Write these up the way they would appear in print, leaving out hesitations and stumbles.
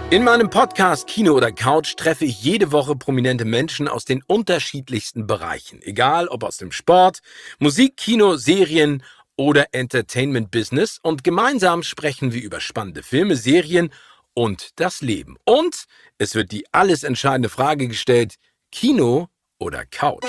In meinem Podcast Kino oder Couch treffe ich jede Woche prominente Menschen aus den unterschiedlichsten Bereichen. Egal ob aus dem Sport, Musik, Kino, Serien oder Entertainment-Business. Und gemeinsam sprechen wir über spannende Filme, Serien und das Leben. Und es wird die alles entscheidende Frage gestellt: Kino oder Couch?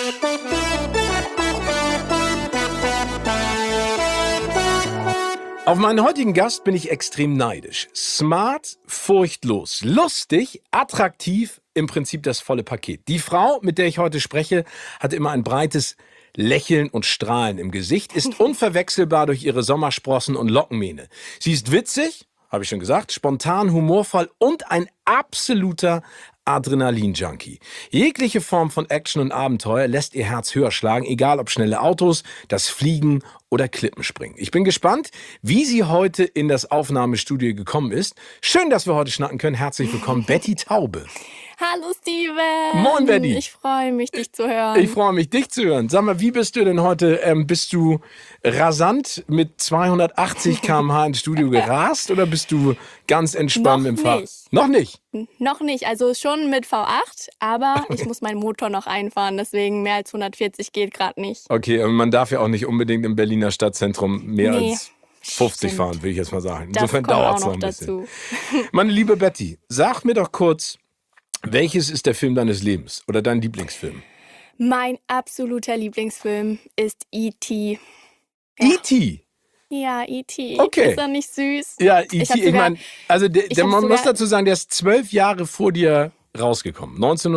Auf meinen heutigen Gast bin ich extrem neidisch. Smart, furchtlos, lustig, attraktiv, im Prinzip das volle Paket. Die Frau, mit der ich heute spreche, hat immer ein breites Lächeln und Strahlen im Gesicht, ist unverwechselbar durch ihre Sommersprossen und Lockenmähne. Sie ist witzig, habe ich schon gesagt, spontan, humorvoll und ein absoluter Adrenalin-Junkie. Jegliche Form von Action und Abenteuer lässt ihr Herz höher schlagen, egal ob schnelle Autos, das Fliegen oder Klippenspringen. Ich bin gespannt, wie sie heute in das Aufnahmestudio gekommen ist. Schön, dass wir heute schnacken können. Herzlich willkommen, Betty Taube. Hallo Steven. Moin, Betty. Ich freue mich, dich zu hören. Ich freue mich, dich zu hören. Sag mal, wie bist du denn heute? Bist du rasant mit 280 km/h ins Studio gerast oder bist du ganz entspannt im Fahrrad? Noch nicht? Noch nicht, also schon mit V8, aber ich muss meinen Motor noch einfahren, deswegen mehr als 140 geht gerade nicht. Okay, und man darf ja auch nicht unbedingt im Berliner Stadtzentrum mehr als 50 stimmt. fahren, will ich jetzt mal sagen. Das Insofern kommt dauert auch es noch noch ein bisschen. dazu. Meine liebe Betty, sag mir doch kurz, welches ist der Film deines Lebens oder dein Lieblingsfilm? Mein absoluter Lieblingsfilm ist E.T. Ja. E.T.? Ja, E.T. Okay. Ist er nicht süß? Ja, E.T., ich meine, also man muss sogar- dazu sagen, der ist 12 Jahre vor dir rausgekommen,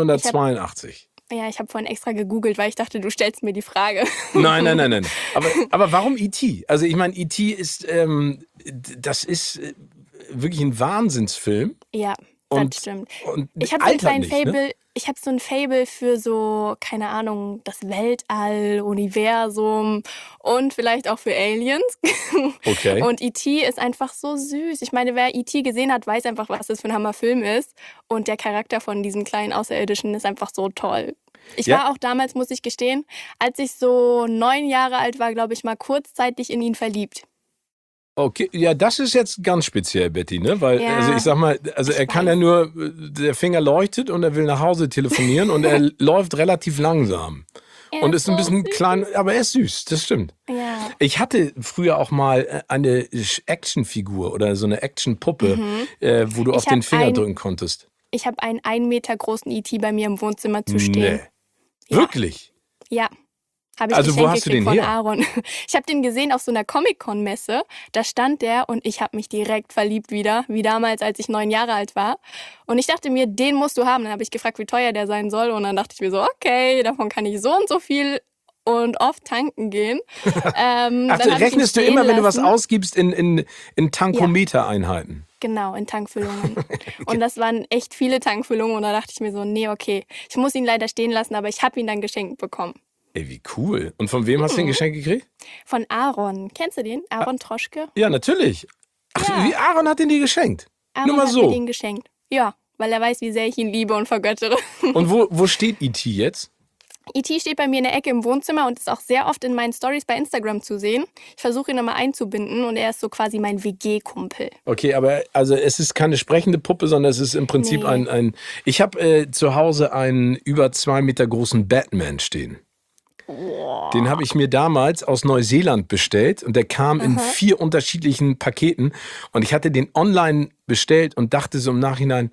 1982. Ja, ich habe vorhin extra gegoogelt, weil ich dachte, du stellst mir die Frage. Nein. Aber warum E.T.? Also ich meine, E.T. ist, das ist wirklich ein Wahnsinnsfilm. Ja, Und- das stimmt. Und Ich habe so ein altert kleines nicht, ne? Faible. Ich habe so ein Faible für so, keine Ahnung, das Weltall, Universum und vielleicht auch für Aliens. Okay. Und E.T. ist einfach so süß. Ich meine, wer E.T. gesehen hat, weiß einfach, was das für ein Hammerfilm ist. Und der Charakter von diesem kleinen Außerirdischen ist einfach so toll. Ich Ja. war auch damals, muss ich gestehen, als ich so 9 Jahre alt war, glaube ich, mal kurzzeitig in ihn verliebt. Okay, ja, das ist jetzt ganz speziell, Betty, ne? Weil, Ja, also ich sag mal, also ich er kann weiß. ja nur, der Finger leuchtet und er will nach Hause telefonieren und er läuft relativ langsam. Er Und ist ein so bisschen süß. klein, aber er ist süß, das stimmt. Ja. Ich hatte früher auch mal eine Actionfigur oder so eine Actionpuppe, wo du auf Ich den hab Finger ein- drücken konntest. Ich habe einen 1 Meter großen E.T. bei mir im Wohnzimmer zu stehen. Nee. Wirklich? Ja, habe ich Also, wo geschenkt hast du gekriegt den von her? Aaron. Ich habe den gesehen auf so einer Comic-Con-Messe. Da stand der und ich habe mich direkt verliebt wieder, wie damals, als ich 9 Jahre alt war. Und ich dachte mir, den musst du haben. Dann habe ich gefragt, wie teuer der sein soll. Und dann dachte ich mir so, okay, davon kann ich so und so viel und oft tanken gehen. Ach, dann hab ich ihn rechnest du stehen immer, wenn du was lassen. ausgibst, in Tankometer-Einheiten? Genau, in Tankfüllungen. Und das waren echt viele Tankfüllungen. Und da dachte ich mir so, nee, okay, ich muss ihn leider stehen lassen, aber ich habe ihn dann geschenkt bekommen. Ey, wie cool. Und von wem hast du den Geschenk gekriegt? Von Aaron. Kennst du den? Aaron Troschke? Ja, natürlich. Ach, Ja. wie Aaron hat den dir geschenkt? Aaron Nur mal hat so. mir den geschenkt. Ja, weil er weiß, wie sehr ich ihn liebe und vergöttere. Und wo steht E.T. jetzt? E.T. steht bei mir in der Ecke im Wohnzimmer und ist auch sehr oft in meinen Stories bei Instagram zu sehen. Ich versuche ihn immer einzubinden und er ist so quasi mein WG-Kumpel. Okay, aber also es ist keine sprechende Puppe, sondern es ist im Prinzip Nee. ein. Ich habe zu Hause einen über 2 Meter großen Batman stehen. Den habe ich mir damals aus Neuseeland bestellt und der kam in 4 unterschiedlichen Paketen und ich hatte den online bestellt und dachte so im Nachhinein,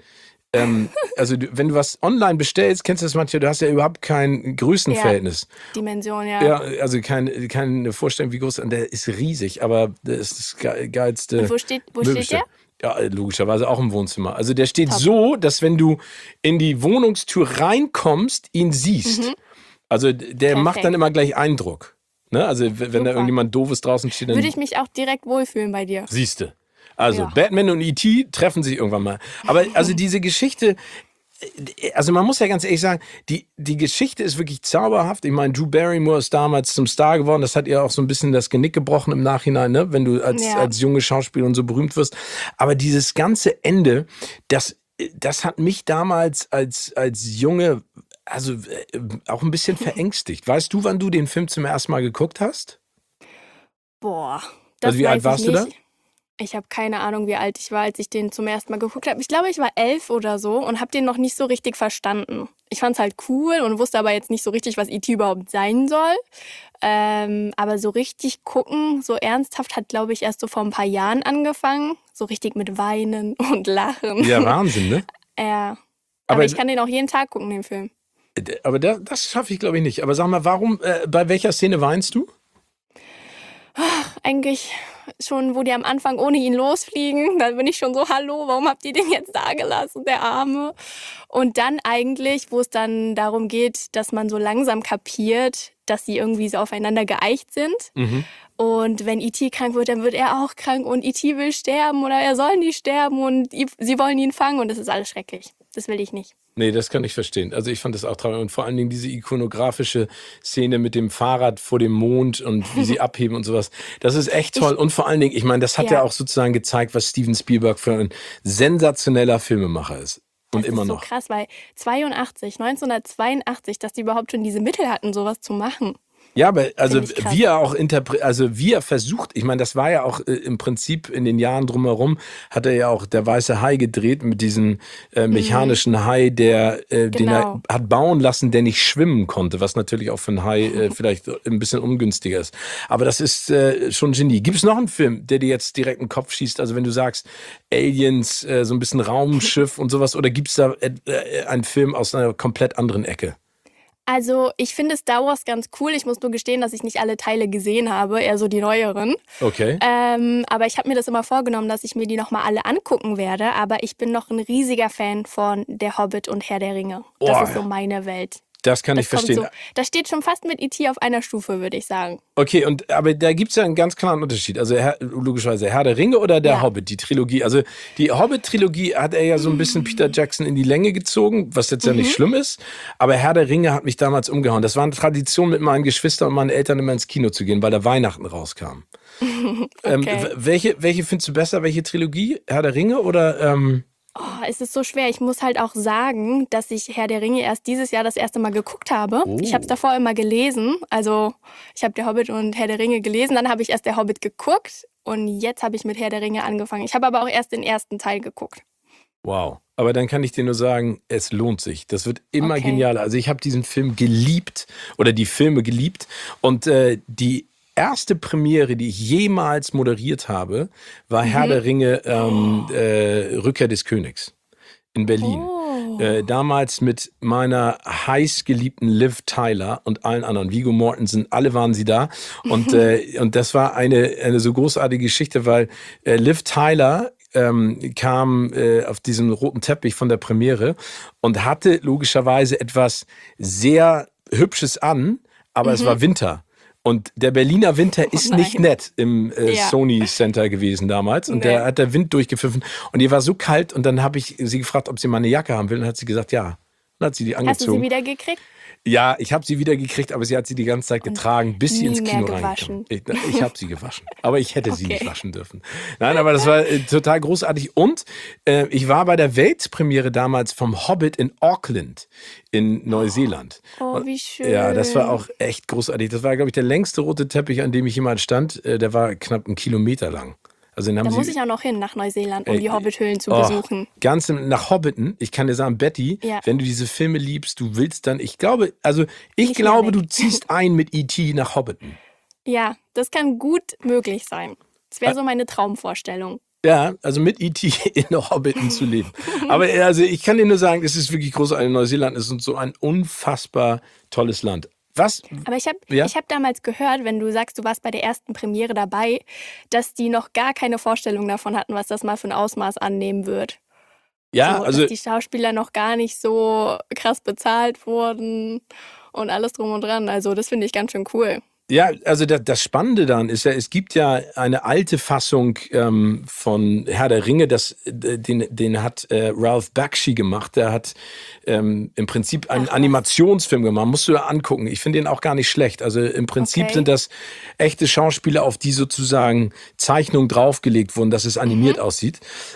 also wenn du was online bestellst, kennst du das manchmal, du hast ja überhaupt kein Größenverhältnis. Dimension, ja. Ja, also keine Vorstellung, wie groß, und der ist riesig, aber der ist das geilste. Und wo steht Möbelstück. der? Ja, logischerweise auch im Wohnzimmer. Also der steht Top. so, dass wenn du in die Wohnungstür reinkommst, ihn siehst. Also der Perfekt. macht dann immer gleich Eindruck. Ne? Also wenn da Super. irgendjemand Doofes draußen steht, dann Würde ich mich auch direkt wohlfühlen bei dir. siehste. Also Ja. Batman und E.T. treffen sich irgendwann mal. Aber also diese Geschichte, also man muss ja ganz ehrlich sagen, die Geschichte ist wirklich zauberhaft. Ich meine, Drew Barrymore ist damals zum Star geworden. Das hat ihr auch so ein bisschen das Genick gebrochen im Nachhinein, ne? Wenn du als junge Schauspielerin so berühmt wirst. Aber dieses ganze Ende, das hat mich damals als Junge also auch ein bisschen verängstigt. Weißt du, wann du den Film zum ersten Mal geguckt hast? Boah, Also wie alt warst du da? Ich habe keine Ahnung, wie alt ich war, als ich den zum ersten Mal geguckt habe. Ich glaube, ich war 11 oder so und habe den noch nicht so richtig verstanden. Ich fand es halt cool und wusste aber jetzt nicht so richtig, was E.T. überhaupt sein soll. Aber so richtig gucken, so ernsthaft, hat, glaube ich, erst so vor ein paar Jahren angefangen. So richtig mit Weinen und Lachen. Ja, Wahnsinn, ne? Ja. Aber, Aber ich kann den auch jeden Tag gucken, den Film. aber das schaffe ich, glaube ich, nicht. Aber sag mal, warum, bei welcher Szene weinst du? Eigentlich schon, wo die am Anfang ohne ihn losfliegen, da bin ich schon so, hallo, warum habt ihr den jetzt da gelassen, der Arme? Und dann eigentlich, wo es dann darum geht, dass man so langsam kapiert, dass sie irgendwie so aufeinander geeicht sind. Mhm. Und wenn E.T. krank wird, dann wird er auch krank und E.T. will sterben oder er soll nicht sterben und sie wollen ihn fangen und das ist alles schrecklich. Das will ich nicht. Nee, das kann ich verstehen. Also ich fand das auch traurig. Und vor allen Dingen diese ikonografische Szene mit dem Fahrrad vor dem Mond und wie sie abheben und sowas. Das ist echt toll. Und vor allen Dingen, ich meine, das hat ja auch sozusagen gezeigt, was Steven Spielberg für ein sensationeller Filmemacher ist. Und Das immer ist so noch. krass, weil 1982, dass die überhaupt schon diese Mittel hatten, sowas zu machen. Ja, aber also Finde ich krass. wie er auch wie er versucht, ich meine, das war ja auch im Prinzip in den Jahren drumherum, hat er ja auch Der weiße Hai gedreht mit diesem mechanischen Hai, den er Genau. hat bauen lassen, der nicht schwimmen konnte, was natürlich auch für einen Hai vielleicht ein bisschen ungünstiger ist. Aber das ist schon Genie. Gibt es noch einen Film, der dir jetzt direkt in den Kopf schießt? Also wenn du sagst Aliens, so ein bisschen Raumschiff und sowas, oder gibt es da einen Film aus einer komplett anderen Ecke? Also ich finde Star Wars ganz cool. Ich muss nur gestehen, dass ich nicht alle Teile gesehen habe, eher so die neueren. Okay. Aber ich habe mir das immer vorgenommen, dass ich mir die nochmal alle angucken werde. Aber ich bin noch ein riesiger Fan von Der Hobbit und Herr der Ringe. Das Oh, ist so meine Welt. das kann ich Das kommt verstehen. so, das steht schon fast mit E.T. auf einer Stufe, würde ich sagen. Okay, aber da gibt es ja einen ganz klaren Unterschied. Also logischerweise Herr der Ringe oder der Ja. Hobbit, die Trilogie. Also die Hobbit-Trilogie hat er ja so ein bisschen Peter Jackson in die Länge gezogen, was jetzt ja nicht schlimm ist. Aber Herr der Ringe hat mich damals umgehauen. Das war eine Tradition, mit meinen Geschwistern und meinen Eltern immer ins Kino zu gehen, weil da Weihnachten rauskam. Okay. Welche findest du besser? Welche Trilogie? Herr der Ringe oder? Oh, es ist so schwer. Ich muss halt auch sagen, dass ich Herr der Ringe erst dieses Jahr das erste Mal geguckt habe. Ich habe es davor immer gelesen. Also ich habe Der Hobbit und Herr der Ringe gelesen. Dann habe ich erst Der Hobbit geguckt. Und jetzt habe ich mit Herr der Ringe angefangen. Ich habe aber auch erst den ersten Teil geguckt. Wow. Aber dann kann ich dir nur sagen, es lohnt sich. Das wird immer Okay. genialer. Also ich habe diesen Film geliebt oder die Filme geliebt. Und die erste Premiere, die ich jemals moderiert habe, war Herr der Ringe Rückkehr des Königs in Berlin. Oh. Damals mit meiner heiß geliebten Liv Tyler und allen anderen, Viggo Mortensen, alle waren sie da. Und das war eine so großartige Geschichte, weil Liv Tyler kam auf diesem roten Teppich von der Premiere und hatte logischerweise etwas sehr Hübsches an, aber es war Winter. Und der Berliner Winter ist nicht nein. nett im Ja. Sony Center gewesen damals. Und da Nee. hat der Wind durchgepfiffen. Und ihr war so kalt. Und dann habe ich sie gefragt, ob sie mal eine Jacke haben will. Und dann hat sie gesagt, ja. Dann hat sie die Hast du sie angezogen. wieder gekriegt? Ja, ich habe sie wieder gekriegt, aber sie hat sie die ganze Zeit getragen, bis sie nie ins mehr Kino gewaschen. reinkam. Ich habe sie gewaschen, aber ich hätte sie Okay. nicht waschen dürfen. Nein, aber das war total großartig. Und ich war bei der Weltpremiere damals vom Hobbit in Auckland in Neuseeland. Oh, wie schön. Ja, das war auch echt großartig. Das war, glaube ich, der längste rote Teppich, an dem ich jemals stand. Der war knapp 1 Kilometer lang. Also den haben Da sie, muss ich auch noch hin, nach Neuseeland, um Ey, die Hobbithöhlen zu oh, besuchen. nach Hobbiten. Ich kann dir sagen, Betty, Ja. wenn du diese Filme liebst, du willst dann, ich glaube, Nicht mehr glaube, weg. du ziehst ein mit E.T. nach Hobbiton. Ja, das kann gut möglich sein. Das wäre so meine Traumvorstellung. Ja, also mit E.T. in Hobbiton zu leben. Aber also ich kann dir nur sagen, es ist wirklich großartig. Neuseeland ist so ein unfassbar tolles Land. Was? Aber ich habe Ja? hab damals gehört, wenn du sagst, du warst bei der ersten Premiere dabei, dass die noch gar keine Vorstellung davon hatten, was das mal für ein Ausmaß annehmen wird. Ja, So, also dass die Schauspieler noch gar nicht so krass bezahlt wurden und alles drum und dran. Also das finde ich ganz schön cool. ja, also das Spannende daran ist ja, es gibt ja eine alte Fassung von Herr der Ringe, den hat Ralph Bakshi gemacht. Der hat im Prinzip einen Ach was. Animationsfilm gemacht. Musst du da angucken. Ich finde den auch gar nicht schlecht. Also im Prinzip Okay. sind das echte Schauspieler, auf die sozusagen Zeichnungen draufgelegt wurden, dass es animiert aussieht.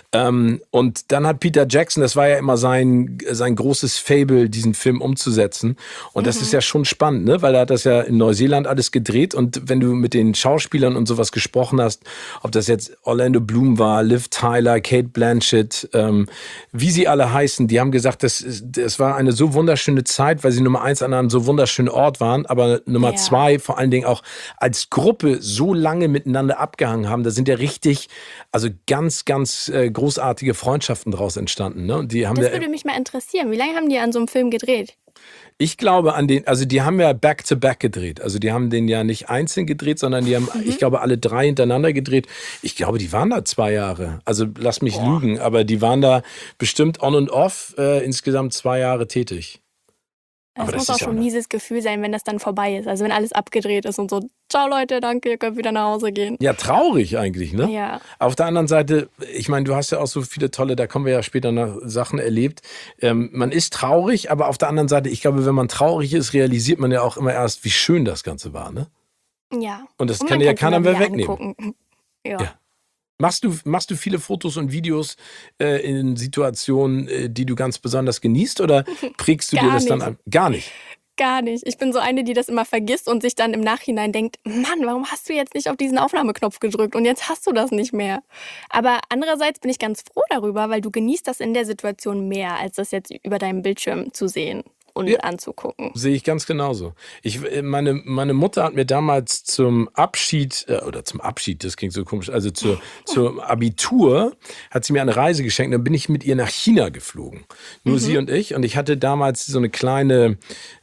Und dann hat Peter Jackson, das war ja immer sein großes Fable, diesen Film umzusetzen. Und das ist ja schon spannend, ne? Weil er hat das ja in Neuseeland alles gedreht gedreht und wenn du mit den Schauspielern und sowas gesprochen hast, ob das jetzt Orlando Bloom war, Liv Tyler, Cate Blanchett, wie sie alle heißen, die haben gesagt, das war eine so wunderschöne Zeit, weil sie Nummer 1 an einem so wunderschönen Ort waren, aber Nummer 2 vor allen Dingen auch als Gruppe so lange miteinander abgehangen haben. Da sind ja richtig, also ganz, ganz großartige Freundschaften draus entstanden. Ne? Und die haben Das würde mich mal interessieren. Wie lange haben die an so einem Film gedreht? Ich glaube also die haben ja Back-to-Back gedreht. Also die haben den ja nicht einzeln gedreht, sondern die haben, ich glaube, alle 3 hintereinander gedreht. Ich glaube, die waren da 2 Jahre. Also lass mich lügen, aber die waren da bestimmt on und off insgesamt 2 Jahre tätig. Das muss auch schon ein mieses Gefühl sein, wenn das dann vorbei ist. Also wenn alles abgedreht ist und so, ciao Leute, danke, ihr könnt wieder nach Hause gehen. Ja, traurig eigentlich, ne? Ja. Auf der anderen Seite, ich meine, du hast ja auch so viele tolle, da kommen wir ja später noch Sachen erlebt. Man ist traurig, aber auf der anderen Seite, ich glaube, wenn man traurig ist, realisiert man ja auch immer erst, wie schön das Ganze war, ne? Ja. Und das kann ja keiner mehr wegnehmen. Angucken. Ja. Machst du viele Fotos und Videos in Situationen, die du ganz besonders genießt oder prägst du dir das dann an? Gar nicht. Gar nicht. Ich bin so eine, die das immer vergisst und sich dann im Nachhinein denkt, Mann, warum hast du jetzt nicht auf diesen Aufnahmeknopf gedrückt und jetzt hast du das nicht mehr. Aber andererseits bin ich ganz froh darüber, weil du genießt das in der Situation mehr, als das jetzt über deinem Bildschirm zu sehen und anzugucken. Sehe ich ganz genauso. Meine Mutter hat mir damals zum Abschied, das klingt so komisch, also zum Abitur hat sie mir eine Reise geschenkt. Dann bin ich mit ihr nach China geflogen. Nur sie und ich. Und ich hatte damals so eine kleine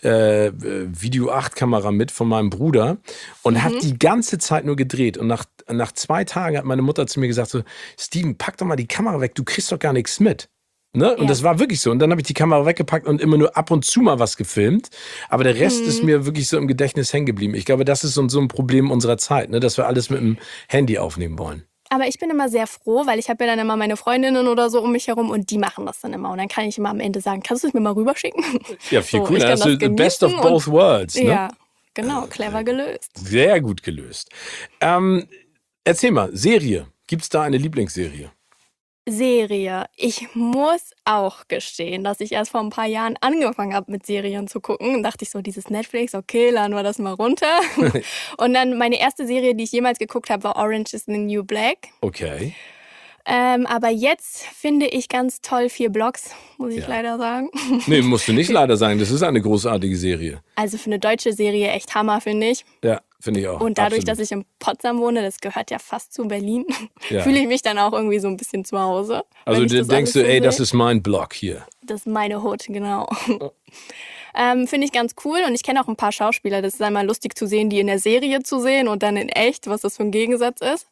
Video-8-Kamera mit von meinem Bruder und habe die ganze Zeit nur gedreht. Und nach 2 Tagen hat meine Mutter zu mir gesagt so, Steven, pack doch mal die Kamera weg, du kriegst doch gar nichts mit. Ne? Und das war wirklich so. Und dann habe ich die Kamera weggepackt und immer nur ab und zu mal was gefilmt. Aber der Rest ist mir wirklich so im Gedächtnis hängen geblieben. Ich glaube, das ist so ein Problem unserer Zeit, ne? Dass wir alles mit dem Handy aufnehmen wollen. Aber ich bin immer sehr froh, weil ich habe ja dann immer meine Freundinnen oder so um mich herum und die machen das dann immer. Und dann kann ich immer am Ende sagen, kannst du es mir mal rüberschicken? Ja, viel cooler. Das ist the best of both worlds. Ne? Ja, genau. Clever gelöst. Sehr gut gelöst. Erzähl mal, Serie. Gibt es da eine Lieblingsserie? Serie. Ich muss auch gestehen, dass ich erst vor ein paar Jahren angefangen habe, mit Serien zu gucken. Und dachte ich so, dieses Netflix, okay, laden wir das mal runter. Und dann meine erste Serie, die ich jemals geguckt habe, war Orange is the New Black. Okay. Aber jetzt finde ich ganz toll 4 Blocks, muss ich leider sagen. Nee, musst du nicht leider sagen. Das ist eine großartige Serie. Also für eine deutsche Serie echt Hammer, finde ich. Ja, finde ich auch. Und dadurch, absolut. dass ich in Potsdam wohne, das gehört ja fast zu Berlin, Ja. fühle ich mich dann auch irgendwie so ein bisschen zu Hause. Also wenn ich das denkst alles du, so ey, sehe. das ist mein Block hier. Das ist meine Hut, genau. Finde ich ganz cool und ich kenne auch ein paar Schauspieler. Das ist einmal lustig zu sehen, die in der Serie zu sehen und dann in echt, was das für ein Gegensatz ist.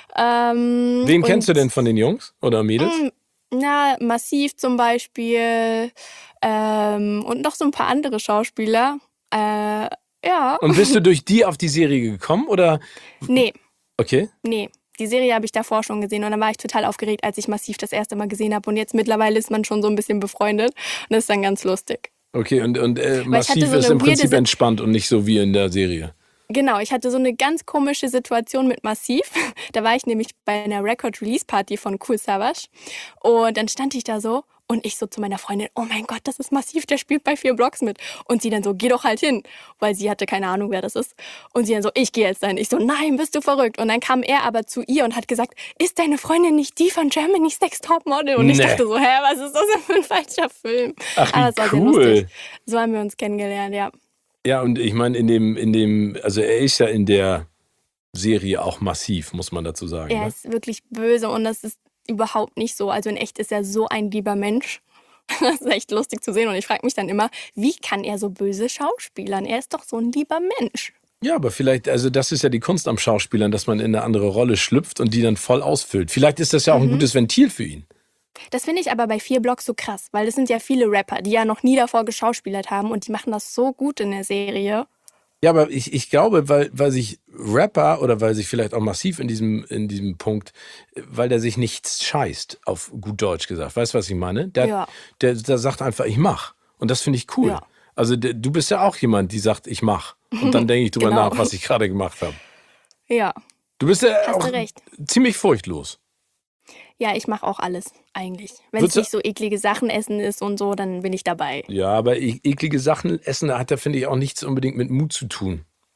Wen kennst du denn von den Jungs oder Mädels? Na, Massiv zum Beispiel und noch so ein paar andere Schauspieler. Ja. Und bist du durch die auf die Serie gekommen oder? Nee, Okay. die Serie habe ich davor schon gesehen und dann war ich total aufgeregt, als ich Massiv das erste Mal gesehen habe. Und jetzt mittlerweile ist man schon so ein bisschen befreundet und das ist dann ganz lustig. Okay, und Massiv so ist eine im Prinzip weirde entspannt und nicht so wie in der Serie. Genau, ich hatte so eine ganz komische Situation mit Massiv. Da war ich nämlich bei einer Record-Release-Party von Kool Savas und dann stand ich da so und ich so zu meiner Freundin, oh mein Gott, das ist Massiv, der spielt bei 4 Blocks mit. Und sie dann so, geh doch halt hin, weil sie hatte keine Ahnung, wer das ist. Und sie dann so, ich gehe jetzt dahin. Ich so, nein, bist du verrückt? Und dann kam er aber zu ihr und hat gesagt, ist deine Freundin nicht die von Germany's Next Topmodel? Und ich dachte so, hä, was ist das denn für ein falscher Film? Ach, Aber es war sehr cool. lustig. So haben wir uns kennengelernt, ja. Ja, und ich meine, also er ist ja in der Serie auch massiv, muss man dazu sagen. Er Ne? ist wirklich böse und das ist überhaupt nicht so. Also in echt ist er so ein lieber Mensch. Das ist echt lustig zu sehen und ich frage mich dann immer, wie kann er so böse schauspielern? Er ist doch so ein lieber Mensch. Ja, aber vielleicht, also das ist ja die Kunst am Schauspielern, dass man in eine andere Rolle schlüpft und die dann voll ausfüllt. Vielleicht ist das ja auch ein gutes Ventil für ihn. Das finde ich aber bei 4 Blocks so krass, weil das sind ja viele Rapper, die ja noch nie davor geschauspielert haben und die machen das so gut in der Serie. Ja, aber ich glaube, weil sich Rapper oder weil sich vielleicht auch Massiv in diesem Punkt, weil der sich nichts scheißt, auf gut Deutsch gesagt. Weißt du, was ich meine? Der sagt einfach, ich mach. Und das finde ich cool. Ja. Also du bist ja auch jemand, die sagt, ich mach. Und dann denke ich drüber Genau. nach, was ich gerade gemacht habe. Ja, Du bist ja hast auch du recht. ziemlich furchtlos. Ja, ich mache auch alles eigentlich. Wenn es Würdest du- nicht so eklige Sachen essen ist und so, dann bin ich dabei. Ja, aber eklige Sachen essen hat ja, finde ich, auch nichts unbedingt mit Mut zu tun, oder?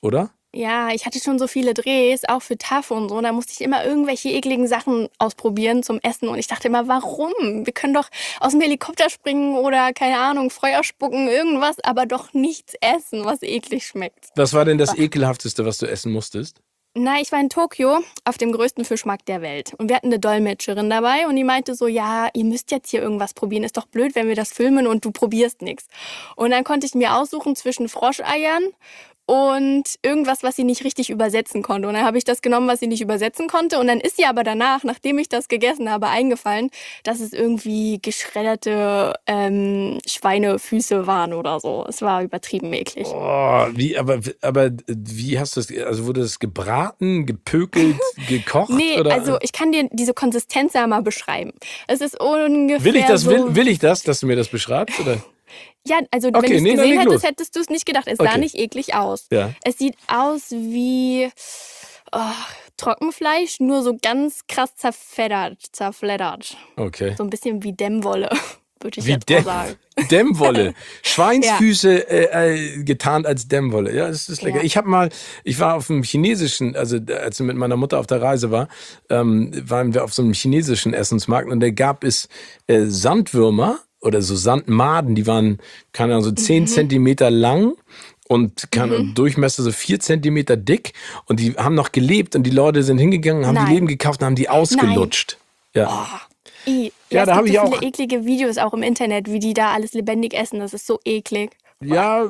Ja, ich hatte schon so viele Drehs, auch für TAF und so. Da musste ich immer irgendwelche ekligen Sachen ausprobieren zum Essen. Und ich dachte immer, warum? Wir können doch aus dem Helikopter springen oder, keine Ahnung, Feuer spucken, irgendwas, aber doch nichts essen, was eklig schmeckt. Was war denn das Ekelhafteste, was du essen musstest? Na, ich war in Tokio auf dem größten Fischmarkt der Welt. Und wir hatten eine Dolmetscherin dabei und die meinte so, ja, ihr müsst jetzt hier irgendwas probieren. Ist doch blöd, wenn wir das filmen und du probierst nichts. Und dann konnte ich mir aussuchen zwischen Froscheiern und irgendwas, was sie nicht richtig übersetzen konnte. Und dann habe ich das genommen, was sie nicht übersetzen konnte. Und dann ist ihr aber danach, nachdem ich das gegessen habe, eingefallen, dass es irgendwie geschredderte Schweinefüße waren oder so. Es war übertrieben eklig. Oh, aber wie hast du das, also wurde das gebraten, gepökelt, gekocht? Nee, oder? also ich kann dir diese Konsistenz ja mal beschreiben. Es ist ungefähr Will ich das, so... will ich das, dass du mir das beschreibst? Oder? Ja, also Okay, wenn du es nee, dann gesehen leg los. hättest du es nicht gedacht. Es sah Okay. nicht eklig aus. Ja. Es sieht aus wie Trockenfleisch, nur so ganz krass zerfleddert. Okay. So ein bisschen wie Dämmwolle, würde ich Wie jetzt mal sagen. Dämmwolle. Schweinsfüße getarnt als Dämmwolle. Ja, das ist lecker. Ja. Ich war auf einem chinesischen, also als ich mit meiner Mutter auf der Reise war, waren wir auf so einem chinesischen Essensmarkt und da gab es Sandwürmer oder so Sandmaden, die waren, keine Ahnung, so 10 Zentimeter lang und Durchmesser so 4 Zentimeter dick und die haben noch gelebt und die Leute sind hingegangen, haben die Nein. Leben gekauft und haben die ausgelutscht. Ja. Ja, da es habe gibt ich so auch. viele eklige Videos auch im Internet, wie die da alles lebendig essen. Das ist so eklig. Ja,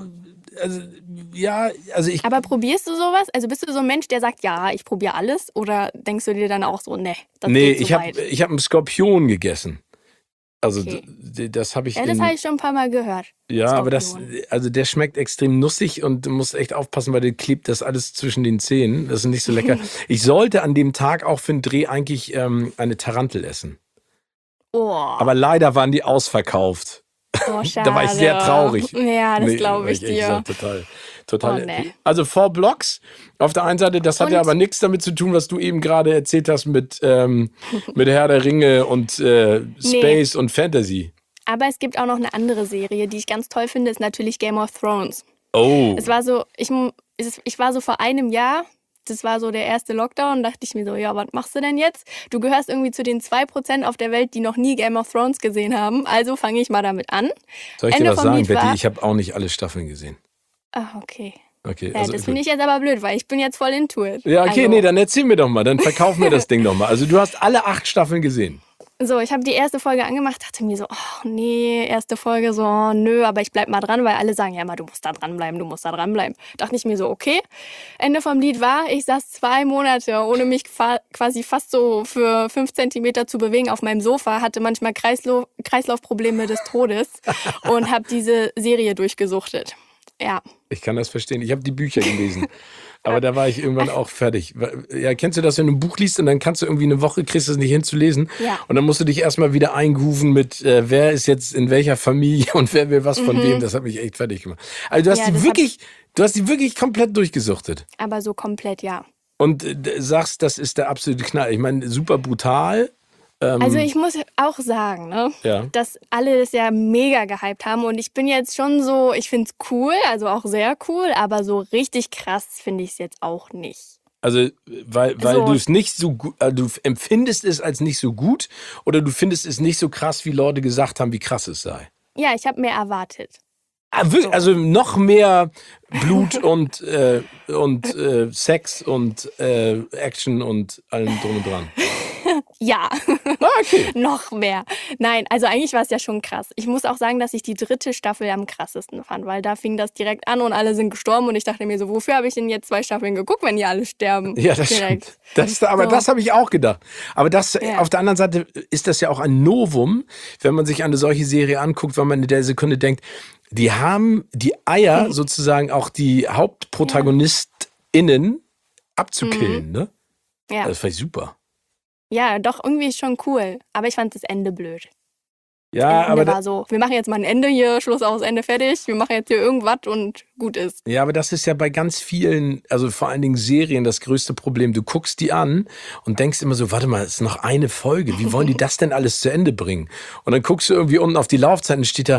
also ich. Aber probierst du sowas? Also bist du so ein Mensch, der sagt, ja, ich probiere alles? Oder denkst du dir dann auch so, nee, das Nee, geht zu weit? ich hab einen Skorpion gegessen. Also Okay. das habe ich Ja, das habe ich schon ein paar Mal gehört. ja, aber Skorpion. also der schmeckt extrem nussig und du musst echt aufpassen, weil der klebt das alles zwischen den Zähnen. Das ist nicht so lecker. Ich sollte an dem Tag auch für den Dreh eigentlich eine Tarantel essen. Oh, Aber leider waren die ausverkauft. schade. Da war ich sehr traurig. Ja, das Nee, glaube war ich ehrlich dir. gesagt total. Oh, nee. Also 4 Blocks. Auf der einen Seite, das hat ja Und- aber nichts damit zu tun, was du eben gerade erzählt hast mit Herr der Ringe und Space und Fantasy. Aber es gibt auch noch eine andere Serie, die ich ganz toll finde, ist natürlich Game of Thrones. Oh. Es war so, ich war so vor einem Jahr, das war so der erste Lockdown, dachte ich mir so, ja, was machst du denn jetzt? Du gehörst irgendwie zu den 2% auf der Welt, die noch nie Game of Thrones gesehen haben, also fange ich mal damit an. Soll ich dir Ende was vom sagen, Lied Betty? war- Ich habe auch nicht alle Staffeln gesehen. Ah, okay. Okay, Ja, also das finde ich jetzt aber blöd, weil ich bin jetzt voll into it. ja, okay, Also, nee, dann erzähl mir doch mal, dann verkauf mir das Ding doch mal. Also du hast alle 8 Staffeln gesehen. So, ich habe die erste Folge angemacht, dachte mir so, oh nee, erste Folge, so, oh, nö, aber ich bleib mal dran, weil alle sagen ja immer, du musst da dranbleiben, du musst da dranbleiben. Dachte ich mir so, okay. Ende vom Lied war, ich saß 2 Monate, ohne mich quasi fast so für 5 Zentimeter zu bewegen auf meinem Sofa, hatte manchmal Kreislaufprobleme des Todes und habe diese Serie durchgesuchtet. Ja. Ich kann das verstehen. Ich habe die Bücher gelesen. Aber da war ich irgendwann auch fertig. Ja, kennst du das, wenn du ein Buch liest und dann kannst du irgendwie eine Woche, kriegst du es nicht hin zu lesen. Ja. Und dann musst du dich erstmal wieder eingrooven mit, wer ist jetzt in welcher Familie und wer will was von wem. Das hat mich echt fertig gemacht. Also du hast Ja, du hast die wirklich komplett durchgesuchtet. Aber so komplett, ja. Und sagst, das ist der absolute Knall. Ich meine, super brutal. Also ich muss auch sagen, ne, Ja. dass alle das ja mega gehypt haben und ich bin jetzt schon so, ich find's cool, also auch sehr cool, aber so richtig krass finde ich es jetzt auch nicht. Also, weil So. du es nicht so gut, du empfindest es als nicht so gut oder du findest es nicht so krass, wie Leute gesagt haben, wie krass es sei. Ja, ich habe mehr erwartet. Wirklich, also noch mehr Blut und Sex und Action und allem drum und dran. Ja, Ah, okay. noch mehr. Nein, also eigentlich war es ja schon krass. Ich muss auch sagen, dass ich die 3. Staffel am krassesten fand, weil da fing das direkt an und alle sind gestorben und ich dachte mir so, wofür habe ich denn jetzt 2 Staffeln geguckt, wenn die alle sterben? Ja, das direkt. stimmt. Aber So. das habe ich auch gedacht. Aber das, Ja. auf der anderen Seite ist das ja auch ein Novum, wenn man sich eine solche Serie anguckt, weil man in der Sekunde denkt, die haben die Eier, sozusagen auch die HauptprotagonistInnen abzukillen, ne? Ja. Das fand ich super. Ja, doch, irgendwie schon cool. Aber ich fand das Ende blöd. Ja, Das aber Ende war so, wir machen jetzt mal ein Ende hier, Schluss aus, Ende fertig. Wir machen jetzt hier irgendwas und gut ist. ja, aber das ist ja bei ganz vielen, also vor allen Dingen Serien, das größte Problem. Du guckst die an und denkst immer so, warte mal, es ist noch eine Folge. Wie wollen die das denn alles zu Ende bringen? Und dann guckst du irgendwie unten auf die Laufzeit und steht da,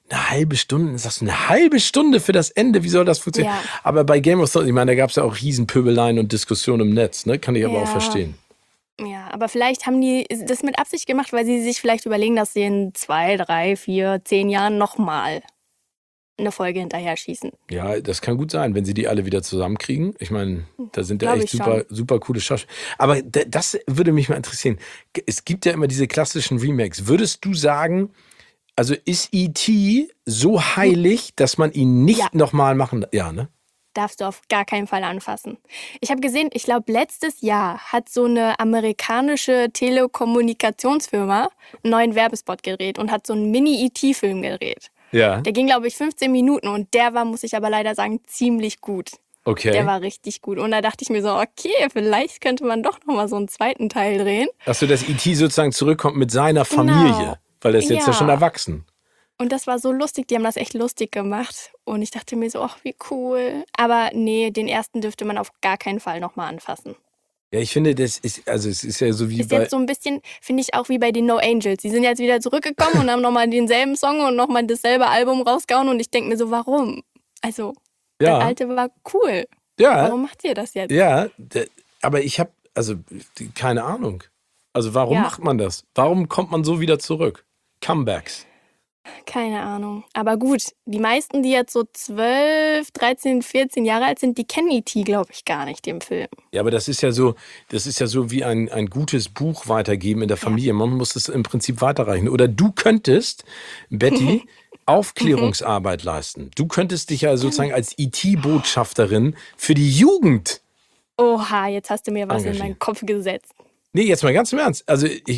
Eine halbe Stunde, sagst du, eine halbe Stunde für das Ende, wie soll das funktionieren? Ja, Aber bei Game of Thrones, ich meine, da gab es ja auch Riesenpöbeleien und Diskussionen im Netz, ne? Kann ich aber auch ja, verstehen. ja. Aber vielleicht haben die das mit Absicht gemacht, weil sie sich vielleicht überlegen, dass sie in 2, 3, 4, 10 Jahren nochmal eine Folge hinterher schießen. Ja, das kann gut sein, wenn sie die alle wieder zusammenkriegen. Ich meine, da sind ja Glaube echt ich schon. super, super coole Schauspieler. Aber das würde mich mal interessieren. Es gibt ja immer diese klassischen Remakes. Würdest du sagen, also ist E.T. so Hm, heilig, dass man ihn Ja, nicht nochmal machen? Ja, ne? darfst du auf gar keinen Fall anfassen. Ich habe gesehen, ich glaube, letztes Jahr hat so eine amerikanische Telekommunikationsfirma einen neuen Werbespot gedreht und hat so einen Mini-E.T.-Film gedreht. Ja, Der ging, glaube ich, 15 Minuten und der war, muss ich aber leider sagen, ziemlich gut. Der okay. war richtig gut. Und da dachte ich mir so, okay, vielleicht könnte man doch nochmal so einen zweiten Teil drehen. Achso, dass E.T. sozusagen zurückkommt mit seiner Genau. Familie, weil er ist jetzt ja schon Ja. erwachsen. Und das war so lustig, die haben das echt lustig gemacht. Und ich dachte mir so, ach, wie cool. Aber nee, den ersten dürfte man auf gar keinen Fall nochmal anfassen. Ja, ich finde, das ist, also es ist ja so wie Ist jetzt bei, so ein bisschen, finde ich, auch wie bei den No Angels. Die sind jetzt wieder zurückgekommen und haben nochmal denselben Song und nochmal dasselbe Album rausgehauen. Und ich denke mir so, warum? Also, das ja, alte war cool. ja, Warum macht ihr das jetzt? ja, aber ich habe, also keine Ahnung. Also warum Ja, macht man das? Warum kommt man so wieder zurück? Comebacks. keine Ahnung. Aber gut, die meisten, die jetzt so 12, 13, 14 Jahre alt sind, die kennen E.T., glaube ich, gar nicht, den Film. Ja, aber das ist ja so wie ein gutes Buch weitergeben in der Ja. Familie. Man muss es im Prinzip weiterreichen. Oder du könntest, Betty, Mhm. Aufklärungsarbeit leisten. Du könntest dich ja sozusagen Stimmt. als IT-Botschafterin für die Jugend Oha, jetzt hast du mir was in engagieren. meinen Kopf gesetzt. Nee, jetzt mal ganz im Ernst.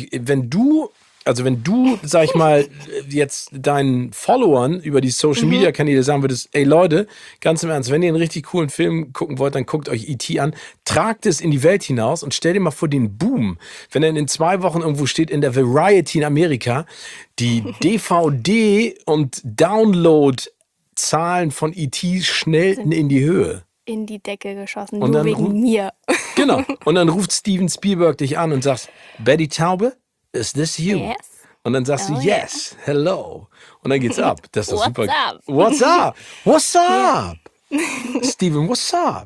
Wenn du, sag ich mal, jetzt deinen Followern über die Social Mhm. Media Kanäle sagen würdest, ey Leute, ganz im Ernst, wenn ihr einen richtig coolen Film gucken wollt, dann guckt euch E.T. an, tragt es in die Welt hinaus und stell dir mal vor den Boom, wenn dann in 2 Wochen irgendwo steht in der Variety in Amerika, die DVD und Download-Zahlen von E.T. schnellten Sind in die Höhe. in die Decke geschossen, Und nur dann wegen mir. Genau. Und dann ruft Steven Spielberg dich an und sagt, Betty Taube, is this you? Yes. Und dann sagst du, Oh yeah. yes, hello. Und dann geht's ab. Das ist doch What's super. up? What's up? What's Ja. up? Steven, what's up?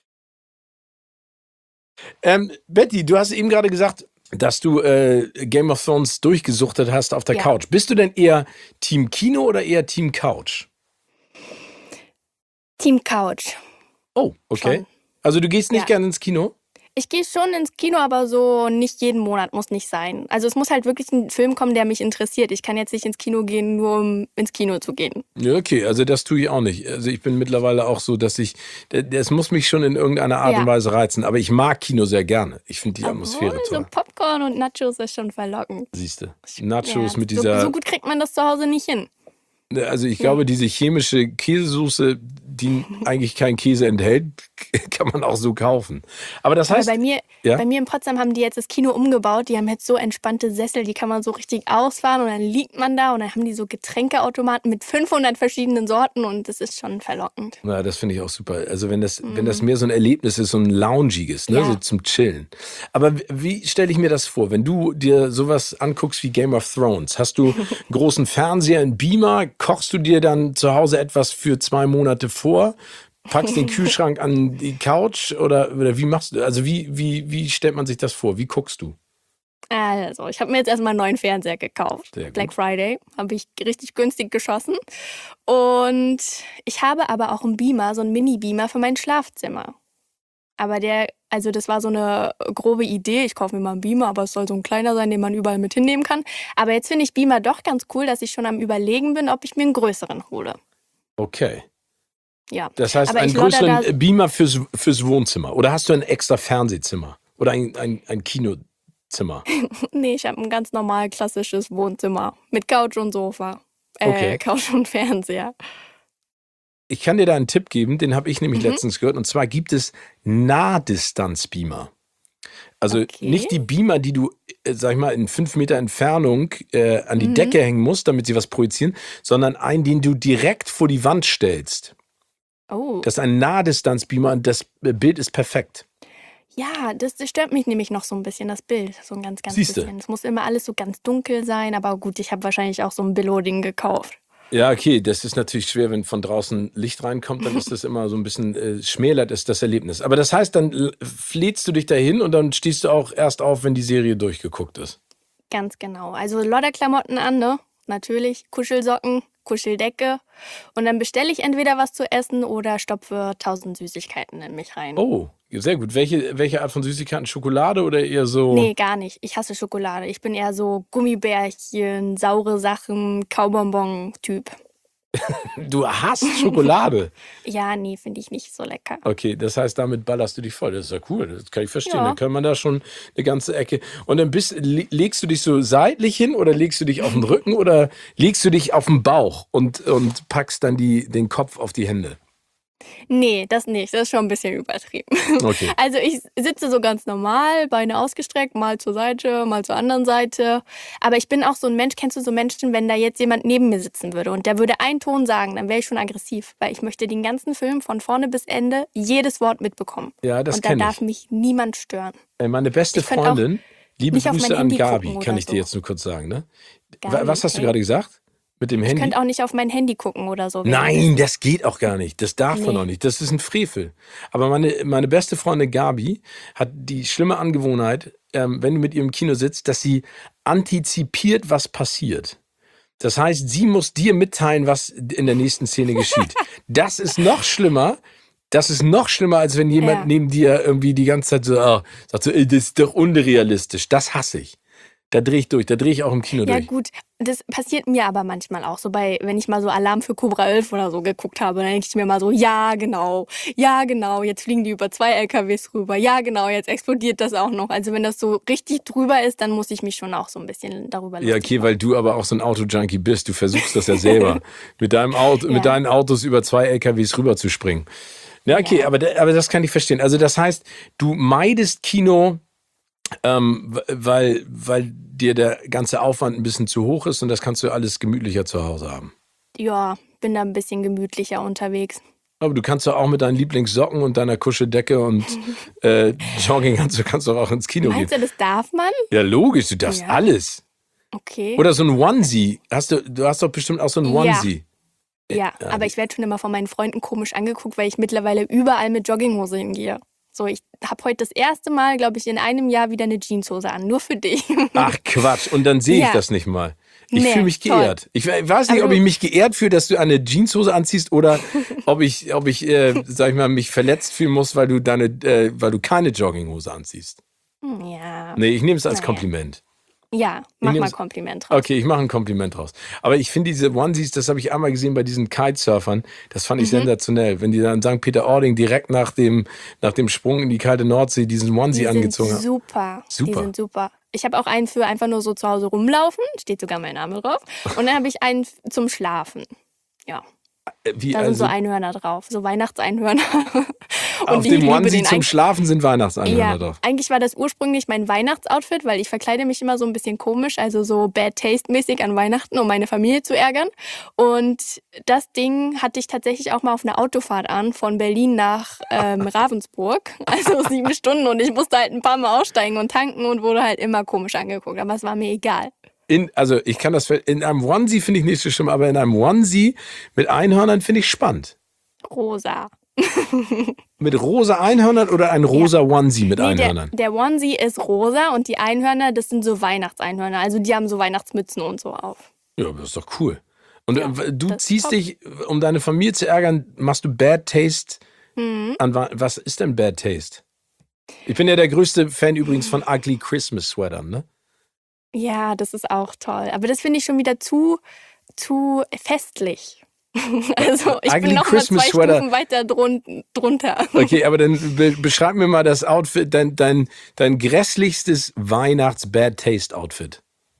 Betty, du hast eben gerade gesagt, dass du Game of Thrones durchgesuchtet hast auf der Ja, Couch. Bist du denn eher Team Kino oder eher Team Couch? Team Couch Oh, okay. schon. Also du gehst nicht Ja. gerne ins Kino? Ich gehe schon ins Kino, aber so nicht jeden Monat, muss nicht sein. Also es muss halt wirklich ein Film kommen, der mich interessiert. Ich kann jetzt nicht ins Kino gehen, nur um ins Kino zu gehen. Ja, okay, also das tue ich auch nicht. Also ich bin mittlerweile auch so, dass das muss mich schon in irgendeiner Art und Ja. Weise reizen. Aber ich mag Kino sehr gerne. Ich finde die Obwohl, Atmosphäre so toll. Popcorn und Nachos ist schon verlockend. Siehst du. Ja, Nachos mit so dieser, gut kriegt man das zu Hause nicht hin. also ich Nee. glaube, diese chemische Käsesoße, die eigentlich keinen Käse enthält, kann man auch so kaufen. Aber das Aber heißt, bei mir ja, in Potsdam haben die jetzt das Kino umgebaut. Die haben jetzt so entspannte Sessel, die kann man so richtig ausfahren und dann liegt man da und dann haben die so Getränkeautomaten mit 500 verschiedenen Sorten und das ist schon verlockend. na, das finde ich auch super. Also wenn das Mhm. mehr so ein Erlebnis ist, so ein Loungiges, ne, so Ja. zum Chillen. Aber wie stelle ich mir das vor, wenn du dir sowas anguckst wie Game of Thrones? Hast du einen großen Fernseher, einen Beamer? Kochst du dir dann zu Hause etwas für 2 Monate vor? Packst den Kühlschrank an die Couch oder wie machst du? Also wie stellt man sich das vor? Wie guckst du? Also, ich habe mir jetzt erstmal einen neuen Fernseher gekauft. Sehr Black gut. Friday habe ich richtig günstig geschossen. Und ich habe aber auch einen Beamer, so einen Mini-Beamer für mein Schlafzimmer. Aber also das war so eine grobe Idee. Ich kaufe mir mal einen Beamer, aber es soll so ein kleiner sein, den man überall mit hinnehmen kann. Aber jetzt finde ich Beamer doch ganz cool, dass ich schon am Überlegen bin, ob ich mir einen größeren hole. Okay. Ja. Das heißt, Aber einen ich lodder da. größeren Beamer fürs Wohnzimmer. Oder hast du ein extra Fernsehzimmer? Oder ein Kinozimmer? Nee, ich habe ein ganz normal klassisches Wohnzimmer mit Couch und Sofa. Okay. Couch und Fernseher. Ich kann dir da einen Tipp geben, den habe ich nämlich Mhm. letztens gehört. Und zwar gibt es Nahdistanz-Beamer. Also Okay. nicht die Beamer, die du, sag ich mal, in 5 Meter Entfernung an die Mhm. Decke hängen musst, damit sie was projizieren, sondern einen, den du direkt vor die Wand stellst. Oh. Das ist ein Nahdistanz-Beamer und das Bild ist perfekt. Ja, das stört mich nämlich noch so ein bisschen, das Bild. So ein ganz Siehst du? bisschen. Es muss immer alles so ganz dunkel sein, aber gut, ich habe wahrscheinlich auch so ein Billo-Ding gekauft. Ja, okay, das ist natürlich schwer, wenn von draußen Licht reinkommt, dann ist das immer so ein bisschen schmälert ist das Erlebnis. Aber das heißt, dann lädst du dich dahin und dann stehst du auch erst auf, wenn die Serie durchgeguckt ist. Ganz genau. Also Lodderklamotten an, ne? Natürlich. Kuschelsocken, Kuscheldecke. Und dann bestelle ich entweder was zu essen oder stopfe 1000 Süßigkeiten in mich rein. Oh, sehr gut. Welche Art von Süßigkeiten? Schokolade oder eher so? Nee, gar nicht. Ich hasse Schokolade. Ich bin eher so Gummibärchen, saure Sachen, Kaubonbon-Typ. Du hasst Schokolade. Ja, nee, finde ich nicht so lecker. Okay, das heißt, damit ballerst du dich voll. Das ist ja cool, das kann ich verstehen. Ja. Dann kann man da schon eine ganze Ecke. Und dann legst du dich so seitlich hin oder legst du dich auf den Rücken oder legst du dich auf den Bauch und packst dann den Kopf auf die Hände? Nee, das nicht. Das ist schon ein bisschen übertrieben. Okay. Also ich sitze so ganz normal, Beine ausgestreckt, mal zur Seite, mal zur anderen Seite. Aber ich bin auch so ein Mensch, kennst du so Menschen, wenn da jetzt jemand neben mir sitzen würde und der würde einen Ton sagen, dann wäre ich schon aggressiv, weil ich möchte den ganzen Film von vorne bis Ende jedes Wort mitbekommen. Ja, das Und da kenne darf ich. mich niemand stören. Meine beste Ich könnte auch Freundin, liebe nicht auf mein Grüße an Handy Gabi, gucken kann oder ich dir so. jetzt nur kurz sagen, ne? Gabi, Was hast du okay. gerade gesagt? Mit dem Ich Handy? könnte auch nicht auf mein Handy gucken oder so. Nein, das geht auch gar nicht. Das darf man Nee. auch nicht. Das ist ein Frevel. Aber meine beste Freundin Gabi hat die schlimme Angewohnheit, wenn du mit ihr im Kino sitzt, dass sie antizipiert, was passiert. Das heißt, sie muss dir mitteilen, was in der nächsten Szene geschieht. Das ist noch schlimmer. Das ist noch schlimmer, als wenn jemand Ja. neben dir irgendwie die ganze Zeit so, sagt so, das ist doch unrealistisch. Das hasse ich. Da drehe ich durch. Da drehe ich auch im Kino Ja durch. gut, das passiert mir aber manchmal auch so wenn ich mal so Alarm für Cobra 11 oder so geguckt habe, dann denke ich mir mal so, ja genau, jetzt fliegen die über 2 LKWs rüber, ja genau, jetzt explodiert das auch noch. Also wenn das so richtig drüber ist, dann muss ich mich schon auch so ein bisschen darüber Ja, lustig okay, weil du aber auch so ein Auto-Junkie bist. Du versuchst das ja selber, mit deinem Auto, mit Ja. deinen Autos über 2 LKWs rüberzuspringen. Ja, okay, Ja. aber das kann ich verstehen. Also das heißt, du meidest Kino, weil dir der ganze Aufwand ein bisschen zu hoch ist und das kannst du alles gemütlicher zu Hause haben. Ja, bin da ein bisschen gemütlicher unterwegs. Aber du kannst doch auch mit deinen Lieblingssocken und deiner Kuscheldecke und Jogginganzug kannst du auch ins Kino gehen. Meinst du, das darf man? Ja, logisch, du darfst Ja. alles. Okay. Oder so ein Onesie. Du hast doch bestimmt auch so ein Ja. Onesie. Ja, aber ich werde schon immer von meinen Freunden komisch angeguckt, weil ich mittlerweile überall mit Jogginghose hingehe. So, ich habe heute das erste Mal, glaube ich, in einem Jahr wieder eine Jeanshose an. Nur für dich. Ach Quatsch, und dann sehe ich Ja. das nicht mal. Ich Nee, fühle mich toll. geehrt. Ich weiß nicht, Aber ob ich mich geehrt fühle, dass du eine Jeanshose anziehst oder ob ich sag ich mal, mich verletzt fühlen muss, weil du keine Jogginghose anziehst. Ja. Nee, ich nehme es als Naja. Kompliment. Ja, mach nehm's- mal Kompliment draus. Okay, ich mache ein Kompliment draus. Aber ich finde diese Onesies, das habe ich einmal gesehen bei diesen Kitesurfern, das fand ich sensationell. Wenn die dann in St. Peter-Ording direkt nach dem Sprung in die kalte Nordsee diesen Onesie Die sind angezogen haben. super. Super. Die sind super. Ich habe auch einen für einfach nur so zu Hause rumlaufen, steht sogar mein Name drauf. Und dann habe ich einen zum Schlafen. Ja, Wie da sind so also Einhörner drauf, so Weihnachtseinhörner. auf Und ich dem liebe Onesie den zum eigentlich. Schlafen sind Weihnachtseinhörner Ja, drauf. eigentlich war das ursprünglich mein Weihnachtsoutfit, weil ich verkleide mich immer so ein bisschen komisch, also so Bad Taste-mäßig an Weihnachten, um meine Familie zu ärgern. Und das Ding hatte ich tatsächlich auch mal auf einer Autofahrt an, von Berlin nach Ravensburg. Also 7 Stunden und ich musste halt ein paar Mal aussteigen und tanken und wurde halt immer komisch angeguckt. Aber es war mir egal. Also ich kann das, in einem Onesie finde ich nicht so schlimm, aber in einem Onesie mit Einhörnern finde ich spannend. Rosa. Mit rosa Einhörnern oder ein rosa Onesie mit Einhörnern? Der Onesie ist rosa und die Einhörner, das sind so Weihnachtseinhörner. Also die haben so Weihnachtsmützen und so auf. Ja, das ist doch cool. Und Ja, du das ist ziehst top. dich, um deine Familie zu ärgern, machst du Bad Taste Mhm. an was ist denn Bad Taste? Ich bin ja der größte Fan übrigens von Ugly Christmas Sweatern, ne? Ja, das ist auch toll. Aber das finde ich schon wieder zu festlich. Also ich Ugly bin noch mal Christmas 2 Sweater. Stufen weiter drunter. Okay, aber dann beschreib mir mal das Outfit, dein grässlichstes Weihnachts-Bad Taste-Outfit.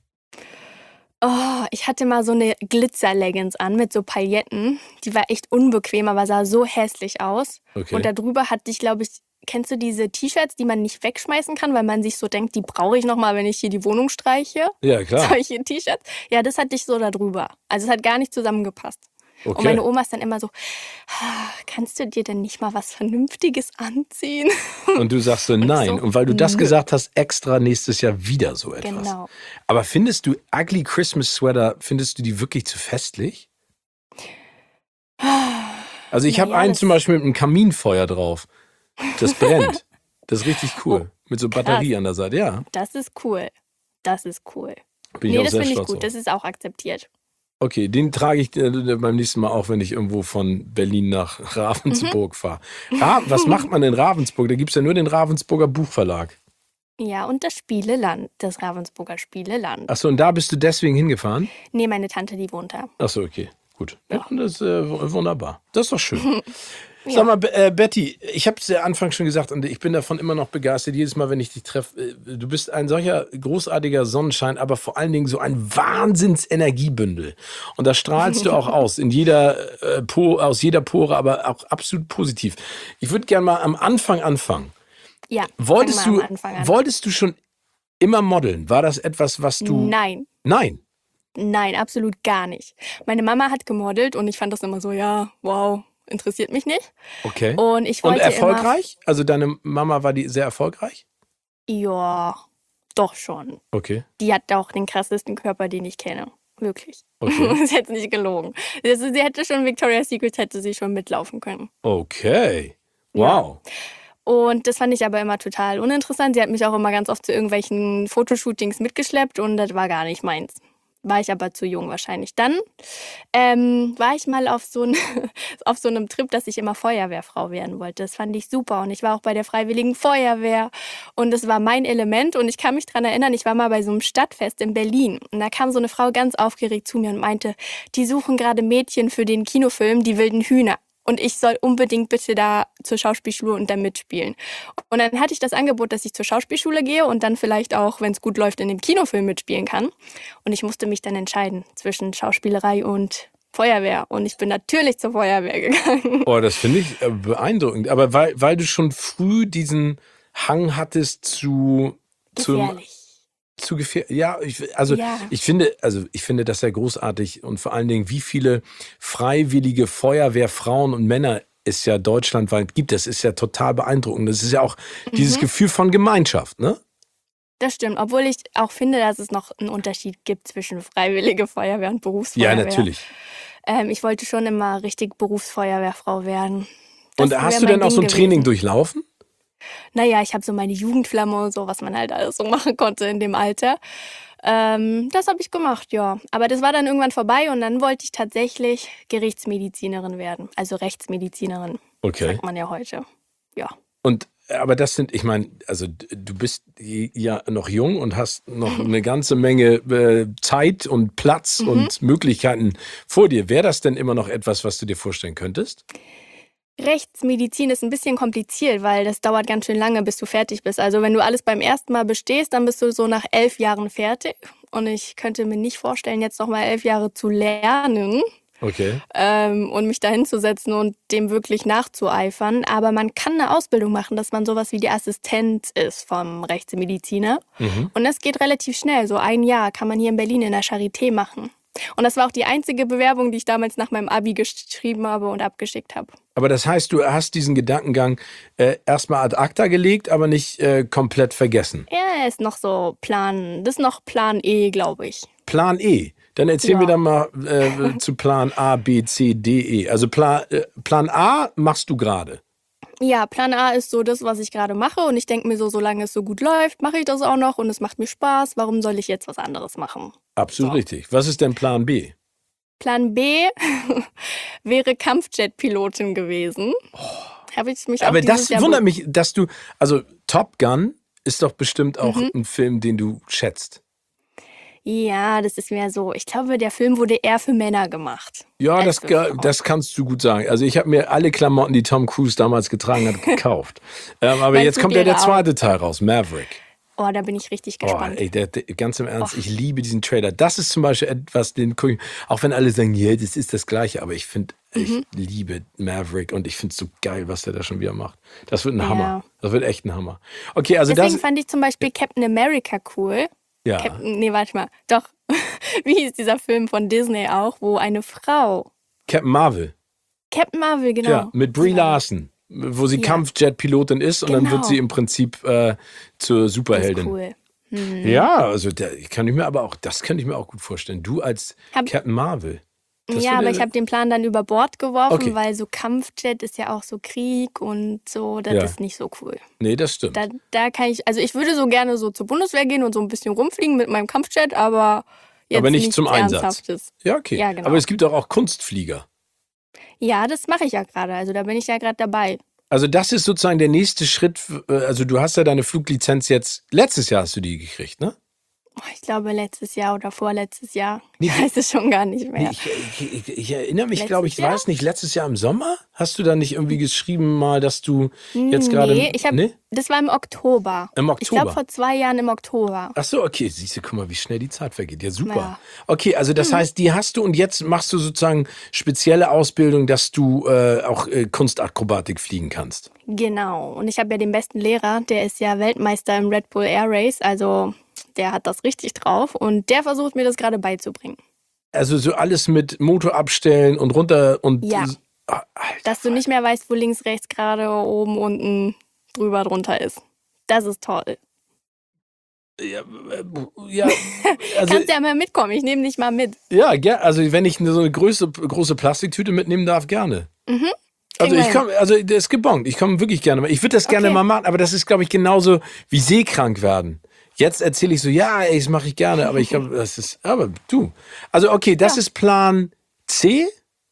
Oh, ich hatte mal so eine Glitzer-Leggings an mit so Pailletten. Die war echt unbequem, aber sah so hässlich aus. Okay. Und darüber hatte ich, glaube ich, kennst du diese T-Shirts, die man nicht wegschmeißen kann, weil man sich so denkt, die brauche ich noch mal, wenn ich hier die Wohnung streiche? Ja, klar. Solche T-Shirts. Ja, das hatte ich so da drüber. Also es hat gar nicht zusammengepasst. Und Okay. meine Oma ist dann immer so, kannst du dir denn nicht mal was Vernünftiges anziehen? Und du sagst so nein. so, Und weil du das nö. gesagt hast, extra nächstes Jahr wieder so etwas. Genau. Aber findest du Ugly Christmas Sweater, findest du die wirklich zu festlich? Also ich habe Naja, einen zum das. Beispiel mit einem Kaminfeuer drauf. Das brennt. Das ist richtig Oh, cool. Mit so krass. Batterie an der Seite. Ja, Das ist cool. Das ist cool. bin ich Nee, auch das sehr finde ich stolz gut. drauf. Das ist auch akzeptiert. Okay, den trage ich beim nächsten Mal auch, wenn ich irgendwo von Berlin nach Mhm. Ravensburg fahre. Was macht man in Ravensburg? Da gibt es ja nur den Ravensburger Buchverlag. Ja, und das Spieleland, das Ravensburger Spieleland. Achso, und da bist du deswegen hingefahren? Nee, meine Tante, die wohnt da. Achso, okay, gut. Ja, Ja. das ist wunderbar. Das ist doch schön. Sag Ja. mal, Betty, ich habe es ja Anfang schon gesagt und ich bin davon immer noch begeistert, jedes Mal, wenn ich dich treffe. Du bist ein solcher großartiger Sonnenschein, aber vor allen Dingen so ein Wahnsinnsenergiebündel. Und das strahlst du auch aus, aus jeder Pore, aber auch absolut positiv. Ich würde gerne mal am Anfang anfangen. Ja, fang Wolltest mal am du, Anfang an. wolltest du schon immer modeln? War das etwas, was du... Nein, Nein. nein, absolut gar nicht. Meine Mama hat gemodelt und ich fand das immer so, ja, wow, interessiert mich nicht. Okay. Und ich Und wollte immer, erfolgreich? Also deine Mama war die sehr erfolgreich? ja, doch schon. Okay. Die hat auch den krassesten Körper, den ich kenne. Wirklich. Okay. Das ist jetzt nicht gelogen. Also, sie hätte schon Victoria's Secret, hätte sie schon mitlaufen können. Okay. Ja. Wow. Und das fand ich aber immer total uninteressant. Sie hat mich auch immer ganz oft zu irgendwelchen Fotoshootings mitgeschleppt und das war gar nicht meins. War ich aber zu jung wahrscheinlich. Dann war ich mal auf so einem Trip, dass ich immer Feuerwehrfrau werden wollte. Das fand ich super. Und ich war auch bei der Freiwilligen Feuerwehr. Und das war mein Element. Und ich kann mich daran erinnern, ich war mal bei so einem Stadtfest in Berlin. Und da kam so eine Frau ganz aufgeregt zu mir und meinte, die suchen gerade Mädchen für den Kinofilm Die wilden Hühner. Und ich soll unbedingt bitte da zur Schauspielschule und da mitspielen. Und dann hatte ich das Angebot, dass ich zur Schauspielschule gehe und dann vielleicht auch, wenn es gut läuft, in dem Kinofilm mitspielen kann. Und ich musste mich dann entscheiden zwischen Schauspielerei und Feuerwehr. Und ich bin natürlich zur Feuerwehr gegangen. Oh, das finde ich beeindruckend. Aber weil du schon früh diesen Hang hattest zu Gefährlich. gefährlich. Ja, Ja. ich finde das sehr großartig und vor allen Dingen, wie viele freiwillige Feuerwehrfrauen und Männer es ja deutschlandweit gibt. Das ist ja total beeindruckend. Das ist ja auch dieses Mhm. Gefühl von Gemeinschaft, ne? Das stimmt, obwohl ich auch finde, dass es noch einen Unterschied gibt zwischen Freiwillige Feuerwehr und Ja, Berufsfeuerwehr. natürlich. Ich wollte schon immer richtig Berufsfeuerwehrfrau werden. Und Das hast wäre du denn mein auch so Ding ein Training gewesen. durchlaufen? Naja, ich habe so meine Jugendflamme und so, was man halt alles so machen konnte in dem Alter. Das habe ich gemacht, ja. Aber das war dann irgendwann vorbei und dann wollte ich tatsächlich Gerichtsmedizinerin werden. Also Rechtsmedizinerin, Okay. sagt man ja heute. Ja. Aber das sind, ich meine, also du bist ja noch jung und hast noch eine ganze Menge Zeit und Platz Mhm. und Möglichkeiten vor dir. Wäre das denn immer noch etwas, was du dir vorstellen könntest? Rechtsmedizin ist ein bisschen kompliziert, weil das dauert ganz schön lange, bis du fertig bist. Also wenn du alles beim ersten Mal bestehst, dann bist du so nach 11 Jahren fertig. Und ich könnte mir nicht vorstellen, jetzt noch mal 11 Jahre zu lernen Okay. und mich da hinzusetzen und dem wirklich nachzueifern. Aber man kann eine Ausbildung machen, dass man sowas wie die Assistenz ist vom Rechtsmediziner. Mhm. Und das geht relativ schnell. So 1 Jahr kann man hier in Berlin in der Charité machen. Und das war auch die einzige Bewerbung, die ich damals nach meinem Abi geschrieben habe und abgeschickt habe. Aber das heißt, du hast diesen Gedankengang erstmal ad acta gelegt, aber nicht komplett vergessen. Er ist noch so das ist noch Plan E, glaube ich. Plan E. Dann erzähl mir Ja. dann mal zu Plan A, B, C, D, E. Also Plan A machst du gerade. Ja, Plan A ist so das, was ich gerade mache. Und ich denke mir so, solange es so gut läuft, mache ich das auch noch und es macht mir Spaß. Warum soll ich jetzt was anderes machen? Absolut So. richtig. Was ist denn Plan B? Plan B wäre Kampfjet-Pilotin gewesen. Habe ich mich auch Aber dieses das Jahr wundert mich, dass du, also Top Gun ist doch bestimmt auch Mhm. ein Film, den du schätzt. Ja, das ist mehr so. Ich glaube, der Film wurde eher für Männer gemacht Ja, als für Frauen. das kannst du gut sagen. Also ich habe mir alle Klamotten, die Tom Cruise damals getragen hat, gekauft. Aber Mein jetzt kommt ja Zug der wäre auch. zweite Teil raus, Maverick. Oh, da bin ich richtig Oh, gespannt. ey, ganz im Ernst, Och. ich liebe diesen Trailer. Das ist zum Beispiel etwas, auch wenn alle sagen, ja, das ist das Gleiche, aber ich Mhm. liebe Maverick und ich finde es so geil, was der da schon wieder macht. Das wird ein Hammer. Ja. Das wird echt ein Hammer. Okay, also Deswegen das, fand ich zum Beispiel Captain America cool. ja, Nee, warte mal. Doch. Wie hieß dieser Film von Disney auch, wo eine Frau. Captain Marvel. Captain Marvel, genau. Ja, mit Brie Das war Larson, wo sie Ja. Kampfjet-Pilotin ist und dann wird Genau. sie im Prinzip zur Das ist Superheldin. cool. Mhm. Ja, also das könnte ich mir auch gut vorstellen. Du als Hab, Captain Marvel. Das Ja, aber ich würde, habe den Plan dann über Bord geworfen, okay, weil so Kampfjet ist ja auch so Krieg und so, das ja, ist nicht so cool. nee, das Da, stimmt. da kann ich, also ich würde so gerne so zur Bundeswehr gehen und so ein bisschen rumfliegen mit meinem Kampfjet, aber Aber jetzt nicht zum nichts Einsatz. Ernsthaftes. Ja, okay. Ja, Aber genau. es gibt auch Kunstflieger. Ja, das mache ich ja gerade, also da bin ich ja gerade dabei. Also das ist sozusagen der nächste Schritt. Also du hast ja deine Fluglizenz jetzt, letztes Jahr hast du die gekriegt, ne? Oh, ich glaube letztes Jahr oder vorletztes Jahr. Nee, Ich weiß es schon gar nicht nee mehr. ich erinnere mich, glaube Letztes ich, war Jahr? es nicht letztes Jahr im Sommer? Hast du da nicht irgendwie geschrieben mal, dass du jetzt gerade, Nee, ne? das war im Oktober. Im Ich glaube Oktober. vor 2 Jahren im Oktober. Ach so, okay. Siehst du, guck mal, wie schnell die Zeit vergeht. Ja, super. Ja. Okay, also das Mhm. heißt, die hast du und jetzt machst du sozusagen spezielle Ausbildung, dass du auch Kunstakrobatik fliegen kannst. Genau. Und ich habe ja den besten Lehrer, der ist ja Weltmeister im Red Bull Air Race, also der hat das richtig drauf und der versucht mir das gerade beizubringen. Also so alles mit Motor abstellen und runter und Ja, Alter dass du nicht Falter. mehr weißt, wo links, rechts, gerade, oben, unten, drüber, drunter ist. Das ist toll. Ja, ja, also Kannst ja mal mitkommen, ich nehme dich mal mit. ja, also wenn ich so eine große Plastiktüte mitnehmen darf, gerne. Mhm. Also Kriegen wir ich hin. komme, also das ist gebongt. Ich komme wirklich gerne mal. Ich würde das gerne Okay. mal machen, aber das ist, glaube ich, genauso wie seekrank werden. Jetzt erzähle ich so, ja, ey, das mache ich gerne, aber ich glaube, das ist, aber du. Also okay, das Ja. ist Plan C.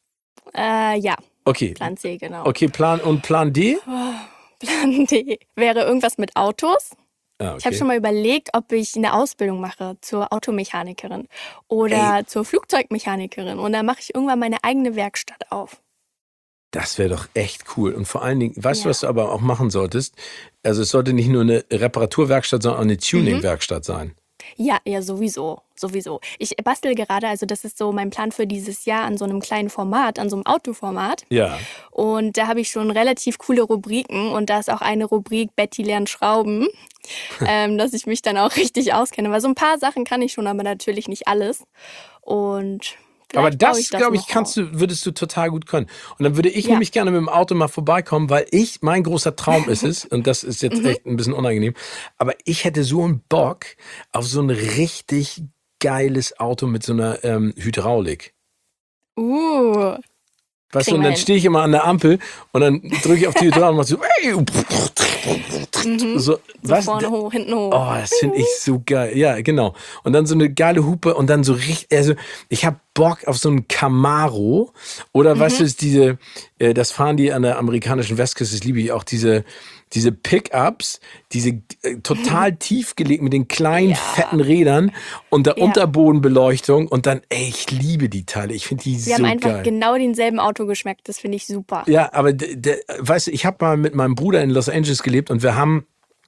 Ja, Okay, Plan C, genau. okay, Plan D. Plan D wäre irgendwas mit Autos. Ah, Ich habe schon okay. mal überlegt, ob ich eine Ausbildung mache zur Automechanikerin Ey, oder zur Flugzeugmechanikerin. Und dann mache ich irgendwann meine eigene Werkstatt auf. das wäre doch echt cool. Und vor allen Dingen, weißt du, was Ja. du aber auch machen solltest? Also es sollte nicht nur eine Reparaturwerkstatt, sondern auch eine Mhm. Tuning-Werkstatt sein. Ja, sowieso. Ich bastel gerade, also das ist so mein Plan für dieses Jahr an so einem kleinen Format, an so einem Autoformat. Ja. Und da habe ich schon relativ coole Rubriken und da ist auch eine Rubrik Betty lernt Schrauben, dass ich mich dann auch richtig auskenne. Weil so ein paar Sachen kann ich schon, aber natürlich nicht alles. Und Aber vielleicht baue das, ich das glaube ich, noch aus. würdest du total gut können. Und dann würde ich Ja. nämlich gerne mit dem Auto mal vorbeikommen, weil mein großer Traum ist es, und das ist jetzt Mhm. echt ein bisschen unangenehm, aber ich hätte so einen Bock auf so ein richtig geiles Auto mit so einer Hydraulik. Weißt du, Kriegen und wir dann hin. stehe ich immer an der Ampel und dann drücke ich auf die Hydraulik und mache so, Mhm. so, So was? vorne hoch, hinten hoch. Oh, das finde ich so geil. Ja, genau. Und dann so eine geile Hupe und dann so richtig, also ich habe Bock auf so einen Camaro oder weißt du, Mhm. ist das fahren die an der amerikanischen Westküste, das liebe ich auch, diese Pickups, diese total tief gelegt mit den kleinen, fetten Ja, Rädern und der ja. Unterbodenbeleuchtung und dann, ey, ich liebe die Teile. Ich finde die Wir haben so einfach geil. genau denselben Autogeschmack. Das finde ich super. Ja, aber weißt du, ich habe mal mit meinem Bruder in Los Angeles gelebt und wir haben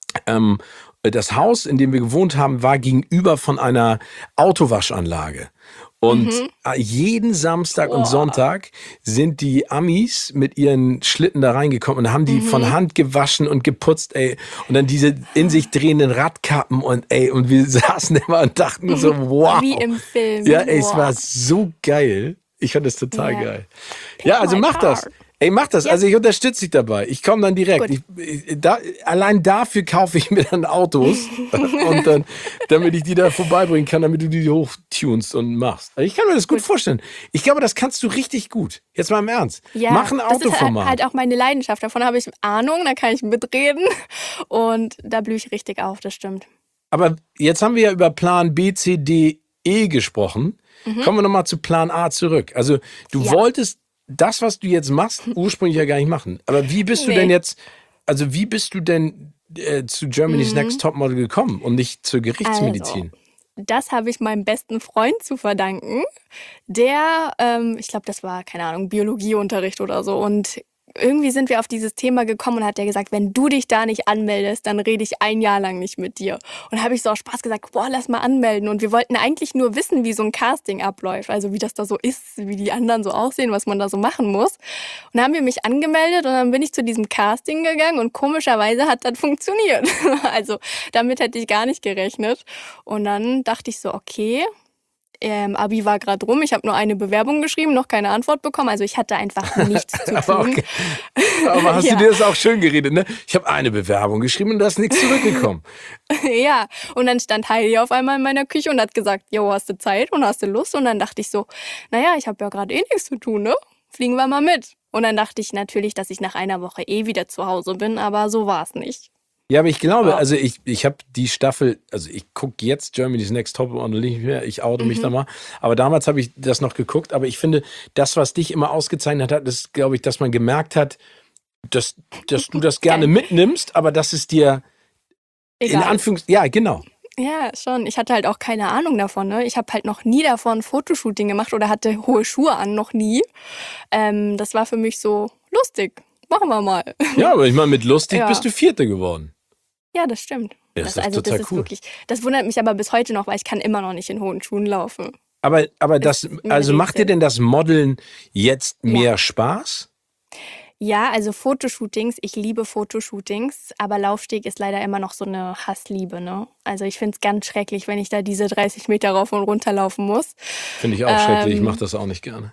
das Haus, in dem wir gewohnt haben, war gegenüber von einer Autowaschanlage. Und Mhm. jeden Samstag und Boah. Sonntag sind die Amis mit ihren Schlitten da reingekommen und haben die von Mhm. Hand gewaschen und geputzt, ey. Und dann diese in sich drehenden Radkappen und ey, und wir saßen immer und dachten so, Wie wow. im Film. Ja, ey, es war Boah. so geil. Ich fand das total Ja. geil. Pick Ja, also my mach das. car. Ey, mach das. Ja, Also ich unterstütze dich dabei. Ich komme dann direkt. gut. Allein dafür kaufe ich mir dann Autos und dann, damit ich die da vorbeibringen kann, damit du die hochtunst und machst. Also ich kann mir das gut Gut. vorstellen. Ich glaube, das kannst du richtig gut. Jetzt mal im Ernst. Mach Ja, ein das ist Autoformat. halt auch meine Leidenschaft. Davon habe ich Ahnung, da kann ich mitreden. Und da blühe ich richtig auf, das stimmt. Aber jetzt haben wir ja über Plan B, C, D, E gesprochen. Mhm. Kommen wir nochmal zu Plan A zurück. Also du Ja. wolltest das, was du jetzt machst, ursprünglich ja gar nicht machen. Aber wie bist du denn Nee. jetzt, also wie bist du denn zu Germany's Next Mhm. Topmodel gekommen und nicht zur Also, Gerichtsmedizin? das habe ich meinem besten Freund zu verdanken. Der, ich glaube, das war, keine Ahnung, Biologieunterricht oder so. Und irgendwie sind wir auf dieses Thema gekommen und hat der gesagt, wenn du dich da nicht anmeldest, dann rede ich 1 Jahr lang nicht mit dir. Und habe ich so aus Spaß gesagt, boah, lass mal anmelden. Und wir wollten eigentlich nur wissen, wie so ein Casting abläuft, also wie das da so ist, wie die anderen so aussehen, was man da so machen muss. Und dann haben wir mich angemeldet und dann bin ich zu diesem Casting gegangen und komischerweise hat das funktioniert. Also damit hätte ich gar nicht gerechnet. Und dann dachte ich so, okay, Abi war gerade rum, ich habe nur eine Bewerbung geschrieben, noch keine Antwort bekommen. Also ich hatte einfach nichts zu Aber, tun. okay. Aber hast du Ja, dir das auch schön geredet, ne? Ich habe eine Bewerbung geschrieben und da ist nichts zurückgekommen. ja. Und dann stand Heidi auf einmal in meiner Küche und hat gesagt, jo, hast du Zeit und hast du Lust? Und dann dachte ich so, naja, ich habe ja gerade eh nichts zu tun, ne? Fliegen wir mal mit. Und dann dachte ich natürlich, dass ich nach einer Woche eh wieder zu Hause bin, aber so war es nicht. Ja, aber ich glaube, Ja. also ich habe die Staffel, also ich gucke jetzt Germany's Next Topmodel nicht mehr, ich oute mich da Mhm. mal, aber damals habe ich das noch geguckt, aber ich finde, das, was dich immer ausgezeichnet hat, ist, glaube ich, dass man gemerkt hat, dass du das gerne Geil. mitnimmst, aber dass es dir in Egal. ja, genau. Ja, schon. Ich hatte halt auch keine Ahnung davon, ne? Ich habe halt noch nie davon ein Fotoshooting gemacht oder hatte hohe Schuhe an, noch nie. Das war für mich so lustig. Machen wir mal. Ja, aber ich meine, mit lustig bist Ja. du Vierte geworden. Ja, das stimmt. Ja, ist doch Das total ist cool. wirklich, das wundert mich aber bis heute noch, weil ich kann immer noch nicht in hohen Schuhen laufen. Aber das, Ist mir ein also macht dir Rätsel. denn das Modeln jetzt Ja. mehr Spaß? Ja, also Fotoshootings, ich liebe Fotoshootings, aber Laufsteg ist leider immer noch so eine Hassliebe, ne? Also ich finde es ganz schrecklich, wenn ich da diese 30 Meter rauf und runter laufen muss. Finde ich auch schrecklich, ich mache Ähm, das auch nicht gerne.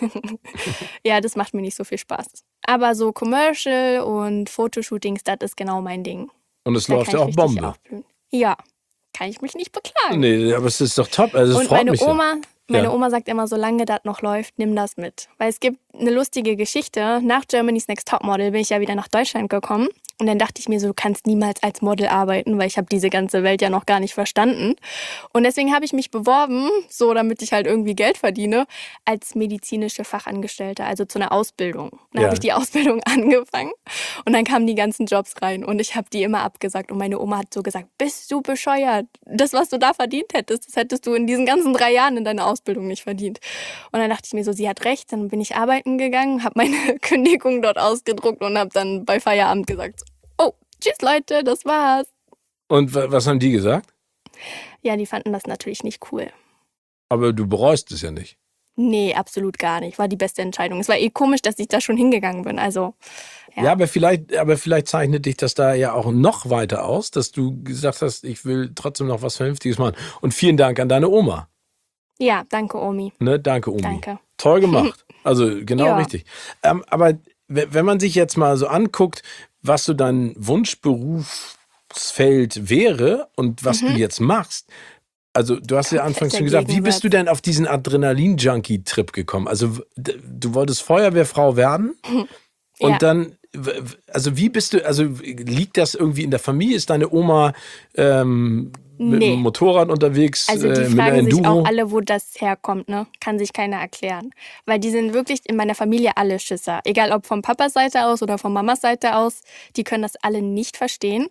ja, das macht mir nicht so viel Spaß. Aber so Commercial und Fotoshootings, das ist genau mein Ding. Und es Da läuft kann ja ich auch richtig Bombe. aufblühen. Ja, kann ich mich nicht beklagen. Nee, aber es ist doch top, also es Und freut mich ja. meine Ja. Oma sagt immer, solange das noch läuft, nimm das mit. Weil es gibt eine lustige Geschichte. Nach Germany's Next Topmodel bin ich ja wieder nach Deutschland gekommen. Und dann dachte ich mir so, du kannst niemals als Model arbeiten, weil ich habe diese ganze Welt ja noch gar nicht verstanden. Und deswegen habe ich mich beworben, so damit ich halt irgendwie Geld verdiene, als medizinische Fachangestellte, also zu einer Ausbildung. Dann habe ich Ja. die Ausbildung angefangen und dann kamen die ganzen Jobs rein und ich habe die immer abgesagt. Und meine Oma hat so gesagt, bist du bescheuert? Das, was du da verdient hättest, das hättest du in diesen ganzen 3 Jahren in deiner Ausbildung nicht verdient. Und dann dachte ich mir so, sie hat recht. Dann bin ich arbeiten gegangen, habe meine Kündigung dort ausgedruckt und habe dann bei Feierabend gesagt, oh, tschüss Leute, das war's. Und was haben die gesagt? Ja, die fanden das natürlich nicht cool. Aber du bereust es ja nicht. Nee, absolut gar nicht. War die beste Entscheidung. Es war eh komisch, dass ich da schon hingegangen bin. Also, Ja, ja. aber vielleicht zeichnet dich das da ja auch noch weiter aus, dass du gesagt hast, ich will trotzdem noch was Vernünftiges machen. Und vielen Dank an deine Oma. Ja, danke, Omi. Ne? Danke, Omi. Danke. Toll gemacht. Also genau Ja. richtig. Aber wenn man sich jetzt mal so anguckt, was so dein Wunschberufsfeld wäre und was du jetzt machst. Also du hast ja anfangs Kompletter schon gesagt, wie bist Gegensatz. du denn auf diesen Adrenalin-Junkie-Trip gekommen? Also du wolltest Feuerwehrfrau werden und Ja. dann, also wie bist du, also liegt das irgendwie in der Familie? Ist deine Oma mit dem Nee. Motorrad unterwegs, Also die mit einer fragen sich Enduro? auch alle, wo das herkommt, ne? Kann sich keiner erklären. Weil die sind wirklich in meiner Familie alle Schisser. Egal ob von Papas Seite aus oder von Mamas Seite aus. Die können das alle nicht verstehen.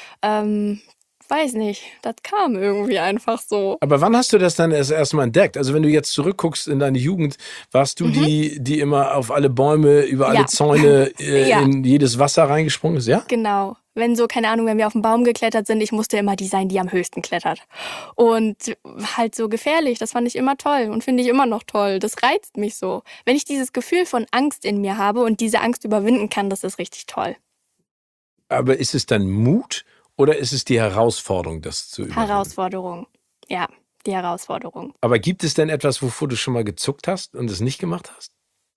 Weiß nicht. Das kam irgendwie einfach so. Aber wann hast du das dann erst mal entdeckt? Also wenn du jetzt zurückguckst in deine Jugend, warst du die immer auf alle Bäume, über alle Ja. Zäune, Ja. in jedes Wasser reingesprungen ist, ja? Genau. Wenn so, keine Ahnung, wenn wir auf den Baum geklettert sind, ich musste immer die sein, die am höchsten klettert. Und halt so gefährlich, das fand ich immer toll und finde ich immer noch toll. Das reizt mich so. Wenn ich dieses Gefühl von Angst in mir habe und diese Angst überwinden kann, das ist richtig toll. Aber ist es dann Mut oder ist es die Herausforderung, das zu überwinden? Herausforderung. Ja, die Herausforderung. Aber gibt es denn etwas, wovor du schon mal gezuckt hast und es nicht gemacht hast?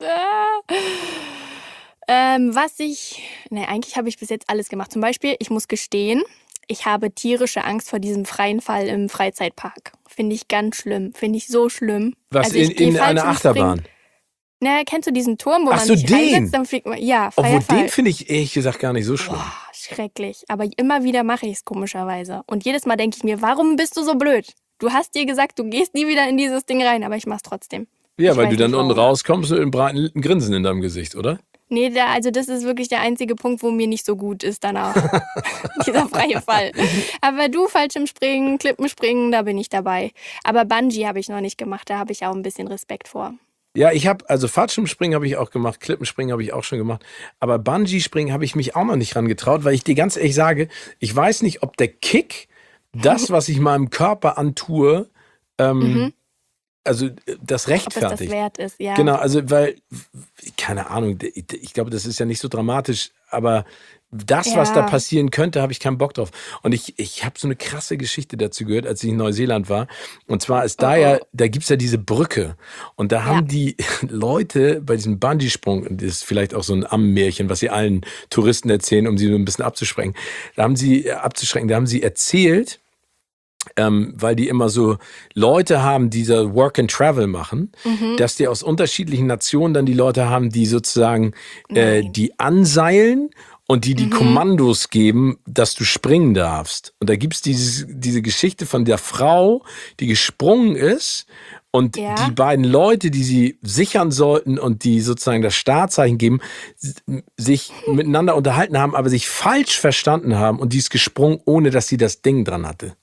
Eigentlich habe ich bis jetzt alles gemacht. Zum Beispiel, ich muss gestehen, ich habe tierische Angst vor diesem freien Fall im Freizeitpark. Finde ich ganz schlimm. Finde ich so schlimm. Was Also ich gehe in einer Fallschirmspringen. Achterbahn? Na, kennst du diesen Turm, wo Ach man so, sich den? reinsetzt, dann fliegt man. Ja, Obwohl, freier Fall. den finde ich ehrlich gesagt gar nicht so schlimm. Boah, schrecklich. Aber immer wieder mache ich es komischerweise. Und jedes Mal denke ich mir, warum bist du so blöd? Du hast dir gesagt, du gehst nie wieder in dieses Ding rein, aber ich mach's trotzdem. Ja, Ich weil weiß du dann nicht, unten warum. rauskommst mit einem breiten Grinsen in deinem Gesicht, oder? Nee, also das ist wirklich der einzige Punkt, wo mir nicht so gut ist danach. Dieser freie Fall. Aber du, Fallschirmspringen, Klippenspringen, da bin ich dabei. Aber Bungee habe ich noch nicht gemacht, da habe ich auch ein bisschen Respekt vor. Ja, also Fallschirmspringen habe ich auch gemacht, Klippenspringen habe ich auch schon gemacht, aber Bungee-Springen habe ich mich auch noch nicht rangetraut, weil ich dir ganz ehrlich sage, ich weiß nicht, ob der Kick, das, was ich meinem Körper antue, also das Ob es das rechtfertigt. wert ist, ja. Genau, also weil, keine Ahnung, ich glaube, das ist ja nicht so dramatisch, aber das, was da Ja. passieren könnte, habe ich keinen Bock drauf. Und ich habe so eine krasse Geschichte dazu gehört, als ich in Neuseeland war. Und zwar ist Oh, oh. da gibt's ja diese Brücke. Und da Ja. haben die Leute bei diesem Bungee-Sprung, und das ist vielleicht auch so ein Ammenmärchen, was sie allen Touristen erzählen, um sie so ein bisschen abzuschrecken. Da haben sie erzählt, weil die immer so Leute haben, die so Work and Travel machen, Mhm. dass die aus unterschiedlichen Nationen dann die Leute haben, die sozusagen Nein. die anseilen und die Mhm. Kommandos geben, dass du springen darfst. Und da gibt's diese Geschichte von der Frau, die gesprungen ist und die Ja. beiden Leute, die sie sichern sollten und die sozusagen das Startzeichen geben, sich miteinander unterhalten haben, aber sich falsch verstanden haben und die ist gesprungen, ohne dass sie das Ding dran hatte.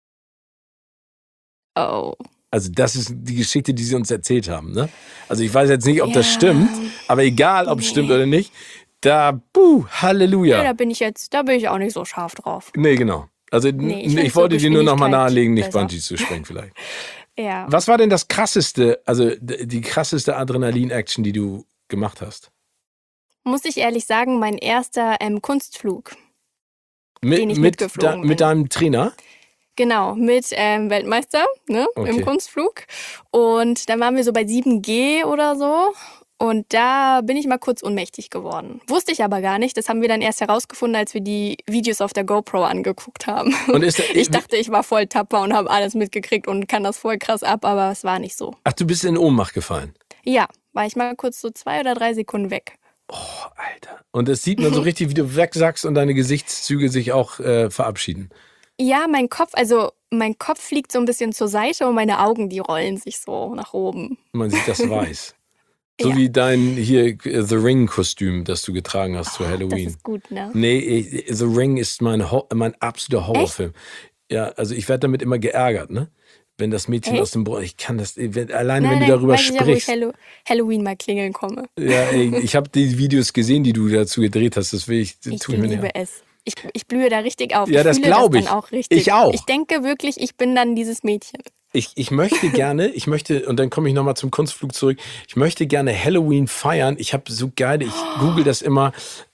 Oh. Also das ist die Geschichte, die sie uns erzählt haben. Ne? Also ich weiß jetzt nicht, ob das Ja. stimmt, aber egal, ob es stimmt Nee. oder nicht, da, Nee, Halleluja. da bin ich auch nicht so scharf drauf. Nee, genau. Also Nee, ich ich finde so wollte dir nur noch mal Geschwindigkeit nahelegen, nicht besser. Bungee zu springen vielleicht. Ja. Was war denn das krasseste, also die krasseste Adrenalin-Action, die du gemacht hast? Muss ich ehrlich sagen, mein erster Kunstflug, den ich mitgeflogen Mit bin. deinem Trainer? Genau, mit Weltmeister, ne, im Okay. Kunstflug. Und dann waren wir so bei 7G oder so. Und da bin ich mal kurz ohnmächtig geworden. Wusste ich aber gar nicht. Das haben wir dann erst herausgefunden, als wir die Videos auf der GoPro angeguckt haben. Und ist Ich dachte, ich war voll tapfer und habe alles mitgekriegt und kann das voll krass ab, aber es war nicht so. ach, du bist in Ohnmacht gefallen. Ja, war ich mal kurz so 2 oder 3 Sekunden weg. Oh, Alter. Und das sieht man so richtig, wie du wegsackst und deine Gesichtszüge sich auch verabschieden. Ja, mein Kopf fliegt so ein bisschen zur Seite und meine Augen, die rollen sich so nach oben. Man sieht das weiß. So Ja. wie dein hier The Ring-Kostüm, das du getragen hast zu Das Halloween. ist gut, ne? Nee, The Ring ist mein absoluter Horrorfilm. Ja, also ich werde damit immer geärgert, ne? Wenn das Mädchen Echt? aus dem ich kann das, alleine wenn Nein, du nein, darüber weiß ich ja, wo ich sprichst. Halloween mal klingeln komme. Ja, ey, ich habe die Videos gesehen, die du dazu gedreht hast, das will ich, Ich tue ich mir nicht an. liebe es. Ich blühe da richtig auf. Ja, Ich das fühle glaube das ich. dann auch richtig. Ich auch. Ich denke wirklich, ich bin dann dieses Mädchen. Ich möchte gerne, und dann komme ich nochmal zum Kunstflug zurück, ich möchte gerne Halloween feiern. Ich habe so geil, ich google das immer,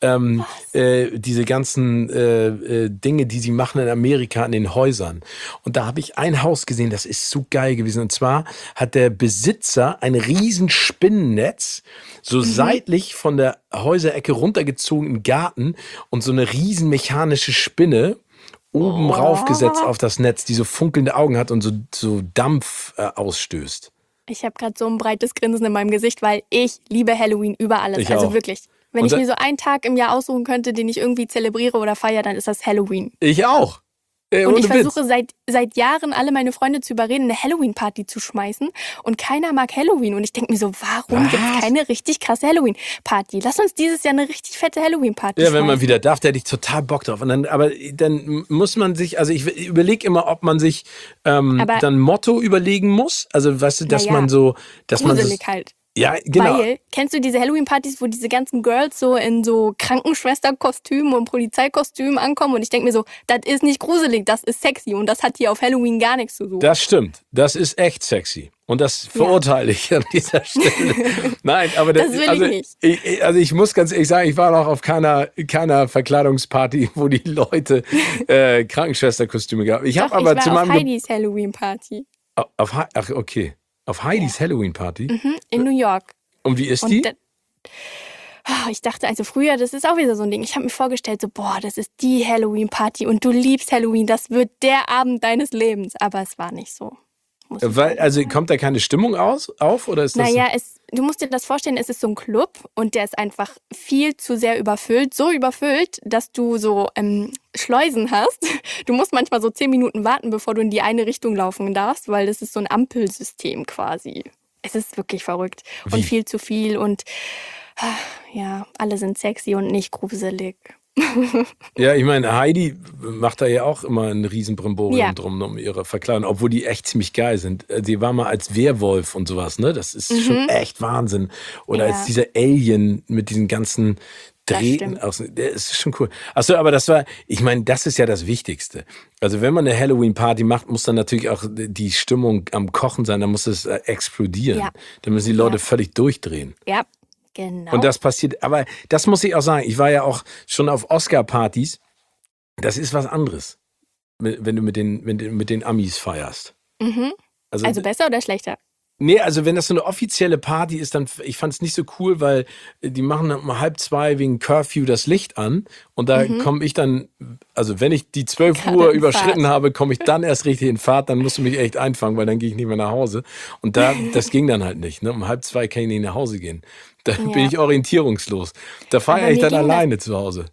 diese ganzen Dinge, die sie machen in Amerika in den Häusern. Und da habe ich ein Haus gesehen, das ist so geil gewesen. Und zwar hat der Besitzer ein riesen Spinnennetz, so seitlich von der Häuserecke runtergezogen im Garten und so eine riesen mechanische Spinne oben raufgesetzt auf das Netz, die so funkelnde Augen hat und so Dampf ausstößt. Ich habe gerade so ein breites Grinsen in meinem Gesicht, weil ich liebe Halloween über alles. Ich Also auch. wirklich. Wenn Und ich mir so einen Tag im Jahr aussuchen könnte, den ich irgendwie zelebriere oder feiere, dann ist das Halloween. Ich auch. Und ich Ohne Witz. versuche seit Jahren alle meine Freunde zu überreden, eine Halloween-Party zu schmeißen. Und keiner mag Halloween. Und ich denke mir so, warum gibt es keine richtig krasse Halloween-Party? Lass uns dieses Jahr eine richtig fette Halloween-Party Ja, schmeißen. wenn man wieder darf, da hätte ich total Bock drauf. Aber dann muss man sich, also ich überlege immer, ob man sich dann ein Motto überlegen muss. Also weißt du, dass Naja, man so, dass man so, gruselig halt. ja, genau. Weil, kennst du diese Halloween-Partys, wo diese ganzen Girls so in so Krankenschwesterkostümen und Polizeikostümen ankommen? Und ich denke mir so, das ist nicht gruselig, das ist sexy. Und das hat hier auf Halloween gar nichts zu suchen. Das stimmt. Das ist echt sexy. Und das verurteile ich an dieser Stelle. Nein, aber Das will ich nicht. Also ich muss ganz ehrlich sagen, ich war noch auf keiner Verkleidungsparty, wo die Leute Krankenschwesterkostüme gehabt haben. Ich habe Doch, aber ich zu war auf meinem Heidis Halloween-Party. Ach, okay. Auf Heidis Halloween-Party? In New York. Und wie ist Und die? ich dachte, also früher, das ist auch wieder so ein Ding. Ich habe mir vorgestellt, so, boah, das ist die Halloween-Party und du liebst Halloween, das wird der Abend deines Lebens. Aber es war nicht so. Also kommt da keine Stimmung auf oder ist das? Naja, du musst dir das vorstellen, es ist so ein Club und der ist einfach viel zu sehr überfüllt. So überfüllt, dass du so Schleusen hast. Du musst manchmal so 10 Minuten warten, bevor du in die eine Richtung laufen darfst, weil das ist so ein Ampelsystem quasi. Es ist wirklich verrückt und viel zu viel und ja, alle sind sexy und nicht gruselig. Ja, ich meine, Heidi macht da ja auch immer ein Riesenbrimborium Ja. drum um ihre Verkleidung, obwohl die echt ziemlich geil sind. Sie war mal als Werwolf und sowas, ne? Das ist schon echt Wahnsinn. Oder Ja. als dieser Alien mit diesen ganzen Drähten. Das ist schon cool. Achso, aber ich meine, das ist ja das Wichtigste. Also wenn man eine Halloween-Party macht, muss dann natürlich auch die Stimmung am Kochen sein, dann muss es explodieren. Ja. Dann müssen die Leute völlig durchdrehen. Ja, Und Genau. das passiert, aber das muss ich auch sagen, ich war ja auch schon auf Oscar-Partys. Das ist was anderes, wenn du mit den Amis feierst. Mhm. Also, Also besser oder schlechter? nee, also wenn das so eine offizielle Party ist, dann, ich fand es nicht so cool, weil die machen dann um 1:30 wegen Curfew das Licht an und da Mhm. komme ich dann, also wenn ich die 12 Gerade Uhr in überschritten Fahrt. habe, komme ich dann erst richtig in Fahrt, dann musst du mich echt einfangen, weil dann gehe ich nicht mehr nach Hause. Und das ging dann halt nicht, ne? Um 1:30 kann ich nicht nach Hause gehen. Da bin Ja. ich orientierungslos. Da feiere Aber ich mir dann ging das, alleine zu Hause.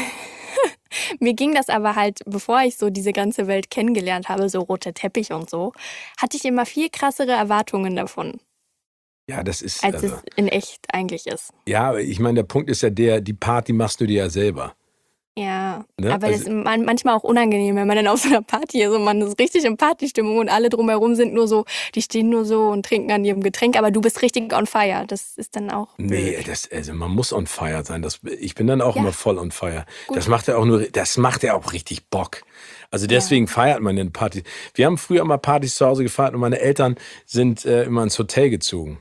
mir ging das aber halt, bevor ich so diese ganze Welt kennengelernt habe, so roter Teppich und so, hatte ich immer viel krassere Erwartungen davon, Ja, das ist, als also, es in echt eigentlich ist. ja, aber ich meine, der Punkt ist ja der, die Party machst du dir ja selber. Ja, Ne? aber das Also, ist manchmal auch unangenehm, wenn man dann auf so einer Party ist und man ist richtig in Partystimmung und alle drumherum sind nur so, die stehen nur so und trinken an ihrem Getränk, aber du bist richtig on fire. Das ist dann auch nee, blöd. also man muss on fire sein. Ich bin dann auch Ja, immer voll on fire. Das gut. macht ja auch das macht ja auch richtig Bock. Also Ja. deswegen feiert man eine Party. Wir haben früher immer Partys zu Hause gefeiert und meine Eltern sind immer ins Hotel gezogen.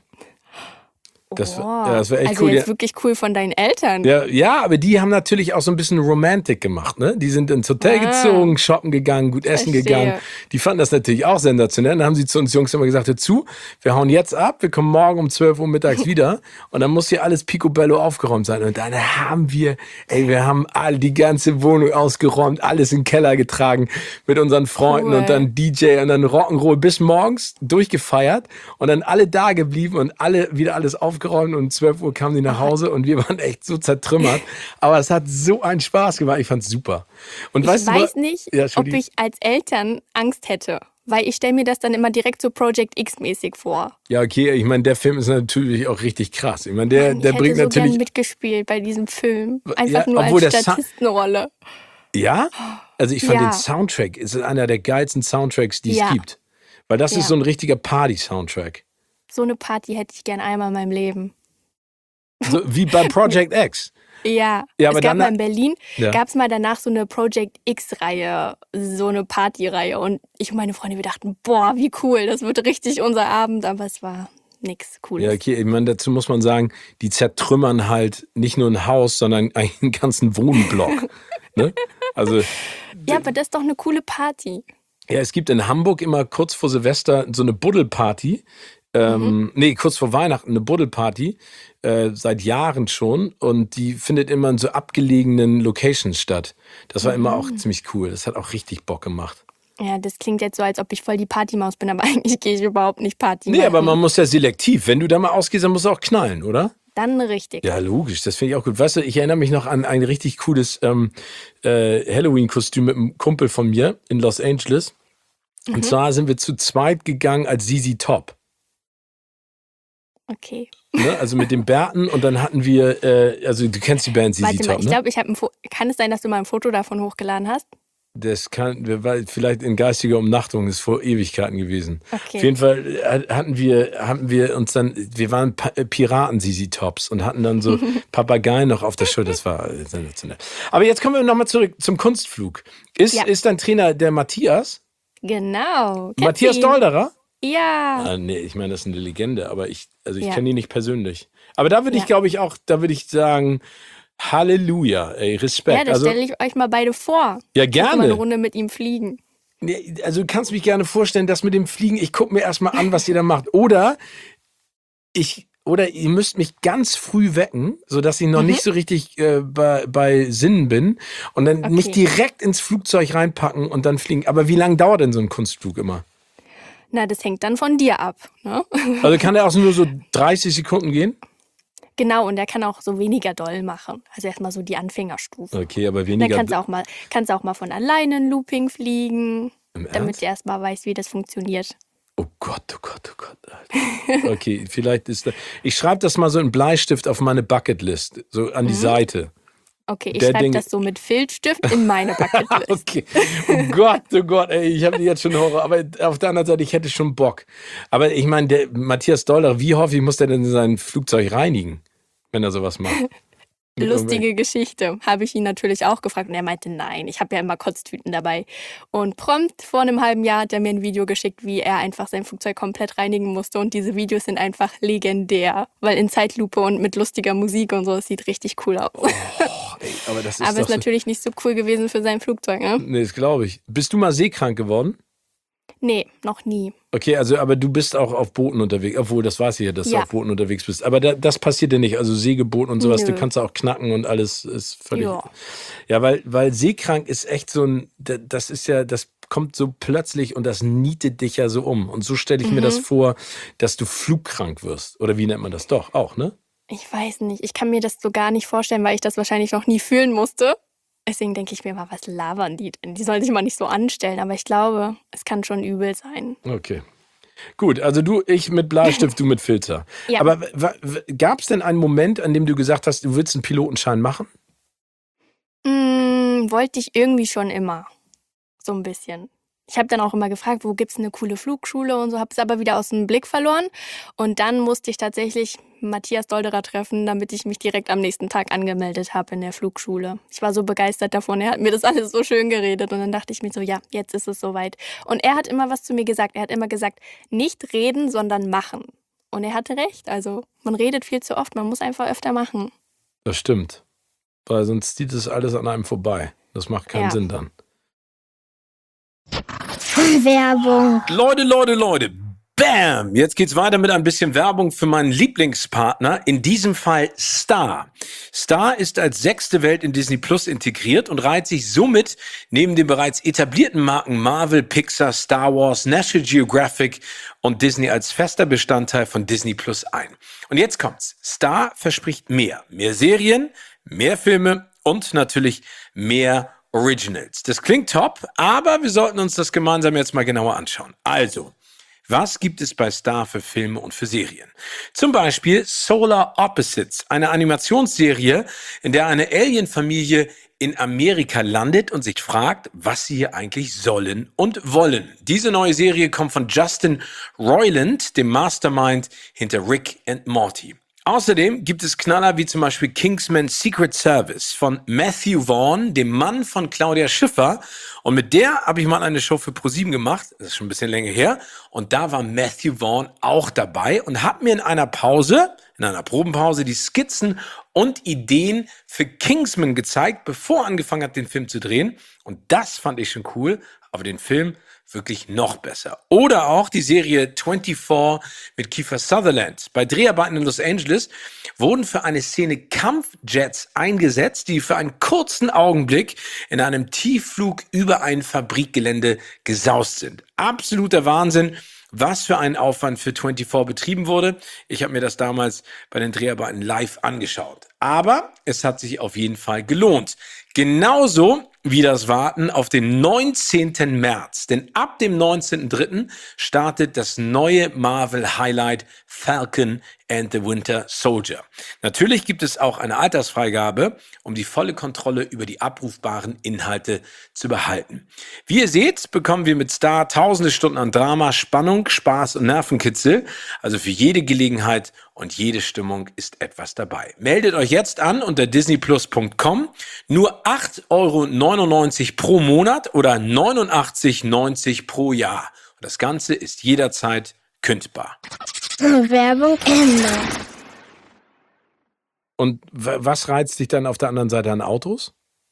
Oh, Das war echt also cool. jetzt wirklich cool von deinen Eltern. Ja, aber die haben natürlich auch so ein bisschen Romantik gemacht, ne? Die sind ins Hotel Ah, gezogen, shoppen gegangen, gut essen gegangen. verstehe. Die fanden das natürlich auch sensationell. Dann haben sie zu uns Jungs immer gesagt, hör zu, wir hauen jetzt ab, wir kommen morgen um 12 Uhr mittags wieder und dann muss hier alles picobello aufgeräumt sein. Und dann wir haben all die ganze Wohnung ausgeräumt, alles in den Keller getragen mit unseren Freunden und Cool. dann DJ und dann Rock'n'Roll bis morgens durchgefeiert und dann alle da geblieben und alle wieder alles aufgeräumt und um 12 Uhr kamen die nach Oh, Hause und wir waren echt so zertrümmert. Aber es hat so einen Spaß gemacht. Ich fand's super. Und ich weißt du was? weiß nicht, Ja, ob Entschuldigung. ich als Eltern Angst hätte, weil ich stelle mir das dann immer direkt so Project X-mäßig vor. Ja, okay, ich meine, der Film ist natürlich auch richtig krass. Ich meine, Mann, der ich hätte bringt so gern natürlich, mitgespielt bei diesem Film. Einfach ja, nur obwohl als der Statistenrolle. ja, also ich fand den Ja, Soundtrack, ist einer der geilsten Soundtracks, die es ja, gibt. Weil das ist ja. so ein richtiger Party-Soundtrack. So eine Party hätte ich gern einmal in meinem Leben. So wie bei Project X. Ja, Ja, es aber gab dann, mal in Berlin, ja. gab es mal danach so eine Project X-Reihe, so eine Partyreihe. Und ich und meine Freunde, wir dachten, boah, wie cool, das wird richtig unser Abend. Aber es war nichts Ja, Cooles. okay, ich meine, dazu muss man sagen, die zertrümmern halt nicht nur ein Haus, sondern einen ganzen Wohnblock. Ne? Also, Ja, aber das ist doch eine coole Party. ja, es gibt in Hamburg immer kurz vor Silvester so eine Buddelparty. Mhm. Nee, kurz vor Weihnachten eine Buddelparty, seit Jahren schon. Und die findet immer in so abgelegenen Locations statt. Das war immer auch Mhm. ziemlich cool. Das hat auch richtig Bock gemacht. Ja, das klingt jetzt so, als ob ich voll die Partymaus bin, aber eigentlich gehe ich überhaupt nicht Party Nee, aber man machen. muss ja selektiv. Wenn du da mal ausgehst, dann musst du auch knallen, oder? Dann richtig. Ja, logisch. Das finde ich auch gut. Weißt du, ich erinnere mich noch an ein richtig cooles Halloween-Kostüm mit einem Kumpel von mir in Los Angeles. Und Mhm. zwar sind wir zu zweit gegangen als ZZ Top. Okay. Ne? Also mit den Bärten und dann hatten wir, also du kennst die Band ZZ Warte mal, Top, ich ne? glaube, ich habe kann es sein, dass du mal ein Foto davon hochgeladen hast? Das war vielleicht in geistiger Umnachtung, ist vor Ewigkeiten gewesen. Auf Okay. jeden Fall hatten wir uns dann, wir waren Piraten ZZ Tops und hatten dann so Papageien noch auf der Schulter. Das war sensationell. Aber jetzt kommen wir nochmal zurück zum Kunstflug. Ja, Ist dein Trainer der Matthias? genau. Kennst du Matthias ihn? Dolderer? Ja. Ah, nee, ich meine, das ist eine Legende, aber ich Ja, kenne ihn nicht persönlich. Aber da würde ich, ja. glaube ich, auch, da würde ich sagen, Halleluja, ey, Ja, Respekt. da Also, stelle ich euch mal beide vor. ja, Kannst du mal eine gerne. Runde mit ihm fliegen? Nee, also, du kannst mich gerne vorstellen, dass mit dem Fliegen, ich gucke mir erstmal an, was ihr da macht. Oder ihr müsst mich ganz früh wecken, sodass ich noch Mhm. nicht so richtig bei Sinnen bin und dann mich Okay. direkt ins Flugzeug reinpacken und dann fliegen. Aber wie lange dauert denn so ein Kunstflug immer? Na, das hängt dann von dir ab, ne? Also kann der auch nur so 30 Sekunden gehen? Genau, und er kann auch so weniger doll machen. Also erstmal so die Anfängerstufe. Okay, aber Dann weniger kannst du auch mal von alleine ein Looping fliegen, im damit Ernst? du erstmal weißt, wie das funktioniert. Oh Gott, oh Gott, oh Gott, Alter. Okay, vielleicht ist da. Ich schreibe das mal so in Bleistift auf meine Bucketlist, so an die Mhm. Seite. Okay, ich Der schreibe Ding. das so mit Filzstift in meine Bucketlist. Okay. Oh Gott, ey, ich habe jetzt schon Horror. Aber auf der anderen Seite, ich hätte schon Bock. Aber ich meine, der Matthias Dolder, wie häufig muss der denn sein Flugzeug reinigen, wenn er sowas macht? Mit irgendwelchen. Lustige Geschichte, habe ich ihn natürlich auch gefragt und er meinte: „Nein, ich habe ja immer Kotztüten dabei." Und prompt vor einem halben Jahr hat er mir ein Video geschickt, wie er einfach sein Flugzeug komplett reinigen musste und diese Videos sind einfach legendär, weil in Zeitlupe und mit lustiger Musik und so, es sieht richtig cool aus. Oh, ey, aber das ist Aber doch ist so. natürlich nicht so cool gewesen für sein Flugzeug, ne? Nee, das glaube ich. Bist du mal seekrank geworden? Ne, noch nie. Okay, also aber du bist auch auf Booten unterwegs, obwohl das weiß ich ja, dass du Ja, auf Booten unterwegs bist. Aber das passiert dir nicht, also Segelboot und sowas, du nö. kannst auch knacken und alles ist völlig. Ja. Ja, weil seekrank ist echt so ein, das ist ja, das kommt so plötzlich und das nietet dich ja so um. Und so stelle ich mir das Mhm. vor, dass du flugkrank wirst. Oder wie nennt man das? Doch, auch, ne? Ich weiß nicht. Ich kann mir das so gar nicht vorstellen, weil ich das wahrscheinlich noch nie fühlen musste. Deswegen denke ich mir mal, was labern die denn? Die sollen sich mal nicht so anstellen. Aber ich glaube, es kann schon übel sein. Okay. Gut, also ich mit Bleistift, du mit Filzer. Ja. Aber gab es denn einen Moment, an dem du gesagt hast, du willst einen Pilotenschein machen? Wollte ich irgendwie schon immer. So ein bisschen. Ich habe dann auch immer gefragt, wo gibt's eine coole Flugschule und so, habe es aber wieder aus dem Blick verloren. Und dann musste ich tatsächlich Matthias Dolderer treffen, damit ich mich direkt am nächsten Tag angemeldet habe in der Flugschule. Ich war so begeistert davon. Er hat mir das alles so schön geredet und dann dachte ich mir so, ja, jetzt ist es soweit. Und er hat immer was zu mir gesagt. Er hat immer gesagt, nicht reden, sondern machen. Und er hatte recht. Also man redet viel zu oft, man muss einfach öfter machen. Das stimmt. Weil sonst zieht es alles an einem vorbei. Das macht keinen Ja. Sinn dann. Werbung. Leute. Bam! Jetzt geht's weiter mit ein bisschen Werbung für meinen Lieblingspartner, in diesem Fall Star. Star ist als 6. Welt in Disney Plus integriert und reiht sich somit neben den bereits etablierten Marken Marvel, Pixar, Star Wars, National Geographic und Disney als fester Bestandteil von Disney Plus ein. Und jetzt kommt's. Star verspricht mehr. Mehr Serien, mehr Filme und natürlich mehr Originals. Das klingt top, aber wir sollten uns das gemeinsam jetzt mal genauer anschauen. Also, was gibt es bei Star für Filme und für Serien? Zum Beispiel Solar Opposites, eine Animationsserie, in der eine Alien-Familie in Amerika landet und sich fragt, was sie hier eigentlich sollen und wollen. Diese neue Serie kommt von Justin Roiland, dem Mastermind hinter Rick and Morty. Außerdem gibt es Knaller wie zum Beispiel Kingsman Secret Service von Matthew Vaughn, dem Mann von Claudia Schiffer. Und mit der habe ich mal eine Show für ProSieben gemacht. Das ist schon ein bisschen länger her. Und da war Matthew Vaughn auch dabei und hat mir in einer Probenpause, die Skizzen und Ideen für Kingsman gezeigt, bevor er angefangen hat, den Film zu drehen. Und das fand ich schon cool. Aber den Film wirklich noch besser. Oder auch die Serie 24 mit Kiefer Sutherland. Bei Dreharbeiten in Los Angeles wurden für eine Szene Kampfjets eingesetzt, die für einen kurzen Augenblick in einem Tiefflug über ein Fabrikgelände gesaust sind. Absoluter Wahnsinn, was für ein Aufwand für 24 betrieben wurde. Ich habe mir das damals bei den Dreharbeiten live angeschaut. Aber es hat sich auf jeden Fall gelohnt. Genauso wie das Warten auf den 19. März. Denn ab dem 19.03. startet das neue Marvel-Highlight Falcon and the Winter Soldier. Natürlich gibt es auch eine Altersfreigabe, um die volle Kontrolle über die abrufbaren Inhalte zu behalten. Wie ihr seht, bekommen wir mit Star tausende Stunden an Drama, Spannung, Spaß und Nervenkitzel. Also für jede Gelegenheit und jede Stimmung ist etwas dabei. Meldet euch jetzt an unter disneyplus.com. Nur 8,99 € pro Monat oder 89,90 € pro Jahr. Und das Ganze ist jederzeit kündbar. Werbung Ende. Und was reizt dich dann auf der anderen Seite an Autos?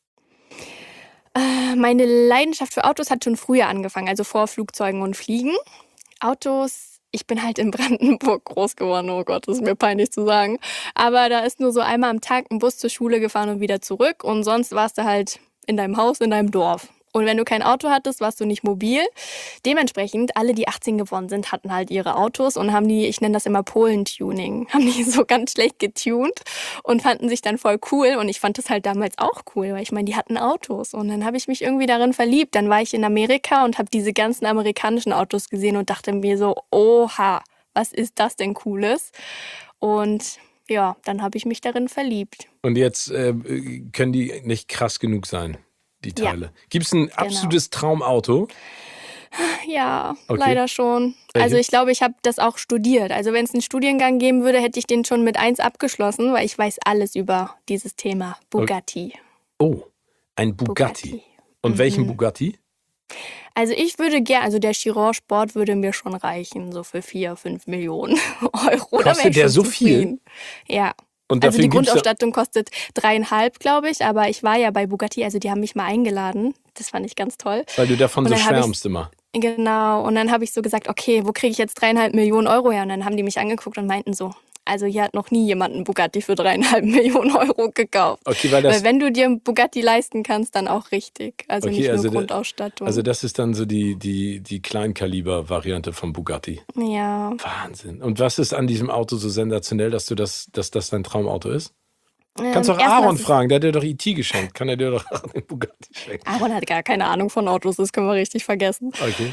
Meine Leidenschaft für Autos hat schon früher angefangen, also vor Flugzeugen und Fliegen. Autos, ich bin halt in Brandenburg groß geworden, oh Gott, das ist mir peinlich zu sagen. Aber da ist nur so einmal am Tag ein Bus zur Schule gefahren und wieder zurück. Und sonst warst du halt in deinem Haus, in deinem Dorf. Und wenn du kein Auto hattest, warst du nicht mobil. Dementsprechend, alle, die 18 geworden sind, hatten halt ihre Autos und haben die, ich nenne das immer Polentuning, haben die so ganz schlecht getuned und fanden sich dann voll cool. Und ich fand das halt damals auch cool, weil ich meine, die hatten Autos. Und dann habe ich mich irgendwie darin verliebt. Dann war ich in Amerika und habe diese ganzen amerikanischen Autos gesehen und dachte mir so, oha, was ist das denn Cooles? Und ja, dann habe ich mich darin verliebt. Und jetzt können die nicht krass genug sein, die Ja, Teile. Gibt es ein genau. absolutes Traumauto? Ja, Okay. leider schon. Also Welche? ich glaube, ich habe das auch studiert. Also wenn es einen Studiengang geben würde, hätte ich den schon mit 1 abgeschlossen, weil ich weiß alles über dieses Thema. Bugatti. Oh, ein Bugatti. Und welchen Mhm. Bugatti? Also ich würde gerne, also der Chiron Sport würde mir schon reichen, so für 4, 5 Millionen Euro. Da wäre Kostet ich der schon so viel? zufrieden. Ja. Und Also dafür die gibt's da. Grundausstattung kostet 3,5, glaube ich, aber ich war ja bei Bugatti, also die haben mich mal eingeladen. Das fand ich ganz toll. Weil du davon Und so dann habe ich, schwärmst immer. genau, und dann habe ich so gesagt, okay, wo kriege ich jetzt 3,5 Millionen Euro her? Und dann haben die mich angeguckt und meinten so, also hier hat noch nie jemand einen Bugatti für 3,5 Millionen Euro gekauft. Okay, weil Weil wenn du dir einen Bugatti leisten kannst, dann auch richtig. Also Okay, nicht nur also Grundausstattung. das ist dann so die Kleinkaliber-Variante vom Bugatti. Ja. Wahnsinn. Und was ist an diesem Auto so sensationell, dass das dein Traumauto ist? Kannst doch Erstmal Aaron ist es, fragen, der hat dir doch E.T. geschenkt. Kann er dir doch den Bugatti schenken? Aaron hat gar keine Ahnung von Autos, das können wir richtig vergessen. Okay.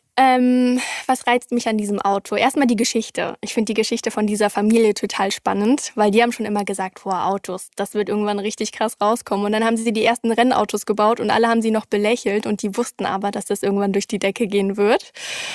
Was reizt mich an diesem Auto? Erstmal die Geschichte. Ich finde die Geschichte von dieser Familie total spannend, weil die haben schon immer gesagt, boah, Autos, das wird irgendwann richtig krass rauskommen. Und dann haben sie die ersten Rennautos gebaut und alle haben sie noch belächelt und die wussten aber, dass das irgendwann durch die Decke gehen wird.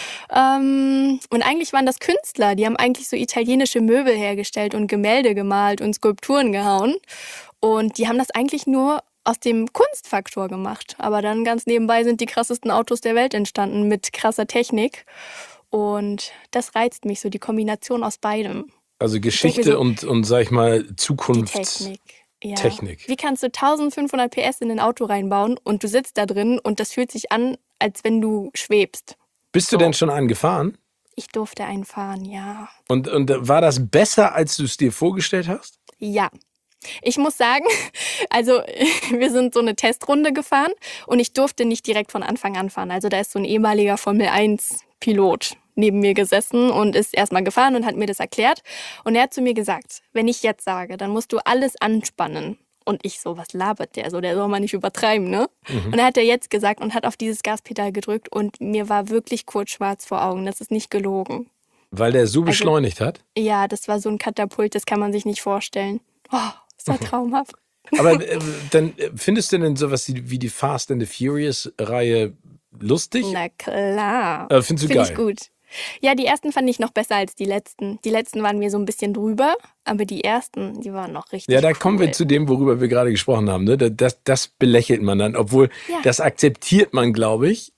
Und eigentlich waren das Künstler, die haben eigentlich so italienische Möbel hergestellt und Gemälde gemalt und Skulpturen gehauen. Und die haben das eigentlich nur aus dem Kunstfaktor gemacht. Aber dann ganz nebenbei sind die krassesten Autos der Welt entstanden mit krasser Technik. Und das reizt mich so, die Kombination aus beidem. Also Ich denke mir Geschichte so, und sag ich mal, die Zukunftstechnik. Technik. Ja. Wie kannst du 1500 PS in ein Auto reinbauen und du sitzt da drin und das fühlt sich an, als wenn du schwebst. Bist du denn So. schon angefahren? Ich durfte einen fahren, ja. Und war das besser, als du es dir vorgestellt hast? Ja. Ich muss sagen, also wir sind so eine Testrunde gefahren und ich durfte nicht direkt von Anfang an fahren. Also da ist so ein ehemaliger Formel-1-Pilot neben mir gesessen und ist erstmal gefahren und hat mir das erklärt. Und er hat zu mir gesagt, wenn ich jetzt sage, dann musst du alles anspannen. Und ich so, was labert der so? Der soll mal nicht übertreiben, ne? Und dann hat er jetzt gesagt und hat auf dieses Gaspedal gedrückt und mir war wirklich kurz schwarz vor Augen. Das ist nicht gelogen. Weil der so Also beschleunigt hat? ja, das war so ein Katapult, das kann man sich nicht vorstellen. Oh, ist war traumhaft. Aber dann findest du denn sowas wie die Fast and the Furious-Reihe lustig? Na klar. Findest du Finde ich geil? gut. Ja, die ersten fand ich noch besser als die letzten. Die letzten waren mir so ein bisschen drüber, aber die ersten, die waren noch Ja, richtig da kommen wir cool. zu dem, worüber wir gerade gesprochen haben. Ne? Das belächelt man dann, obwohl Ja. das akzeptiert man, glaube ich,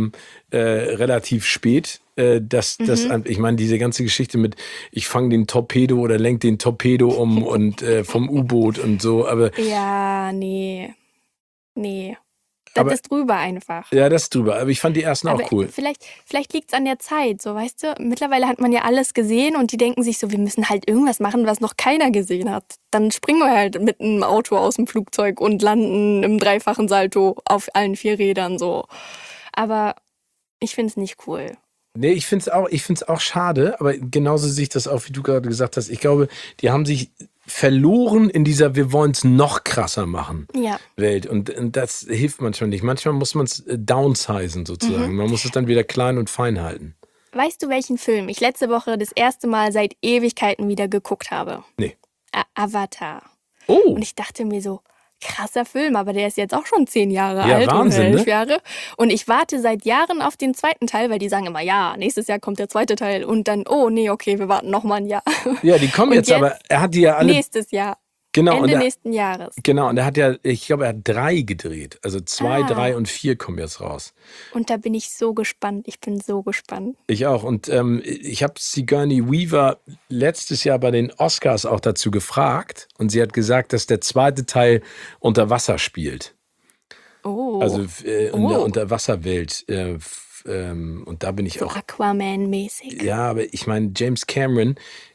relativ spät. Ich meine, diese ganze Geschichte mit, ich fange den Torpedo oder lenk den Torpedo um und vom U-Boot und so, aber Ja, nee. Das Aber- ist drüber einfach. ja, das ist drüber. Aber ich fand die ersten Aber auch cool. vielleicht liegt es an der Zeit, so weißt du. Mittlerweile hat man ja alles gesehen und die denken sich so, wir müssen halt irgendwas machen, was noch keiner gesehen hat. Dann springen wir halt mit einem Auto aus dem Flugzeug und landen im dreifachen Salto auf allen 4 Rädern so. Aber ich finde es nicht cool. Nee, ich find's auch schade, aber genauso sehe ich das auch, wie du gerade gesagt hast. Ich glaube, die haben sich verloren in dieser wir wollen es noch krasser machen Ja. Welt. Und das hilft manchmal nicht. Manchmal muss man es downsizen sozusagen. Man muss es dann wieder klein und fein halten. Weißt du, welchen Film ich letzte Woche das erste Mal seit Ewigkeiten wieder geguckt habe? Nee. Avatar. Oh, Und ich dachte mir so, krasser Film, aber der ist jetzt auch schon 10 Jahre Ja, alt Wahnsinn, oder 11 ne? Jahre. Und ich warte seit Jahren auf den zweiten Teil, weil die sagen immer, ja, nächstes Jahr kommt der zweite Teil. Und dann, oh nee, okay, wir warten noch mal ein Jahr. ja, die kommen Und jetzt, aber er hat die ja alle. Nächstes Jahr, Genau, und Ende er, nächsten Jahres. genau, und er hat ja, ich glaube, er hat 3 gedreht. Also 2, Ah. 3 und 4 kommen jetzt raus. Und da bin ich so gespannt. Ich bin so gespannt. Ich auch. Und ich habe Sigourney Weaver letztes Jahr bei den Oscars auch dazu gefragt. Und sie hat gesagt, dass der zweite Teil unter Wasser spielt. Oh, Also in der Oh. Unterwasserwelt. Und da bin ich so auch. Aquaman-mäßig. Ja, aber ich meine, James Cameron,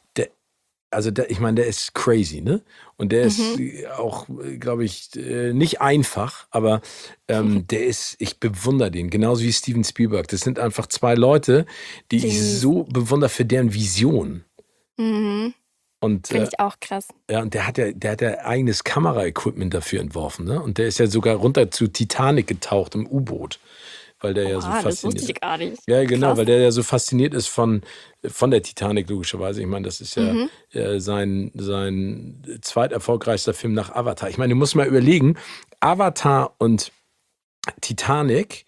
ich meine, der ist crazy, ne? Und der ist auch, glaube ich, nicht einfach, aber ich bewundere den, genauso wie Steven Spielberg. Das sind einfach 2 Leute, die ich Genies. so bewundere für deren Vision. Mhm. Und Finde ich auch krass. ja, und der hat ja eigenes Kameraequipment dafür entworfen, ne? Und der ist ja sogar runter zu Titanic getaucht im U-Boot, weil der ja so Ah, das wusste fasziniert. ich gar nicht. Ja, genau, Krass. weil der ja so fasziniert ist von der Titanic, logischerweise. Ich meine, das ist ja sein zweiterfolgreichster Film nach Avatar. Ich meine, du musst mal überlegen, Avatar und Titanic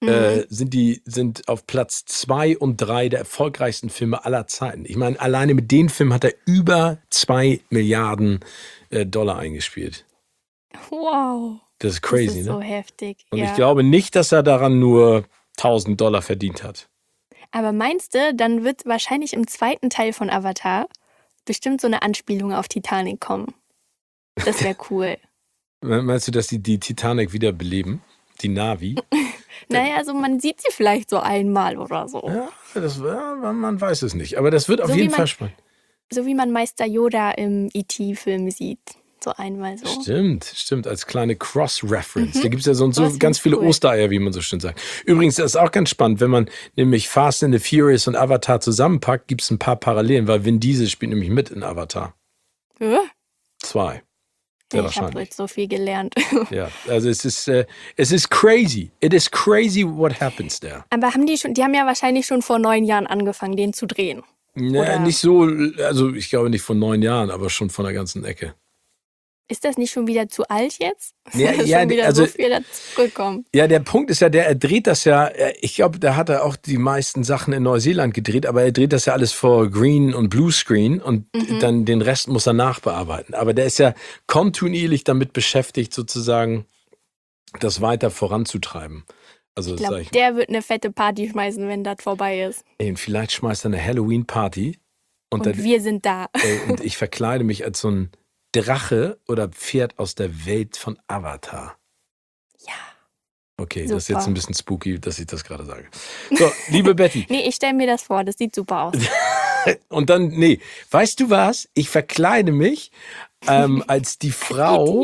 sind auf Platz 2 und 3 der erfolgreichsten Filme aller Zeiten. Ich meine, alleine mit den Filmen hat er über 2 Milliarden Dollar eingespielt. Wow. Das ist Das crazy, ist ne? so heftig. Und Ja. ich glaube nicht, dass er daran nur 1.000 Dollar verdient hat. Aber meinst du, dann wird wahrscheinlich im zweiten Teil von Avatar bestimmt so eine Anspielung auf Titanic kommen? Das wäre cool. Meinst du, dass die Titanic wieder beleben? Die Navi? Naja, also man sieht sie vielleicht so einmal oder so. Ja, man weiß es nicht. Aber das wird auf So wie jeden man- Fall spannend. So wie man Meister Yoda im E.T.-Film sieht. So einmal so. Stimmt, als kleine Cross-Reference. Da gibt es ja so Das find ganz ich viele cool. Ostereier, wie man so schön sagt. Übrigens, das ist auch ganz spannend, wenn man nämlich Fast and the Furious und Avatar zusammenpackt, gibt es ein paar Parallelen, weil Vin Diesel spielt nämlich mit in Avatar Hä? 2. Sehr Ich habe wahrscheinlich. heute so viel gelernt. Ja, also es ist crazy. It is crazy what happens there. Aber die haben ja wahrscheinlich schon vor 9 Jahren angefangen, den zu drehen. Oder- Nicht so, also ich glaube nicht von 9 Jahren, aber schon von der ganzen Ecke. Ist das nicht schon wieder zu alt jetzt? Ja, Ist ja, schon wieder also- so viel dazugekommen. Ja, der Punkt ist ja, er dreht das ja, ich glaube, da hat er auch die meisten Sachen in Neuseeland gedreht, aber er dreht das ja alles vor Green und Blue Screen und dann den Rest muss er nachbearbeiten. Aber der ist ja kontinuierlich damit beschäftigt, sozusagen das weiter voranzutreiben. Also Ich sag glaube, ich, der wird eine fette Party schmeißen, wenn das vorbei ist. ey, vielleicht schmeißt er eine Halloween-Party und, Und wir sind da. und ich verkleide mich als so ein Drache oder Pferd aus der Welt von Avatar. Ja. Okay, das ist Super. jetzt ein bisschen spooky, dass ich das gerade sage. So, liebe Betty. Nee, ich stelle mir das vor. Das sieht super aus. Und dann, weißt du was? Ich verkleide mich als die Frau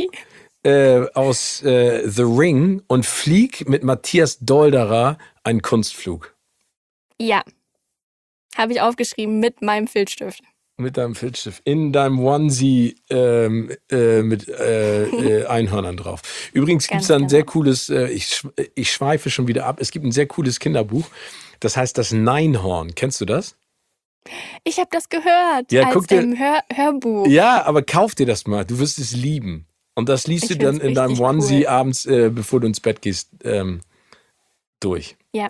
aus The Ring und flieg mit Matthias Dolderer einen Kunstflug. Ja. Habe ich aufgeschrieben mit meinem Filzstift. Mit deinem Filzstift. In deinem Onesie mit Einhörnern drauf. Übrigens gibt es Ganz da ein sehr genau. cooles, ich schweife schon wieder ab, es gibt ein sehr cooles Kinderbuch. Das heißt das Neinhorn. Kennst du das? Ich habe das gehört. Ja, als guck dir- Hörbuch. Ja, aber kauf dir das mal. Du wirst es lieben. Und das liest Ich du dann find's in deinem richtig Onesie cool. abends, bevor du ins Bett gehst, durch. Ja.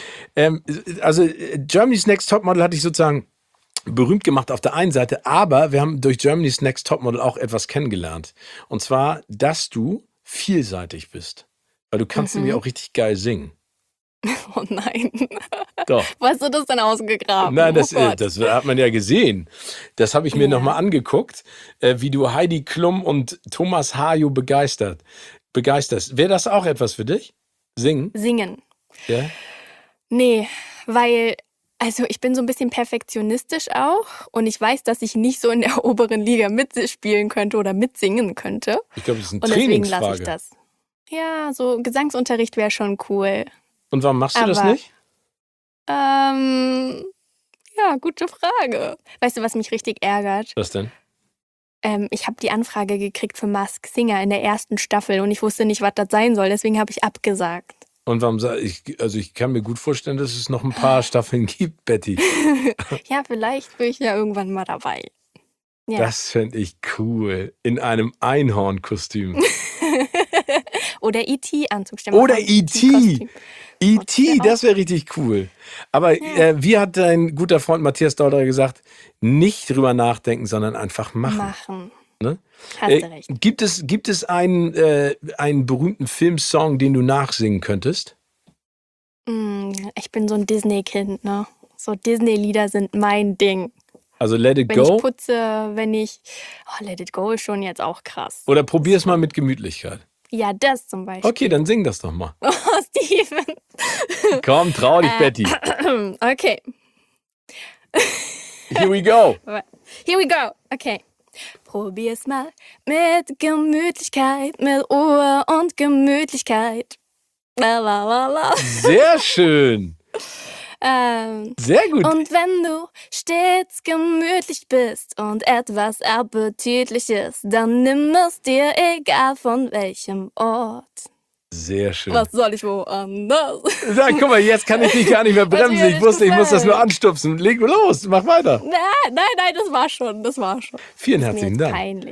Also Germany's Next Topmodel hatte ich sozusagen berühmt gemacht auf der einen Seite, aber wir haben durch Germany's Next Topmodel auch etwas kennengelernt. Und zwar, dass du vielseitig bist. Weil du kannst nämlich auch richtig geil singen. Oh nein. Doch. Wo hast du das denn ausgegraben? Nein, oh Gott. das hat man ja gesehen. Das habe ich mir Ja. nochmal angeguckt, wie du Heidi Klum und Thomas Hajo begeisterst. Wäre das auch etwas für dich? Singen? Singen. Ja? Nee, weil, also ich bin so ein bisschen perfektionistisch auch und ich weiß, dass ich nicht so in der oberen Liga mitspielen könnte oder mitsingen könnte. Ich glaube, das ist eine Und deswegen lasse ich Trainingsfrage. das. Ja, so Gesangsunterricht wäre schon cool. Und warum machst du das Aber- nicht? Ja, gute Frage. Weißt du, was mich richtig ärgert? Was denn? Ich habe die Anfrage gekriegt für Masked Singer in der ersten Staffel und ich wusste nicht, was das sein soll, deswegen habe ich abgesagt. Und warum sag ich, also ich kann mir gut vorstellen, dass es noch ein paar Staffeln gibt, Betty. Ja, vielleicht bin ich ja irgendwann mal dabei. Ja. Das fände ich cool. In einem Einhornkostüm. Oder E.T.-Anzug. Stell mal Oder vor, E.T.. E.T.-Kostüm. E.T., auch- das wäre richtig cool. Aber wie hat dein guter Freund Matthias Dolderer gesagt, nicht drüber nachdenken, sondern einfach machen. Machen. Ne? Hast du recht. Gibt es einen berühmten Filmsong, den du nachsingen könntest? Ich bin so ein Disney-Kind, ne? So Disney-Lieder sind mein Ding. Also Let It Wenn ich Go? putze, Oh, Let It Go ist schon jetzt auch krass. Oder probier es mal mit Gemütlichkeit. Ja, das zum Beispiel. Okay, dann sing das doch mal. Oh, Steven. Komm, trau dich, Betty. Okay, Here we go. here we go. Okay. Probier's mal mit Gemütlichkeit, mit Ruhe und Gemütlichkeit. La la la la. Sehr schön. Sehr gut. Und wenn du stets gemütlich bist und etwas Appetitliches, dann nimm es dir egal von welchem Ort. Sehr schön. Was soll ich woanders? Sag, guck mal, jetzt kann ich dich gar nicht mehr Was mir bremsen. Ich nicht wusste, ich muss das gefällt. nur anstupsen. Leg los, mach weiter. Nein, das war schon. Vielen Ist mir herzlichen jetzt Dank. peinlich. Ich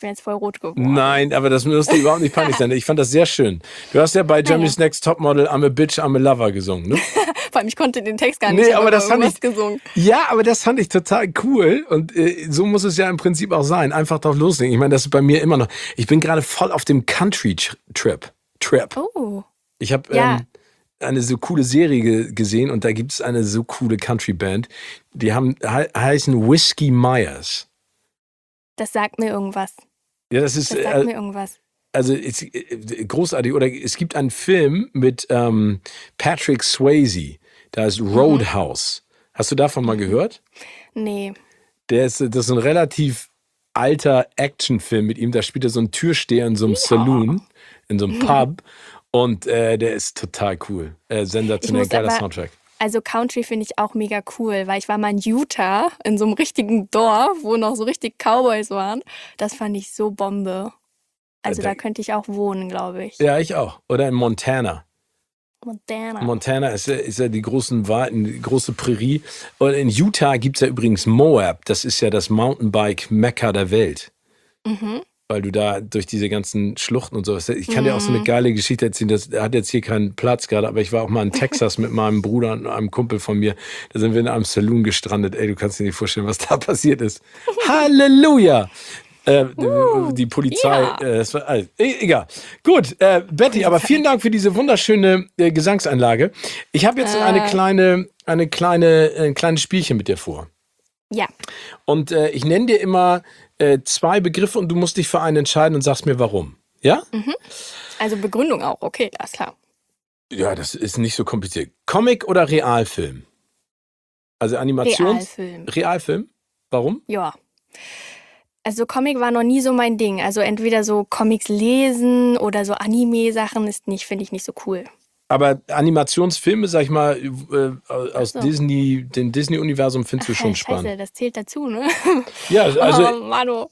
bin jetzt voll rot geworden. Nein, aber das müsste überhaupt nicht peinlich sein. Ich fand das sehr schön. Du hast ja bei Germany's Next Topmodel I'm a Bitch, I'm a Lover gesungen, ne? Vor allem, ich konnte den Text gar nicht, Nee, aber das fand ich gesungen. Ja, aber das fand ich total cool und so muss es ja im Prinzip auch sein. Einfach drauf loslegen. Ich meine, das ist bei mir immer noch. Ich bin gerade voll auf dem Country-Trip. Oh. Ich habe Ja. eine so coole Serie gesehen und da gibt es eine so coole Country-Band. Die heißen Whiskey Myers. Das sagt mir irgendwas. Ja, das ist Das sagt mir irgendwas. also ist großartig. Oder es gibt einen Film mit Patrick Swayze. Da ist Roadhouse. Hast du davon mal gehört? Nee. Das ist ein relativ alter Actionfilm mit ihm. Da spielt er so einen Türsteher in so einem Saloon, in so einem Pub. Und der ist total cool. Sensationell, geiler Soundtrack. Also Country finde ich auch mega cool, weil ich war mal in Utah, in so einem richtigen Dorf, wo noch so richtig Cowboys waren. Das fand ich so Bombe. Also da könnte ich auch wohnen, glaube ich. Ja, ich auch. Oder in Montana. Montana. Montana ist ja die großen Weiten, die große Prärie. Und in Utah gibt es ja übrigens Moab. Das ist ja das Mountainbike-Mekka der Welt. Weil du da durch diese ganzen Schluchten und sowas. Ich kann dir auch so eine geile Geschichte erzählen. Das hat jetzt hier keinen Platz gerade, aber ich war auch mal in Texas mit meinem Bruder und einem Kumpel von mir. Da sind wir in einem Saloon gestrandet. Ey, du kannst dir nicht vorstellen, was da passiert ist. Halleluja! Die Polizei, ja. Das war alles. Egal. Gut, Betty, aber vielen Dank für diese wunderschöne Gesangseinlage. Ich habe jetzt ein kleines Spielchen mit dir vor. Ja. Und ich nenne dir immer 2 Begriffe und du musst dich für einen entscheiden und sagst mir warum. Ja? Also Begründung auch, okay, alles klar. Ja, das ist nicht so kompliziert. Comic oder Realfilm? Also Realfilm. Warum? Ja. Also Comic war noch nie so mein Ding. Also entweder so Comics lesen oder so Anime-Sachen finde ich nicht so cool. Aber Animationsfilme, sag ich mal, aus so. dem Disney-Universum findest du schon spannend. Scheiße, das zählt dazu, ne? Ja, also Oh, Mano.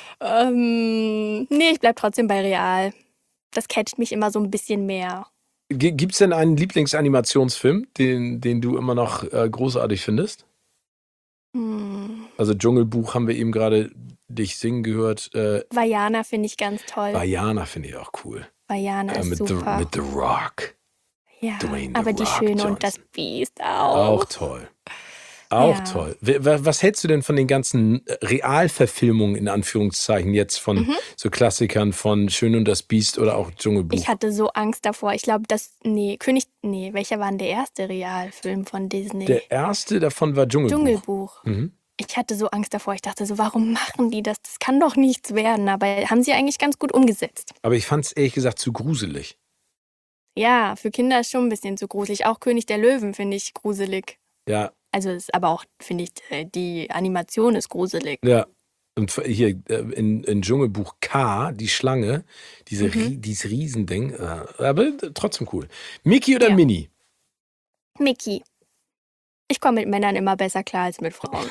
Nee, ich bleib trotzdem bei Real. Das catcht mich immer so ein bisschen mehr. gibt es denn einen Lieblingsanimationsfilm, den du immer noch großartig findest? Also Dschungelbuch haben wir eben gerade dich singen gehört. Vaiana finde ich ganz toll. Vaiana finde ich auch cool. Vaiana ist mit super. mit The Rock. Ja, Dwayne aber The die Rock Schöne Johnson. und das Biest auch. Auch toll. Auch Ja. toll. Was hältst du denn von den ganzen Realverfilmungen in Anführungszeichen jetzt von so Klassikern von Schön und das Biest oder auch Dschungelbuch? Ich hatte so Angst davor. Ich glaube, welcher war denn der erste Realfilm von Disney? Der erste davon war Dschungelbuch. Dschungelbuch. Ich hatte so Angst davor. Ich dachte so, warum machen die das? Das kann doch nichts werden. Aber haben sie eigentlich ganz gut umgesetzt. Aber ich fand es ehrlich gesagt zu gruselig. Ja, für Kinder ist schon ein bisschen zu gruselig. Auch König der Löwen finde ich gruselig. Ja, Also ist aber auch, finde ich, die Animation ist gruselig. ja. Und hier in Dschungelbuch K, die Schlange, dieses Riesending, aber trotzdem cool. Mickey oder Ja. Minnie? Mickey. Ich komme mit Männern immer besser klar als mit Frauen.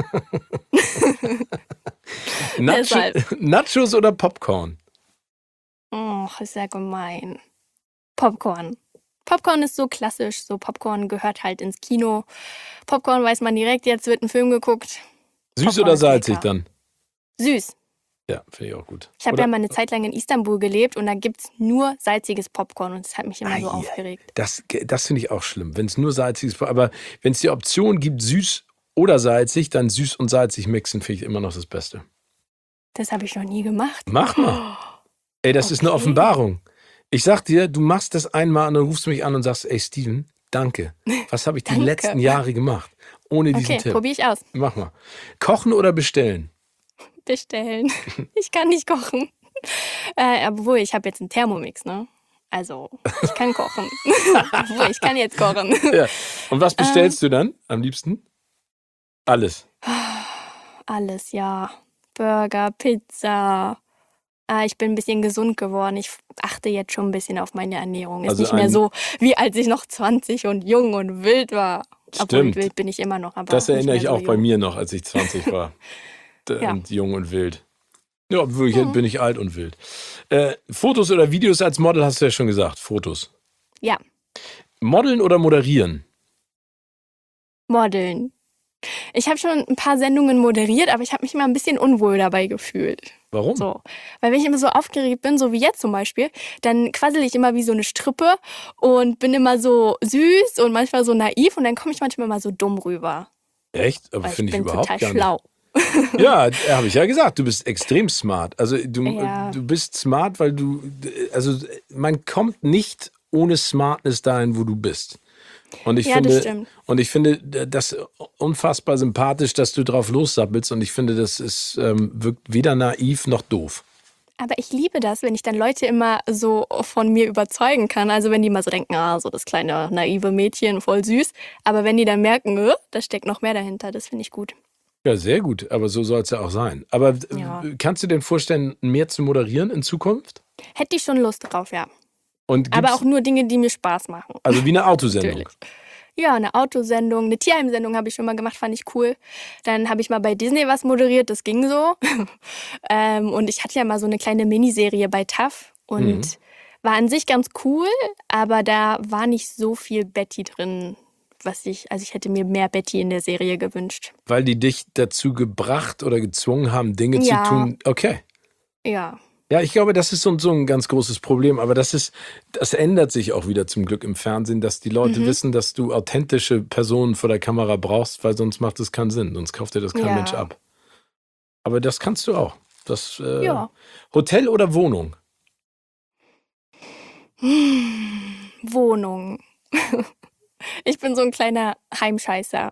Deshalb. Nachos oder Popcorn? Och, ist ja gemein. Popcorn. Popcorn ist so klassisch. So Popcorn gehört halt ins Kino. Popcorn weiß man direkt, jetzt wird ein Film geguckt. Süß Popcorn oder ist salzig lecker. dann? Süß. Ja, finde ich auch gut. Ich habe ja mal eine Zeit lang in Istanbul gelebt und da gibt es nur salziges Popcorn und das hat mich immer so Ei, aufgeregt. Das finde ich auch schlimm, wenn es nur salzig ist. Aber wenn es die Option gibt, süß oder salzig, dann süß und salzig mixen, finde ich immer noch das Beste. Das habe ich noch nie gemacht. Mach mal. Ey, das ist eine Okay. Offenbarung. Ich sag dir, du machst das einmal und dann rufst du mich an und sagst, ey Steven, danke. Was habe ich die Danke. letzten Jahre gemacht? Ohne diesen Okay, Tipp. probiere ich aus. Mach mal. Kochen oder bestellen? Bestellen. Ich kann nicht kochen. Obwohl, ich habe jetzt einen Thermomix, ne? Also, ich kann kochen. Obwohl, ich kann jetzt kochen. Ja. Und was bestellst du dann am liebsten? Alles. Alles, ja. Burger, Pizza. Ich bin ein bisschen gesund geworden. Ich achte jetzt schon ein bisschen auf meine Ernährung. Ist Also nicht mehr so, wie als ich noch 20 und jung und wild war. Obwohl, Stimmt. wild bin ich immer noch. Aber Das nicht erinnere mehr ich so auch bei jung. mir noch, als ich 20 war. Ja. Und jung und wild. Ja, obwohl ich bin ich alt und wild. Fotos oder Videos als Model hast du ja schon gesagt. Fotos. Ja, Modeln oder moderieren? Modeln. Ich habe schon ein paar Sendungen moderiert, aber ich habe mich immer ein bisschen unwohl dabei gefühlt. Warum? So. Weil wenn ich immer so aufgeregt bin, so wie jetzt zum Beispiel, dann quassel ich immer wie so eine Strippe und bin immer so süß und manchmal so naiv und dann komme ich manchmal immer so dumm rüber. Echt? Aber Weil ich finde ich bin überhaupt total gar nicht. schlau. Ja, habe ich ja gesagt, du bist extrem smart. Also Ja. du bist smart, weil also man kommt nicht ohne Smartness dahin, wo du bist. Und Ja, das stimmt. ich finde das unfassbar sympathisch, dass du drauf lossappelst. Und ich finde, das wirkt weder naiv noch doof. Aber ich liebe das, wenn ich dann Leute immer so von mir überzeugen kann. Also wenn die mal so denken, so das kleine naive Mädchen, voll süß. Aber wenn die dann merken, da steckt noch mehr dahinter, das finde ich gut. Ja, sehr gut, aber so soll es ja auch sein. Aber Ja. kannst du dir vorstellen, mehr zu moderieren in Zukunft? Hätte ich schon Lust drauf, ja. Und Aber gibt's, auch nur Dinge, die mir Spaß machen. also wie eine Autosendung. Natürlich. Ja, eine Autosendung, eine Tierheimsendung habe ich schon mal gemacht, fand ich cool. Dann habe ich mal bei Disney was moderiert, das ging so. Und ich hatte ja mal so eine kleine Miniserie bei TAF und war an sich ganz cool, aber da war nicht so viel Betty drin, also ich hätte mir mehr Betty in der Serie gewünscht. Weil die dich dazu gebracht oder gezwungen haben, Dinge Ja. zu tun. Okay. Ja. Ja, ich glaube, das ist so ein ganz großes Problem. Aber das ändert sich auch wieder zum Glück im Fernsehen, dass die Leute wissen, dass du authentische Personen vor der Kamera brauchst, weil sonst macht es keinen Sinn. Sonst kauft dir das kein Ja. Mensch ab. Aber das kannst du auch. Ja. Hotel oder Wohnung? Wohnung. Ich bin so ein kleiner Heimscheißer.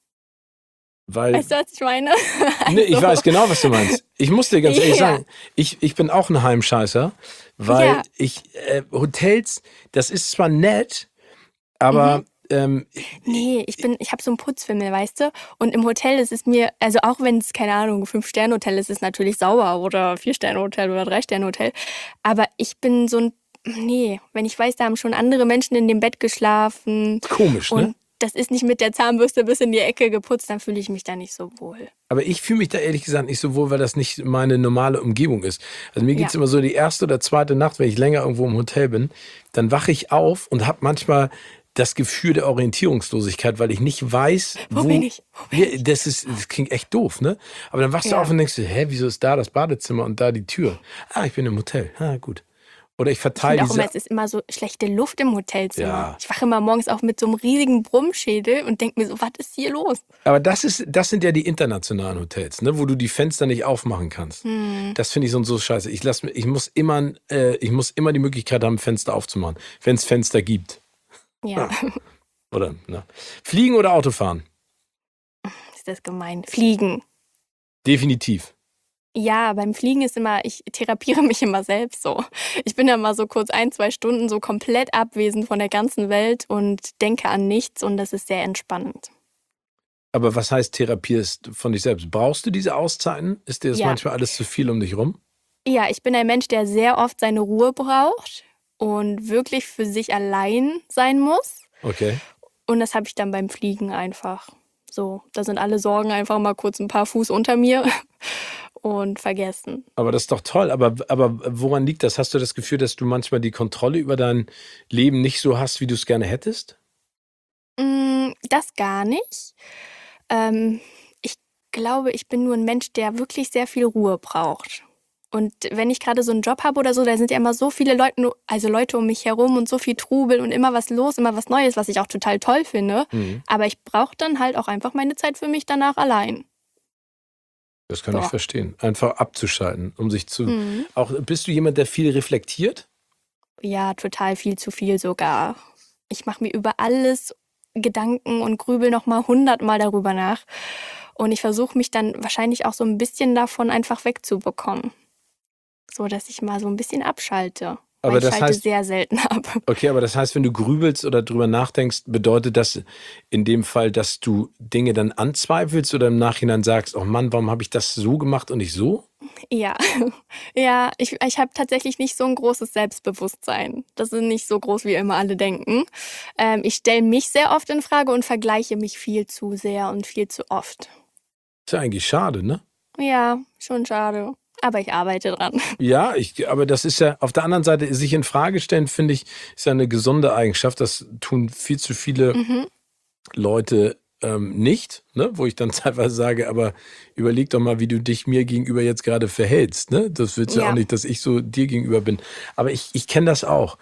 Weil, Weißt du, was ich meine? nee, ich Also, weiß genau, was du meinst. Ich muss dir ganz ehrlich Ja. sagen, ich bin auch ein Heimscheißer, weil Ja. Hotels, das ist zwar nett, aber Nee, ich habe so einen Putzfimmel, weißt du? Und im Hotel ist es mir, also auch wenn es, keine Ahnung, 5-Sterne-Hotel ist, ist es natürlich sauber oder 4-Sterne-Hotel oder 3-Sterne-Hotel. Aber ich bin so nee, wenn ich weiß, da haben schon andere Menschen in dem Bett geschlafen komisch, ne? und das ist nicht mit der Zahnbürste bis in die Ecke geputzt, dann fühle ich mich da nicht so wohl. Aber ich fühle mich da ehrlich gesagt nicht so wohl, weil das nicht meine normale Umgebung ist. Also mir geht's Ja. immer so, die erste oder zweite Nacht, wenn ich länger irgendwo im Hotel bin, dann wache ich auf und habe manchmal das Gefühl der Orientierungslosigkeit, weil ich nicht weiß, Wo bin ich? Ja, das klingt echt doof, ne? Aber dann wachst du Ja. auf und denkst du, wieso ist da das Badezimmer und da die Tür? Ich bin im Hotel. Gut. Oder ich Ich verteile finde auch immer, diese. es ist immer so schlechte Luft im Hotelzimmer. Ja. Ich wache immer morgens auf mit so einem riesigen Brummschädel und denke mir so, was ist hier los? Aber das sind ja die internationalen Hotels, ne, wo du die Fenster nicht aufmachen kannst. Das finde ich so scheiße. Ich muss immer die Möglichkeit haben, Fenster aufzumachen, wenn es Fenster gibt. Ja, Oder, ne? Fliegen oder Autofahren? ist das gemein. Fliegen. Definitiv. Ja, beim Fliegen ist immer, ich therapiere mich immer selbst so. Ich bin ja mal so kurz 1-2 Stunden so komplett abwesend von der ganzen Welt und denke an nichts und das ist sehr entspannend. Aber was heißt therapierst von dich selbst? Brauchst du diese Auszeiten? Ist dir das Ja. manchmal alles zu viel um dich rum? Ja, ich bin ein Mensch, der sehr oft seine Ruhe braucht und wirklich für sich allein sein muss. Okay. Und das habe ich dann beim Fliegen einfach. So, da sind alle Sorgen einfach mal kurz ein paar Fuß unter mir und vergessen. Aber das ist doch toll. Aber woran liegt das? Hast du das Gefühl, dass du manchmal die Kontrolle über dein Leben nicht so hast, wie du es gerne hättest? Das gar nicht. Ich glaube, ich bin nur ein Mensch, der wirklich sehr viel Ruhe braucht. Und wenn ich gerade so einen Job habe oder so, da sind ja immer so viele Leute um mich herum und so viel Trubel und immer was los, immer was Neues, was ich auch total toll finde. Aber ich brauche dann halt auch einfach meine Zeit für mich danach allein. Das kann ich Boah. verstehen. Einfach abzuschalten, um sich zu. Mhm. Auch bist du jemand, der viel reflektiert? Ja, total viel zu viel sogar. Ich mache mir über alles Gedanken und grübel nochmal 100-mal darüber nach. Und ich versuche mich dann wahrscheinlich auch so ein bisschen davon einfach wegzubekommen. So, dass ich mal so ein bisschen abschalte. Aber Weil ich das schalte heißt- sehr selten ab. Okay, aber das heißt, wenn du grübelst oder drüber nachdenkst, bedeutet das in dem Fall, dass du Dinge dann anzweifelst oder im Nachhinein sagst, oh Mann, warum habe ich das so gemacht und nicht so? Ja, ja, ich habe tatsächlich nicht so ein großes Selbstbewusstsein. Das ist nicht so groß, wie immer alle denken. Ich stelle mich sehr oft in Frage und vergleiche mich viel zu sehr und viel zu oft. Ist ja eigentlich schade, ne? Ja, schon schade. Aber ich arbeite dran. Ja, aber das ist ja auf der anderen Seite, sich in Frage stellen, finde ich, ist ja eine gesunde Eigenschaft. Das tun viel zu viele Leute nicht, ne? Wo ich dann teilweise sage, aber überleg doch mal, wie du dich mir gegenüber jetzt gerade verhältst. Ne? Das willst du ja auch Ja. nicht, dass ich so dir gegenüber bin. Aber ich kenne das auch,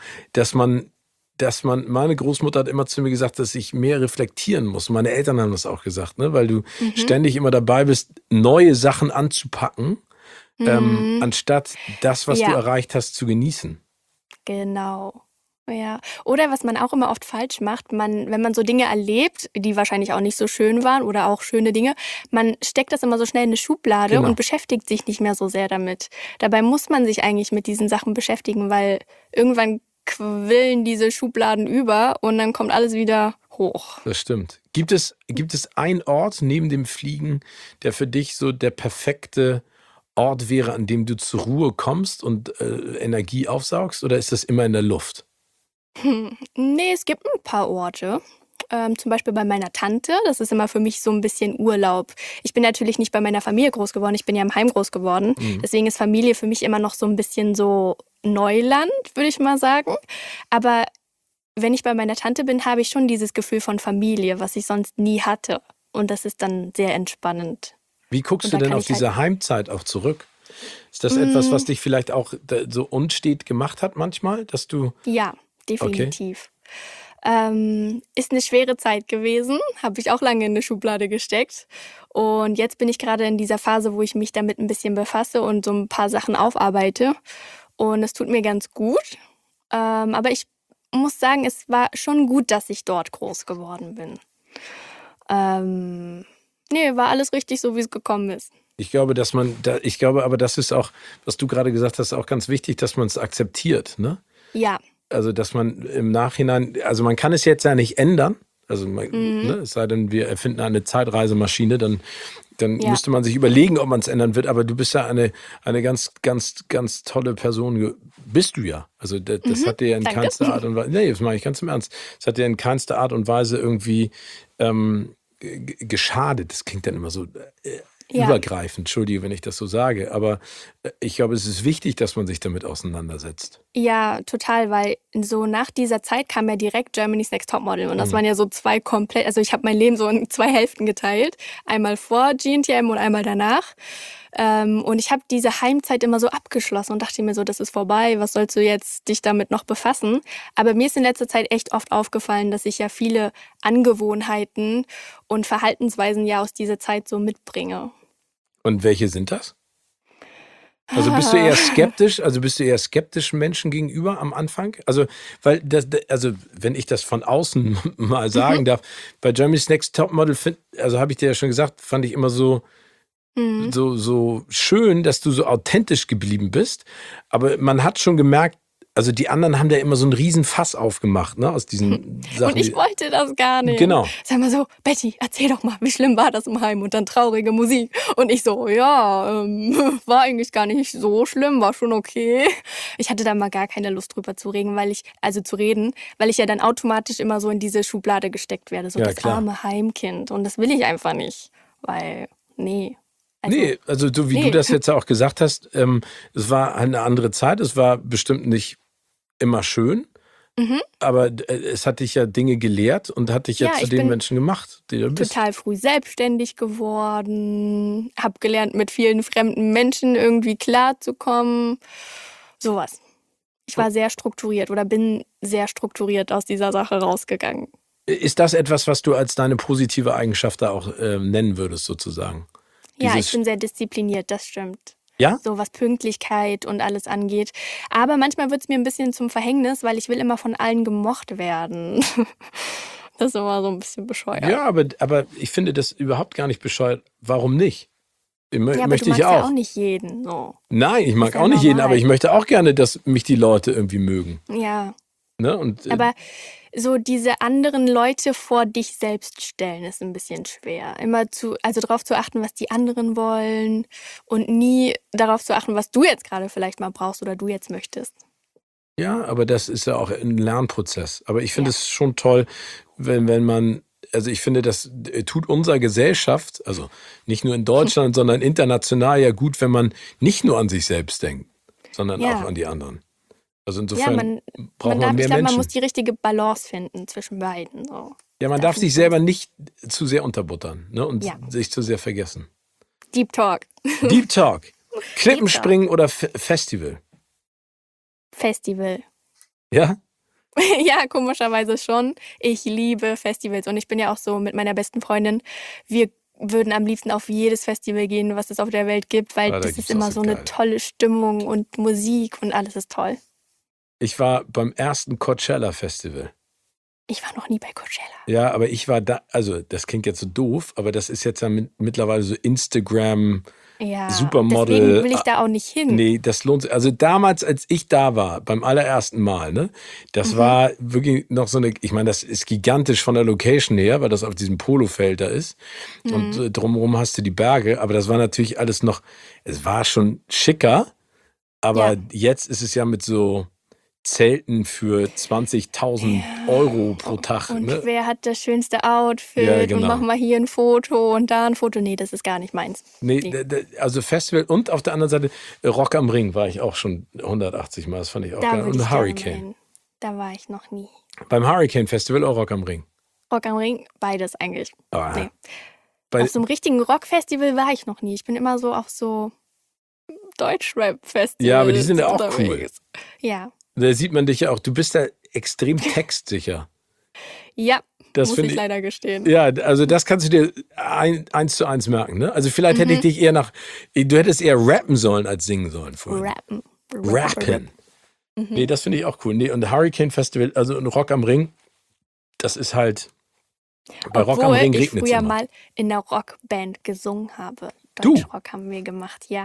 meine Großmutter hat immer zu mir gesagt, dass ich mehr reflektieren muss. Meine Eltern haben das auch gesagt, ne? Weil du Mhm. ständig immer dabei bist, neue Sachen anzupacken, Mhm. anstatt das, was du Ja, erreicht hast, zu genießen. genau. Ja. Oder was man auch immer oft falsch macht, wenn man so Dinge erlebt, die wahrscheinlich auch nicht so schön waren oder auch schöne Dinge, man steckt das immer so schnell in eine Schublade und Genau, beschäftigt sich nicht mehr so sehr damit. Dabei muss man sich eigentlich mit diesen Sachen beschäftigen, weil irgendwann quillen diese Schubladen über und dann kommt alles wieder hoch. das stimmt. Gibt es einen Ort neben dem Fliegen, der für dich so der perfekte Ort wäre, an dem du zur Ruhe kommst und Energie aufsaugst, oder ist das immer in der Luft? Ne, es gibt ein paar Orte. Zum Beispiel bei meiner Tante. Das ist immer für mich so ein bisschen Urlaub. Ich bin natürlich nicht bei meiner Familie groß geworden, ich bin ja im Heim groß geworden. Mhm. Deswegen ist Familie für mich immer noch so ein bisschen so Neuland, würde ich mal sagen. Aber wenn ich bei meiner Tante bin, habe ich schon dieses Gefühl von Familie, was ich sonst nie hatte. Und das ist dann sehr entspannend. Wie guckst Und du da denn kann auf ich halt diese Heimzeit auch zurück? Ist das etwas, was hm, dich vielleicht auch so unstet gemacht hat manchmal, dass du ja, okay. definitiv. Ist eine schwere Zeit gewesen, habe ich auch lange in 'ne Schublade gesteckt. Und jetzt bin ich gerade in dieser Phase, wo ich mich damit ein bisschen befasse und so ein paar Sachen aufarbeite. Und es tut mir ganz gut. Aber ich muss sagen, es war schon gut, dass ich dort groß geworden bin. Ähm, ne, war alles richtig so, wie es gekommen ist. Ich glaube aber, das ist auch, was du gerade gesagt hast, auch ganz wichtig, dass man es akzeptiert, ne? Ja. Also, dass man im Nachhinein, also man kann es jetzt ja nicht ändern, also ne, Mhm. es sei denn, wir erfinden eine Zeitreisemaschine, dann Ja. müsste man sich überlegen, ob man es ändern wird, aber du bist ja eine ganz, ganz, ganz tolle Person, bist du ja. Also das Mhm. hat dir ja in Danke. keinster Art und Weise, nee, das meine ich ganz im Ernst, es hat dir in keinster Art und Weise irgendwie geschadet. Das klingt dann immer so Ja. übergreifend, entschuldige, wenn ich das so sage, aber ich glaube, es ist wichtig, dass man sich damit auseinandersetzt. Ja, total, weil so nach dieser Zeit kam ja direkt Germany's Next Topmodel und das Mhm. waren ja so 2 komplett, also ich habe mein Leben so in 2 Hälften geteilt, einmal vor GNTM und einmal danach. Und ich habe diese Heimzeit immer so abgeschlossen und dachte mir so: „Das ist vorbei, was sollst du jetzt dich damit noch befassen?“ Aber mir ist in letzter Zeit echt oft aufgefallen, dass ich ja viele Angewohnheiten und Verhaltensweisen ja aus dieser Zeit so mitbringe. Und welche sind das? Also bist du eher skeptisch Menschen gegenüber am Anfang? Also, weil also wenn ich das von außen mal Mhm, sagen darf, bei Germany's Next Topmodel also habe ich dir ja schon gesagt, fand ich immer mhm. so schön, dass du so authentisch geblieben bist. Aber man hat schon gemerkt, also die anderen haben da immer so 'n Riesenfass aufgemacht, ne, aus diesen Und Sachen, ich wollte das gar nicht. genau. Sag mal so: „Betty, erzähl doch mal, wie schlimm war das im Heim?“ Und dann traurige Musik. Und ich so: „Ja, war eigentlich gar nicht so schlimm, war schon okay.“ Ich hatte da mal gar keine Lust drüber zu reden, weil ich ja dann automatisch immer so in diese Schublade gesteckt werde, so Ja, das klar. arme Heimkind. Und das will ich einfach nicht, weil ne, also Ne, also so wie du ne. das jetzt auch gesagt hast, es war eine andere Zeit. Es war bestimmt nicht immer schön, Mhm. aber es hat dich ja Dinge gelehrt und hat dich ja Ja, zu ich dem bin Menschen gemacht, der du bist. total früh selbstständig geworden, habe gelernt, mit vielen fremden Menschen irgendwie klarzukommen. So was. Ich Und war sehr strukturiert oder bin sehr strukturiert aus dieser Sache rausgegangen. ist das etwas, was du als deine positive Eigenschaft da auch, nennen würdest sozusagen? Ja, ich Dieses bin sehr diszipliniert, das stimmt. ja? So was Pünktlichkeit und alles angeht. Aber manchmal wird's mir 'n bisschen zum Verhängnis, weil ich will immer von allen gemocht werden. Das ist immer so 'n bisschen bescheuert. Ja, aber ich finde das überhaupt gar nicht bescheuert. Warum nicht? Ja, aber du Möchte ich magst ja auch auch. nicht jeden, so. Nein, ich Ist mag ja auch nicht jeden, aber normal. ich möchte auch gerne, dass mich die Leute irgendwie mögen, Ja. ne? Und, Aber so diese anderen Leute vor dich selbst stellen ist 'n bisschen schwer. Also drauf zu achten, was die anderen wollen und nie darauf zu achten, was du jetzt grade vielleicht mal brauchst oder du jetzt möchtest. ja, aber das ist ja auch 'n Lernprozess. Aber ich finde Ja. es schon toll, wenn man, also, ich finde, das tut unserer Gesellschaft, also, nicht nur in Deutschland, sondern international ja gut, wenn man nicht nur an sich selbst denkt, sondern auch Ja. an die anderen. Also, Ja, insofern man braucht man darf ich mehr glaube, man muss Menschen. die richtige Balance finden zwischen beiden, so. Ja, man Da darf finde sich ich selber ganz. nicht zu sehr unterbuttern, ne? Und Ja, sich zu sehr vergessen. Deep Talk. Deep Talk. Deep Talk. Klippenspringen oder Festival? Festival. Ja? Ja, komischerweise schon. Ich liebe Festivals und ich bin ja auch so mit meiner besten Freundin. Wir würden am liebsten auf jedes Festival gehen, was es auf der Welt gibt, weil Ah, da das ist gibt's auch immer so so eine geil. tolle Stimmung und Musik und alles ist toll. Ich war beim ersten Coachella Festival. Ich war noch nie bei Coachella. Ja, aber ich war da, also das klingt jetzt so doof, aber das ist jetzt ja mittlerweile so Instagram, Ja, deswegen Supermodel. will ich da auch nicht hin. Nee, das lohnt sich. Also damals, als ich da war, beim allerersten Mal, ne, das Mhm. war wirklich noch so eine, ich meine, das ist gigantisch von der Location her, weil das auf diesem Polofeld da ist. Und Mhm. drumherum hast du die Berge, aber das war natürlich alles noch, es war schon schicker, aber Ja. jetzt ist es ja mit so Zelten für 20.000 Euro pro Tag. Und Ne? wer hat das schönste Outfit Ja, und genau. mach mal hier ein Foto und da ein Foto. Nee, das ist gar nicht meins. Nee, Nee. also Festival und auf der anderen Seite Rock am Ring war ich auch schon 180 Mal. Das fand ich auch Da geil. würde Und ich gerne mal Hurricane. hin. Da war ich noch nie. Beim Hurricane Festival auch Rock am Ring. Rock am Ring, beides eigentlich. Ah, Nee. bei, Auf so einem richtigen Rockfestival war ich noch nie. Ich bin immer so auf so Deutschrap-Festivals ja, aber die sind ja auch cool. unterwegs. Ja. Da sieht man dich ja auch. Du bist da extrem textsicher. Ja, Das muss finde ich ich. leider gestehen. Ja, also das kannst du dir eins zu eins merken. Ne? Also vielleicht hätte ich Mhm. dich eher du hättest eher rappen sollen als singen sollen vorhin. Rappen. Rappen. Mhm. Nee, das finde ich auch cool. Nee, und Hurricane Festival, also und Rock am Ring, das ist halt, bei Rock am Obwohl Ring ich regnet es früher immer. mal in einer Rockband gesungen habe. Du? Deutschrock haben wir gemacht, ja.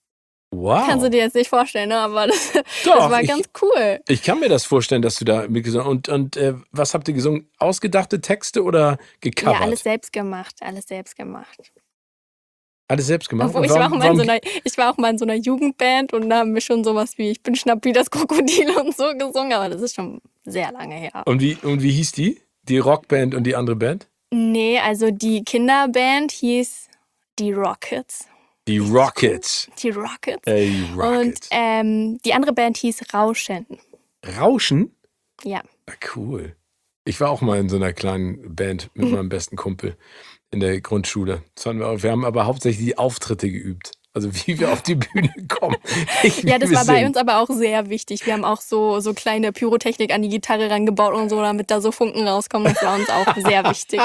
Wow. Kannst du dir jetzt nicht vorstellen, ne? Aber das Doch, war ganz cool. ich kann mir das vorstellen, dass du da mitgesungen hast. Und was habt ihr gesungen? Ausgedachte Texte oder gecovert? Ja, alles selbst gemacht. Alles selbst gemacht. Alles selbst gemacht? Obwohl, Und ich war warum, auch mal in so einer Jugendband und da haben wir schon sowas wie Ich bin schnapp wie das Krokodil und so gesungen, aber das ist schon sehr lange her. und wie hieß die? Die Rockband und die andere Band? Nee, also die Kinderband hieß die Rockets. Die Rockets. Die Rockets. Ey, Rockets. Und die andere Band hieß Rauschen. Rauschen? Ja. Ah, cool. Ich war auch mal in so einer kleinen Band mit meinem besten Kumpel in der Grundschule. Wir haben aber hauptsächlich die Auftritte geübt. Also wie wir auf die Bühne kommen. Ja, das war bei uns aber auch sehr wichtig. Wir haben auch so kleine Pyrotechnik an die Gitarre rangebaut und so, damit da so Funken rauskommen. Das war uns auch sehr wichtig.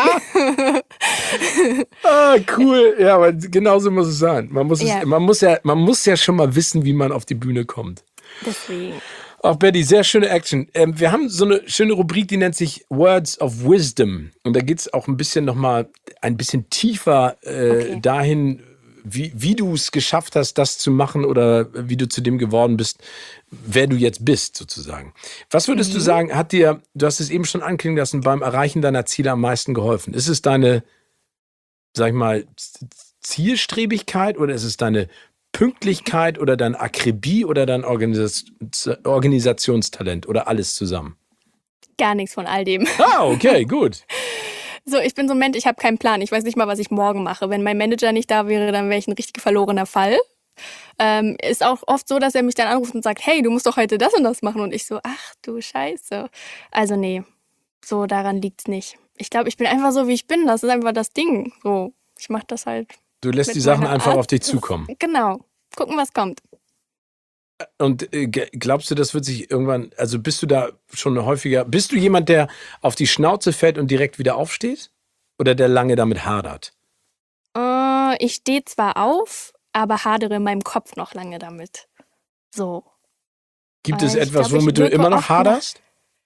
Ah, cool. Ja, aber genauso muss es sein. Ja. Man muss ja schon mal wissen, wie man auf die Bühne kommt. Deswegen. Auch Betty, sehr schöne Action. Wir haben so eine schöne Rubrik, die nennt sich Words of Wisdom. Und da geht es auch ein bisschen tiefer Okay. dahin, wie du es geschafft hast, das zu machen oder wie du zu dem geworden bist, wer du jetzt bist, sozusagen. Was würdest du sagen, du hast es eben schon anklingen lassen, beim Erreichen deiner Ziele am meisten geholfen? Ist es deine, sag ich mal, Zielstrebigkeit oder ist es deine Pünktlichkeit oder dein Akribie oder dein Organisationstalent oder alles zusammen? Gar nichts von all dem. Ah, okay, gut. So, ich bin so ein Mensch, ich habe keinen Plan. Ich weiß nicht mal, was ich morgen mache. Wenn mein Manager nicht da wäre, dann wäre ich ein richtig verlorener Fall. Ist auch oft so, dass er mich dann anruft und sagt, hey, du musst doch heute das und das machen. Und ich so, ach du Scheiße. Also nee, so daran liegt's nicht. Ich glaube, ich bin einfach so, wie ich bin. Das ist einfach das Ding. So, ich mache das halt. Du lässt Mit die Sachen meiner einfach Art. auf dich zukommen. Genau. Gucken, was kommt. Und glaubst du, das wird sich irgendwann, also bist du jemand, der auf die Schnauze fällt und direkt wieder aufsteht? Oder der lange damit hadert? Ich stehe zwar auf, aber hadere in meinem Kopf noch lange damit. So. Gibt es Ich etwas, glaub, ich womit du wirke immer noch oft haderst?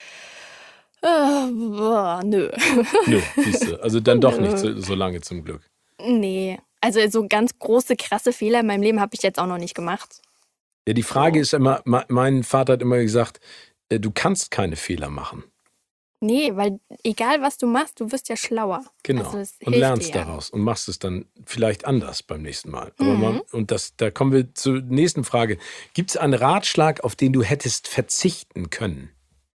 Nö. Nö, siehst du. Also dann doch Nö. nicht so lange zum Glück. Nee. Also so ganz große, krasse Fehler in meinem Leben habe ich jetzt auch noch nicht gemacht. Ja, die Frage ist immer, mein Vater hat immer gesagt, du kannst keine Fehler machen. Nee, weil egal was du machst, du wirst ja schlauer. Genau. Also es Und hilft lernst dir ja. daraus und machst es dann vielleicht anders beim nächsten Mal. Aber da kommen wir zur nächsten Frage. Gibt es einen Ratschlag, auf den du hättest verzichten können?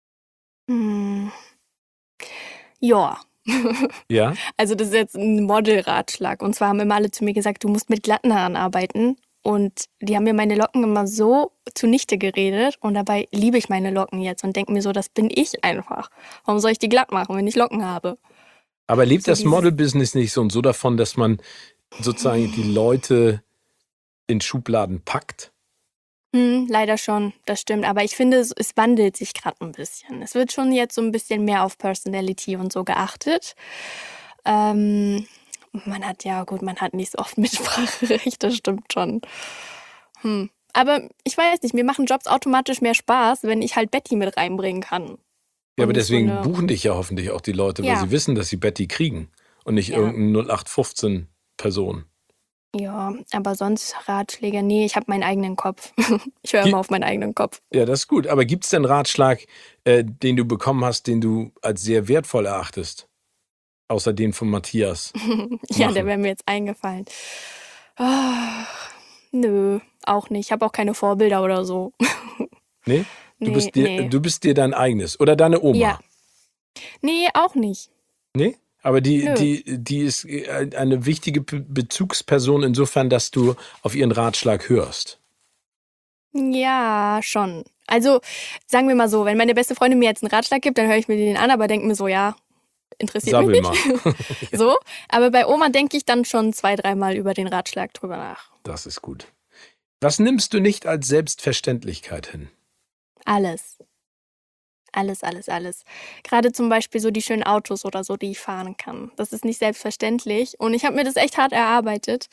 Ja. Ja? Also das ist jetzt ein Model-Ratschlag. Und zwar haben immer alle zu mir gesagt, du musst mit glatten Haaren arbeiten. Und die haben mir meine Locken immer so zunichte geredet. Und dabei liebe ich meine Locken jetzt und denke mir so, das bin ich einfach. Warum soll ich die glatt machen, wenn ich Locken habe? Aber lebt So das dieses, Model-Business nicht so und so davon, dass man sozusagen die Leute in Schubladen packt? leider schon, das stimmt. Aber ich finde, es wandelt sich gerade ein bisschen. Es wird schon jetzt so ein bisschen mehr auf Personality und so geachtet. Ähm, man hat nicht so oft Mitspracherecht, das stimmt schon. Aber ich weiß nicht, mir machen Jobs automatisch mehr Spaß, wenn ich halt Betty mit reinbringen kann. Ja, Und aber nicht so deswegen eine, buchen dich ja hoffentlich auch die Leute, weil ja, sie wissen, dass sie Betty kriegen und nicht ja, irgendeine 0815-Person. ja. Aber sonst Ratschläge, nee, ich habe meinen eigenen Kopf. Ich höre Gi- immer auf meinen eigenen Kopf. Ja, das ist gut. Aber gibt es denn einen Ratschlag, den du bekommen hast, den du als sehr wertvoll erachtest? Außer den von Matthias Ja, der machen. wäre mir jetzt eingefallen. Ah, nö, auch nicht. Ich habe auch keine Vorbilder oder so. Nee? Nee, nee. Du bist dir dein eigenes. Oder deine Ja, Oma. nee, auch nicht. Nee? Aber Nö. die ist eine wichtige Bezugsperson insofern, dass du auf ihren Ratschlag hörst. Ja, schon. Also, sagen wir mal so, wenn meine beste Freundin mir jetzt einen Ratschlag gibt, dann höre ich mir den an, aber denke mir so, ja, interessiert mich Sabbel nicht. mal. So. Aber bei Oma denke ich dann schon 2, 3 Mal über den Ratschlag drüber nach. Das ist gut. Was nimmst du nicht als Selbstverständlichkeit hin? Alles. Alles, alles, alles. Gerade zum Beispiel so die schönen Autos oder so, die ich fahren kann. Das ist nicht selbstverständlich. Und ich habe mir das echt hart erarbeitet.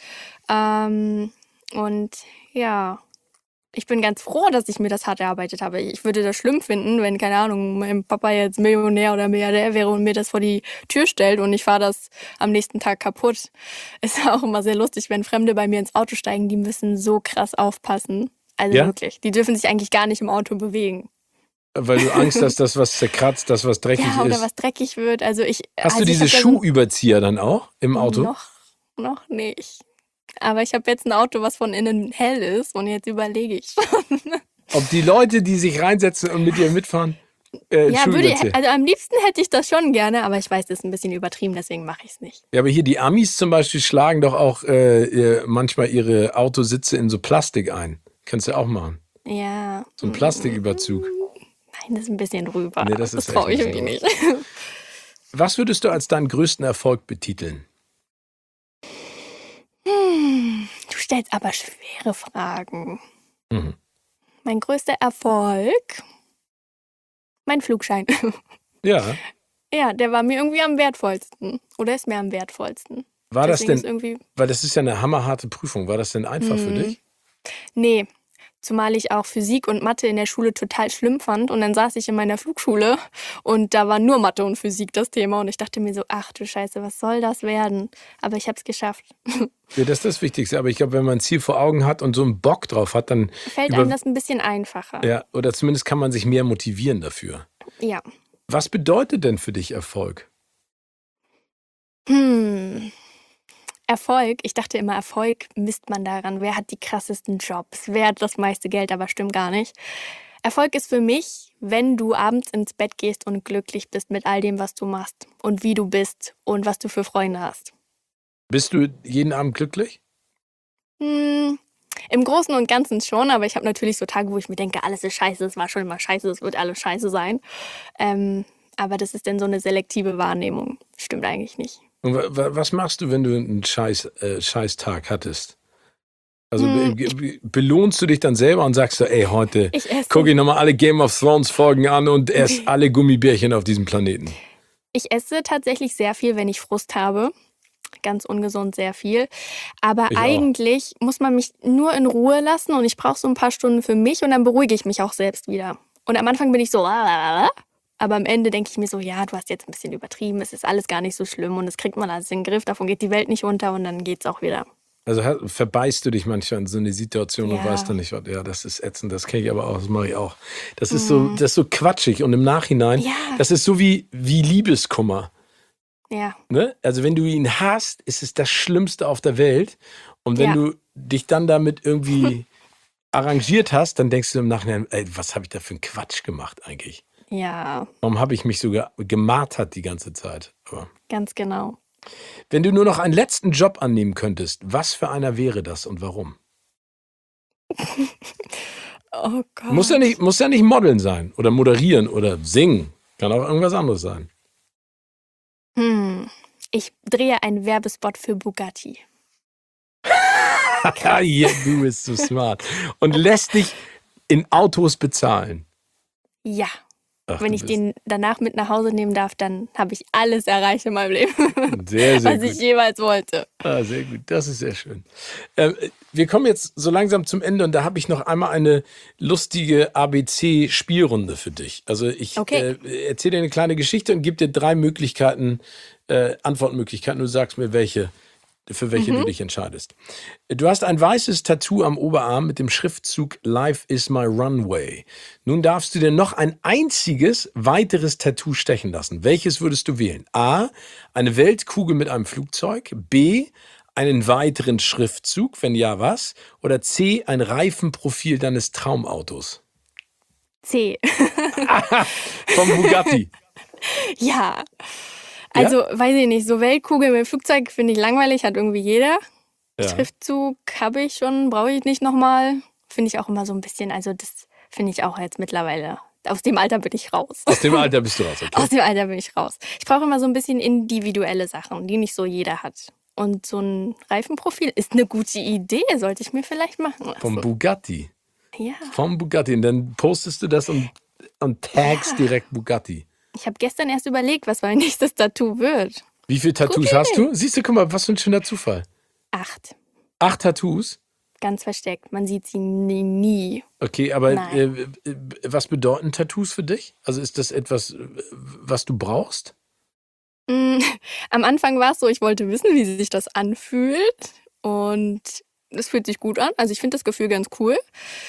Und ja, ich bin ganz froh, dass ich mir das hart erarbeitet habe. Ich würde das schlimm finden, wenn, keine Ahnung, mein Papa jetzt Millionär oder Milliardär wäre und mir das vor die Tür stellt und ich fahre das am nächsten Tag kaputt. Ist ja auch immer sehr lustig, wenn Fremde bei mir ins Auto steigen, die müssen so krass aufpassen. Also Ja? wirklich, die dürfen sich eigentlich gar nicht im Auto bewegen. Weil du Angst hast, dass was zerkratzt, dass was dreckig Ja, oder ist. was dreckig wird. Hast du ich diese habe da so Schuhüberzieher dann auch im Auto? noch nicht. Aber ich habe jetzt ein Auto, was von innen hell ist und jetzt überlege ich schon. Ob die Leute, die sich reinsetzen und mit dir mitfahren, Ja, Schuhüberzieher. also am liebsten hätte ich das schon gerne, aber ich weiß, das ist ein bisschen übertrieben, deswegen mache ich es nicht. Ja, aber hier die Amis zum Beispiel schlagen doch auch manchmal ihre Autositze in so Plastik ein. Kannst du auch machen. Ja. So ein Plastiküberzug. Nein, das ist ein bisschen drüber. Nee, das Das ist echt traue ein ich bisschen mir nicht. Was würdest du als deinen größten Erfolg betiteln? Du stellst aber schwere Fragen. Mhm. Mein größter Erfolg? Mein Flugschein. Ja. Ja, der war mir irgendwie am wertvollsten. Oder ist mir am wertvollsten. War das Deswegen ist denn, irgendwie. weil das ist ja eine hammerharte Prüfung, war das denn einfach für dich? Nee. Zumal ich auch Physik und Mathe in der Schule total schlimm fand. Und dann saß ich in meiner Flugschule und da war nur Mathe und Physik das Thema. Und ich dachte mir so, ach du Scheiße, was soll das werden? Aber ich habe es geschafft. Ja, das ist das Wichtigste. Aber ich glaube, wenn man ein Ziel vor Augen hat und so einen Bock drauf hat, dann Fällt einem das ein bisschen einfacher. ja, oder zumindest kann man sich mehr motivieren dafür. Ja. Was bedeutet denn für dich Erfolg? Erfolg, ich dachte immer, Erfolg misst man daran, wer hat die krassesten Jobs, wer hat das meiste Geld, aber stimmt gar nicht. Erfolg ist für mich, wenn du abends ins Bett gehst und glücklich bist mit all dem, was du machst und wie du bist und was du für Freunde hast. Bist du jeden Abend glücklich? Hm, Im Großen und Ganzen schon, aber ich habe natürlich so Tage, wo ich mir denke, alles ist scheiße, es war schon immer scheiße, es wird alles scheiße sein. Aber das ist dann so eine selektive Wahrnehmung. Stimmt eigentlich nicht. Und was machst du, wenn du einen scheiß Tag hattest? Also belohnst du dich dann selber und sagst so, ey, heute Ich esse. gucke ich nochmal alle Game of Thrones Folgen an und esse alle Gummibärchen auf diesem Planeten. Ich esse tatsächlich sehr viel, wenn ich Frust habe. Ganz ungesund sehr viel. Aber Ich auch. eigentlich muss man mich nur in Ruhe lassen und ich brauche so ein paar Stunden für mich und dann beruhige ich mich auch selbst wieder. Und am Anfang bin ich so, aber am Ende denke ich mir so, ja, du hast jetzt ein bisschen übertrieben, es ist alles gar nicht so schlimm und es kriegt man alles in den Griff, davon geht die Welt nicht unter und dann geht's auch wieder. Also verbeißt du dich manchmal in so eine Situation und Ja. weißt dann nicht, was. Ja, das ist ätzend, das kenne ich aber auch, das mache ich auch. Das ist so quatschig und im Nachhinein, Ja. das ist so wie Liebeskummer. Ja, Ne? Also wenn du ihn hast, ist es das Schlimmste auf der Welt. Und wenn Ja. du dich dann damit irgendwie arrangiert hast, dann denkst du im Nachhinein, ey, was habe ich da für einen Quatsch gemacht eigentlich? ja, Warum habe ich mich sogar gemartert die ganze Zeit? Aber ganz genau. wenn du nur noch einen letzten Job annehmen könntest, was für einer wäre das und warum? Oh Gott. Muss ja nicht modeln sein oder moderieren oder singen. Kann auch irgendwas anderes sein. Ich drehe einen Werbespot für Bugatti. Ja, du bist so smart. Und lässt dich in Autos bezahlen. Ja. Ach, Wenn du ich bist den danach mit nach Hause nehmen darf, dann habe ich alles erreicht in meinem Leben, sehr, sehr was ich gut. jeweils wollte. Sehr gut. Das ist sehr schön. Wir kommen jetzt so langsam zum Ende und da habe ich noch einmal eine lustige ABC-Spielrunde für dich. Also ich Okay. erzähle dir eine kleine Geschichte und gebe dir 3 Möglichkeiten, Antwortmöglichkeiten. Du sagst mir, für welche du dich entscheidest. Du hast ein weißes Tattoo am Oberarm mit dem Schriftzug Life is my runway. Nun darfst du dir noch ein einziges weiteres Tattoo stechen lassen. Welches würdest du wählen? A, eine Weltkugel mit einem Flugzeug. B, einen weiteren Schriftzug. Wenn ja, was? Oder C, ein Reifenprofil deines Traumautos. C. Vom Bugatti. Ja. Ja? Also, weiß ich nicht, so Weltkugel mit Flugzeug finde ich langweilig, hat irgendwie jeder. Ja. Schriftzug habe ich schon, brauche ich nicht nochmal. Finde ich auch immer so ein bisschen, also das finde ich auch jetzt mittlerweile. Aus dem Alter bin ich raus. Aus dem Alter bist du raus, okay? Aus dem Alter bin ich raus. Ich brauche immer so ein bisschen individuelle Sachen, die nicht so jeder hat. Und so ein Reifenprofil ist eine gute Idee, sollte ich mir vielleicht machen lassen. Vom Bugatti. Ja. Vom Bugatti. Und dann postest du das und tagst direkt Bugatti. Ich habe gestern erst überlegt, was mein nächstes Tattoo wird. Wie viele Tattoos Gute hast Idee. du? Siehst du, guck mal, was für ein schöner Zufall. 8. 8 Tattoos? Ganz versteckt. Man sieht sie nie. Okay, aber Nein. was bedeuten Tattoos für dich? Also ist das etwas, was du brauchst? Am Anfang war es so, ich wollte wissen, wie sich das anfühlt. Und es fühlt sich gut an. Also ich finde das Gefühl ganz cool.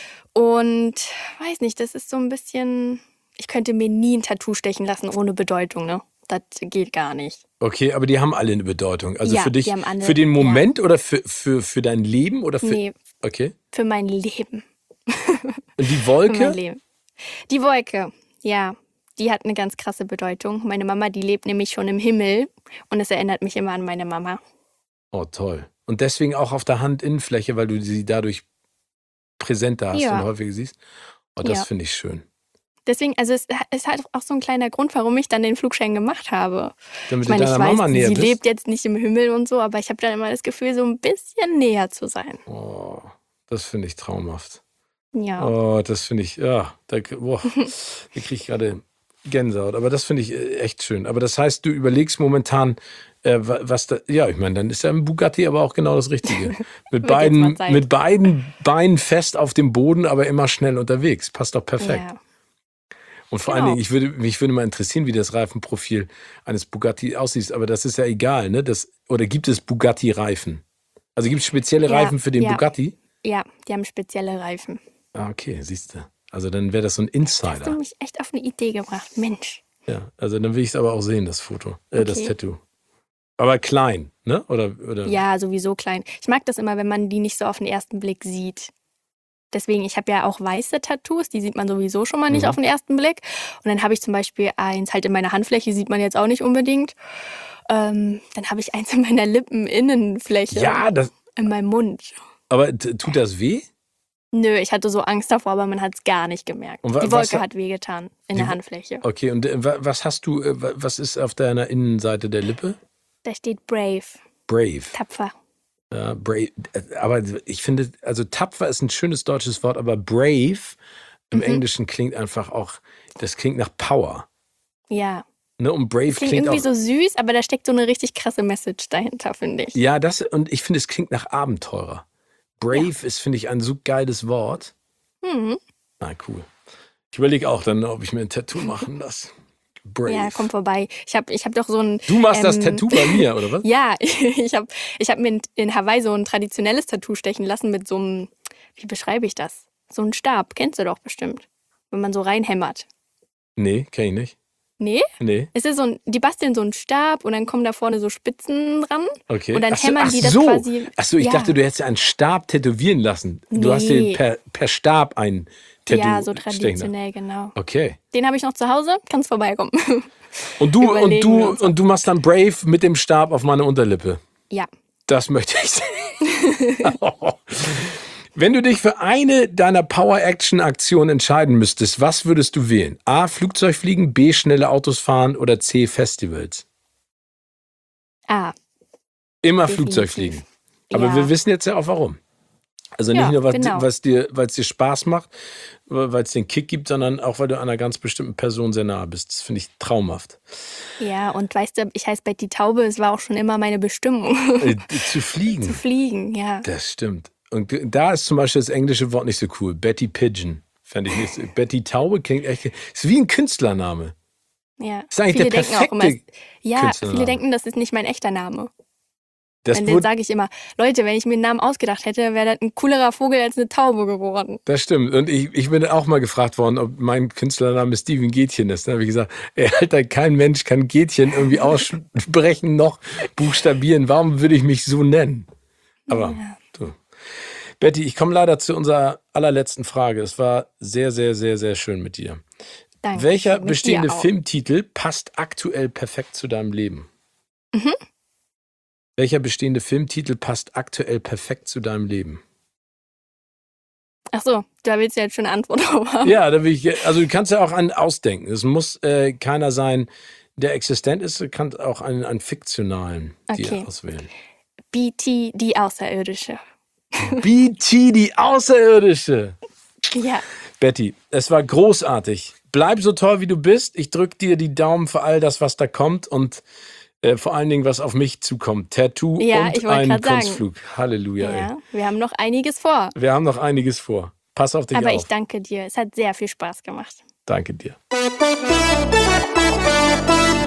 Und weiß nicht, das ist so ein bisschen. Ich könnte mir nie ein Tattoo stechen lassen ohne Bedeutung, ne? Das geht gar nicht. Okay, aber die haben alle eine Bedeutung. Also Ja, für dich, die haben alle, für den ja. Moment oder für dein Leben oder für. Nee, Okay. für mein Leben. Und die Für mein Wolke? Leben. Die Wolke, ja, die hat eine ganz krasse Bedeutung. Meine Mama, die lebt nämlich schon im Himmel und es erinnert mich immer an meine Mama. Oh, toll. Und deswegen auch auf der Handinnenfläche, weil du sie dadurch präsenter hast Ja. und häufiger siehst. Oh, das Ja. finde ich schön. Deswegen, also es ist halt auch so ein kleiner Grund, warum ich dann den Flugschein gemacht habe. Damit Ich meine, du ich deiner Mama weiß, näher sie bist. lebt jetzt nicht im Himmel und so, aber ich habe dann immer das Gefühl, so ein bisschen näher zu sein. Oh, das finde ich traumhaft. Ja. Oh, das finde ich, ja, da kriege ich gerade Gänsehaut. Aber das finde ich echt schön. Aber das heißt, du überlegst momentan, was da, ja, ich meine, dann ist ja ein Bugatti aber auch genau das Richtige. Mit Wird jetzt mal Zeit. beiden Beinen fest auf dem Boden, aber immer schnell unterwegs. Passt doch perfekt. Ja. Und vor allen Genau. Dingen, mich würde mal interessieren, wie das Reifenprofil eines Bugatti aussieht. Aber das ist ja egal, ne? Oder gibt es Bugatti-Reifen? Also gibt es spezielle Ja, Reifen für den ja. Bugatti? Ja, die haben spezielle Reifen. Ah, okay, siehst du. Also dann wäre das so ein Hast du Insider. mich echt auf eine Idee gebracht, Mensch. Ja, also dann will ich es aber auch sehen, das Foto, das Okay. Tattoo. Aber klein, ne? Oder? Ja, sowieso klein. Ich mag das immer, wenn man die nicht so auf den ersten Blick sieht. Deswegen, ich habe ja auch weiße Tattoos, die sieht man sowieso schon mal nicht Mhm. auf den ersten Blick. Und dann habe ich zum Beispiel eins halt in meiner Handfläche, sieht man jetzt auch nicht unbedingt. Dann habe ich eins in meiner Lippeninnenfläche, Ja, in meinem Mund. aber tut das weh? Nö, ich hatte so Angst davor, aber man hat es gar nicht gemerkt. Und Die was Wolke hat wehgetan in die der Wo- Handfläche. Okay, und was hast du, was ist auf deiner Innenseite der Lippe? Da steht brave, Brave. tapfer. Ja, brave. Aber ich finde, also tapfer ist ein schönes deutsches Wort, aber brave im Englischen klingt einfach auch, das klingt nach Power. Ja, Ne? Und brave klingt klingt irgendwie auch. so süß, aber da steckt so eine richtig krasse Message dahinter, finde ich. Ja, und ich finde, es klingt nach Abenteurer. Brave ist, finde ich, ein so geiles Wort. Mhm. Na, cool. Ich überlege auch dann, ob ich mir ein Tattoo machen lasse. Brave. Ja, komm vorbei. Ich hab doch so ein. Du machst das ähm, Tattoo bei mir, oder was? Ja, ich hab mir in Hawaii so ein traditionelles Tattoo stechen lassen mit so einem, wie beschreibe ich das? So ein Stab, kennst du doch bestimmt. Wenn man so reinhämmert. Nee, kenn ich nicht. Nee? Nee, Es ist so ein, die basteln so einen Stab und dann kommen da vorne so Spitzen dran. okay. Und dann Ach so, hämmern ach die das so. quasi. Ach so, ich Ja. dachte, du hättest ja einen Stab tätowieren lassen. Du hast dir Nee. per Stab ein Tattoo Ja, so stechen lassen. traditionell, genau. Okay. Den habe ich noch zu Hause, kannst vorbeikommen. Und du, Überlegen wir uns und du machst dann Brave mit dem Stab auf meine Unterlippe. Ja. Das möchte ich sehen. Wenn du dich für eine deiner Power-Action-Aktionen entscheiden müsstest, was würdest du wählen? A. Flugzeug fliegen, B. Schnelle Autos fahren oder C. Festivals? Ah, Immer definitiv. Flugzeug fliegen. Aber Ja. wir wissen jetzt ja auch warum. Also nicht Ja, nur, genau. weil es dir Spaß macht, weil es den Kick gibt, sondern auch, weil du einer ganz bestimmten Person sehr nahe bist. Das finde ich traumhaft. Ja, und weißt du, ich heiße Betty Taube, es war auch schon immer meine Bestimmung, Zu fliegen. zu fliegen, ja. Das stimmt. Und da ist zum Beispiel das englische Wort nicht so cool. Betty Pigeon. Fände ich nicht so. Betty Taube klingt echt. Ist wie ein Künstlername. Ja. Ist eigentlich Viele der denken auch immer, perfekte ja, Künstlername. viele denken, das ist nicht mein echter Name. Das, Und dann sage ich immer, Leute, wenn ich mir einen Namen ausgedacht hätte, wäre das ein coolerer Vogel als eine Taube geworden. das stimmt. Und ich bin auch mal gefragt worden, ob mein Künstlername Steven Gätchen ist. Da habe ich gesagt, ey, Alter, kein Mensch kann Gätchen irgendwie aussprechen noch buchstabieren. Warum würde ich mich so nennen? Aber Ja. du. Betty, ich komme leider zu unserer allerletzten Frage. Es war sehr, sehr, sehr, sehr schön mit dir. Danke. Welcher mit dir bestehende auch. Filmtitel passt aktuell perfekt zu deinem Leben? Mhm. Welcher bestehende Filmtitel passt aktuell perfekt zu deinem Leben? Ach so, da willst du jetzt schon eine Antwort drauf haben. Ja, da will ich, also du kannst ja auch einen ausdenken. Es muss keiner sein, der existent ist. Du kannst auch einen fiktionalen dir Okay. auswählen. BT, die Außerirdische. BT, die Außerirdische. Ja, Betty, es war großartig. Bleib so toll, wie du bist. Ich drücke dir die Daumen für all das, was da kommt und vor allen Dingen, was auf mich zukommt. Tattoo Ja, und ich wollte ein grad sagen. Kunstflug. Halleluja, ey. ja, wir haben noch einiges vor. Wir haben noch einiges vor. Pass auf dich Aber auf. ich danke dir. Es hat sehr viel Spaß gemacht. Danke dir.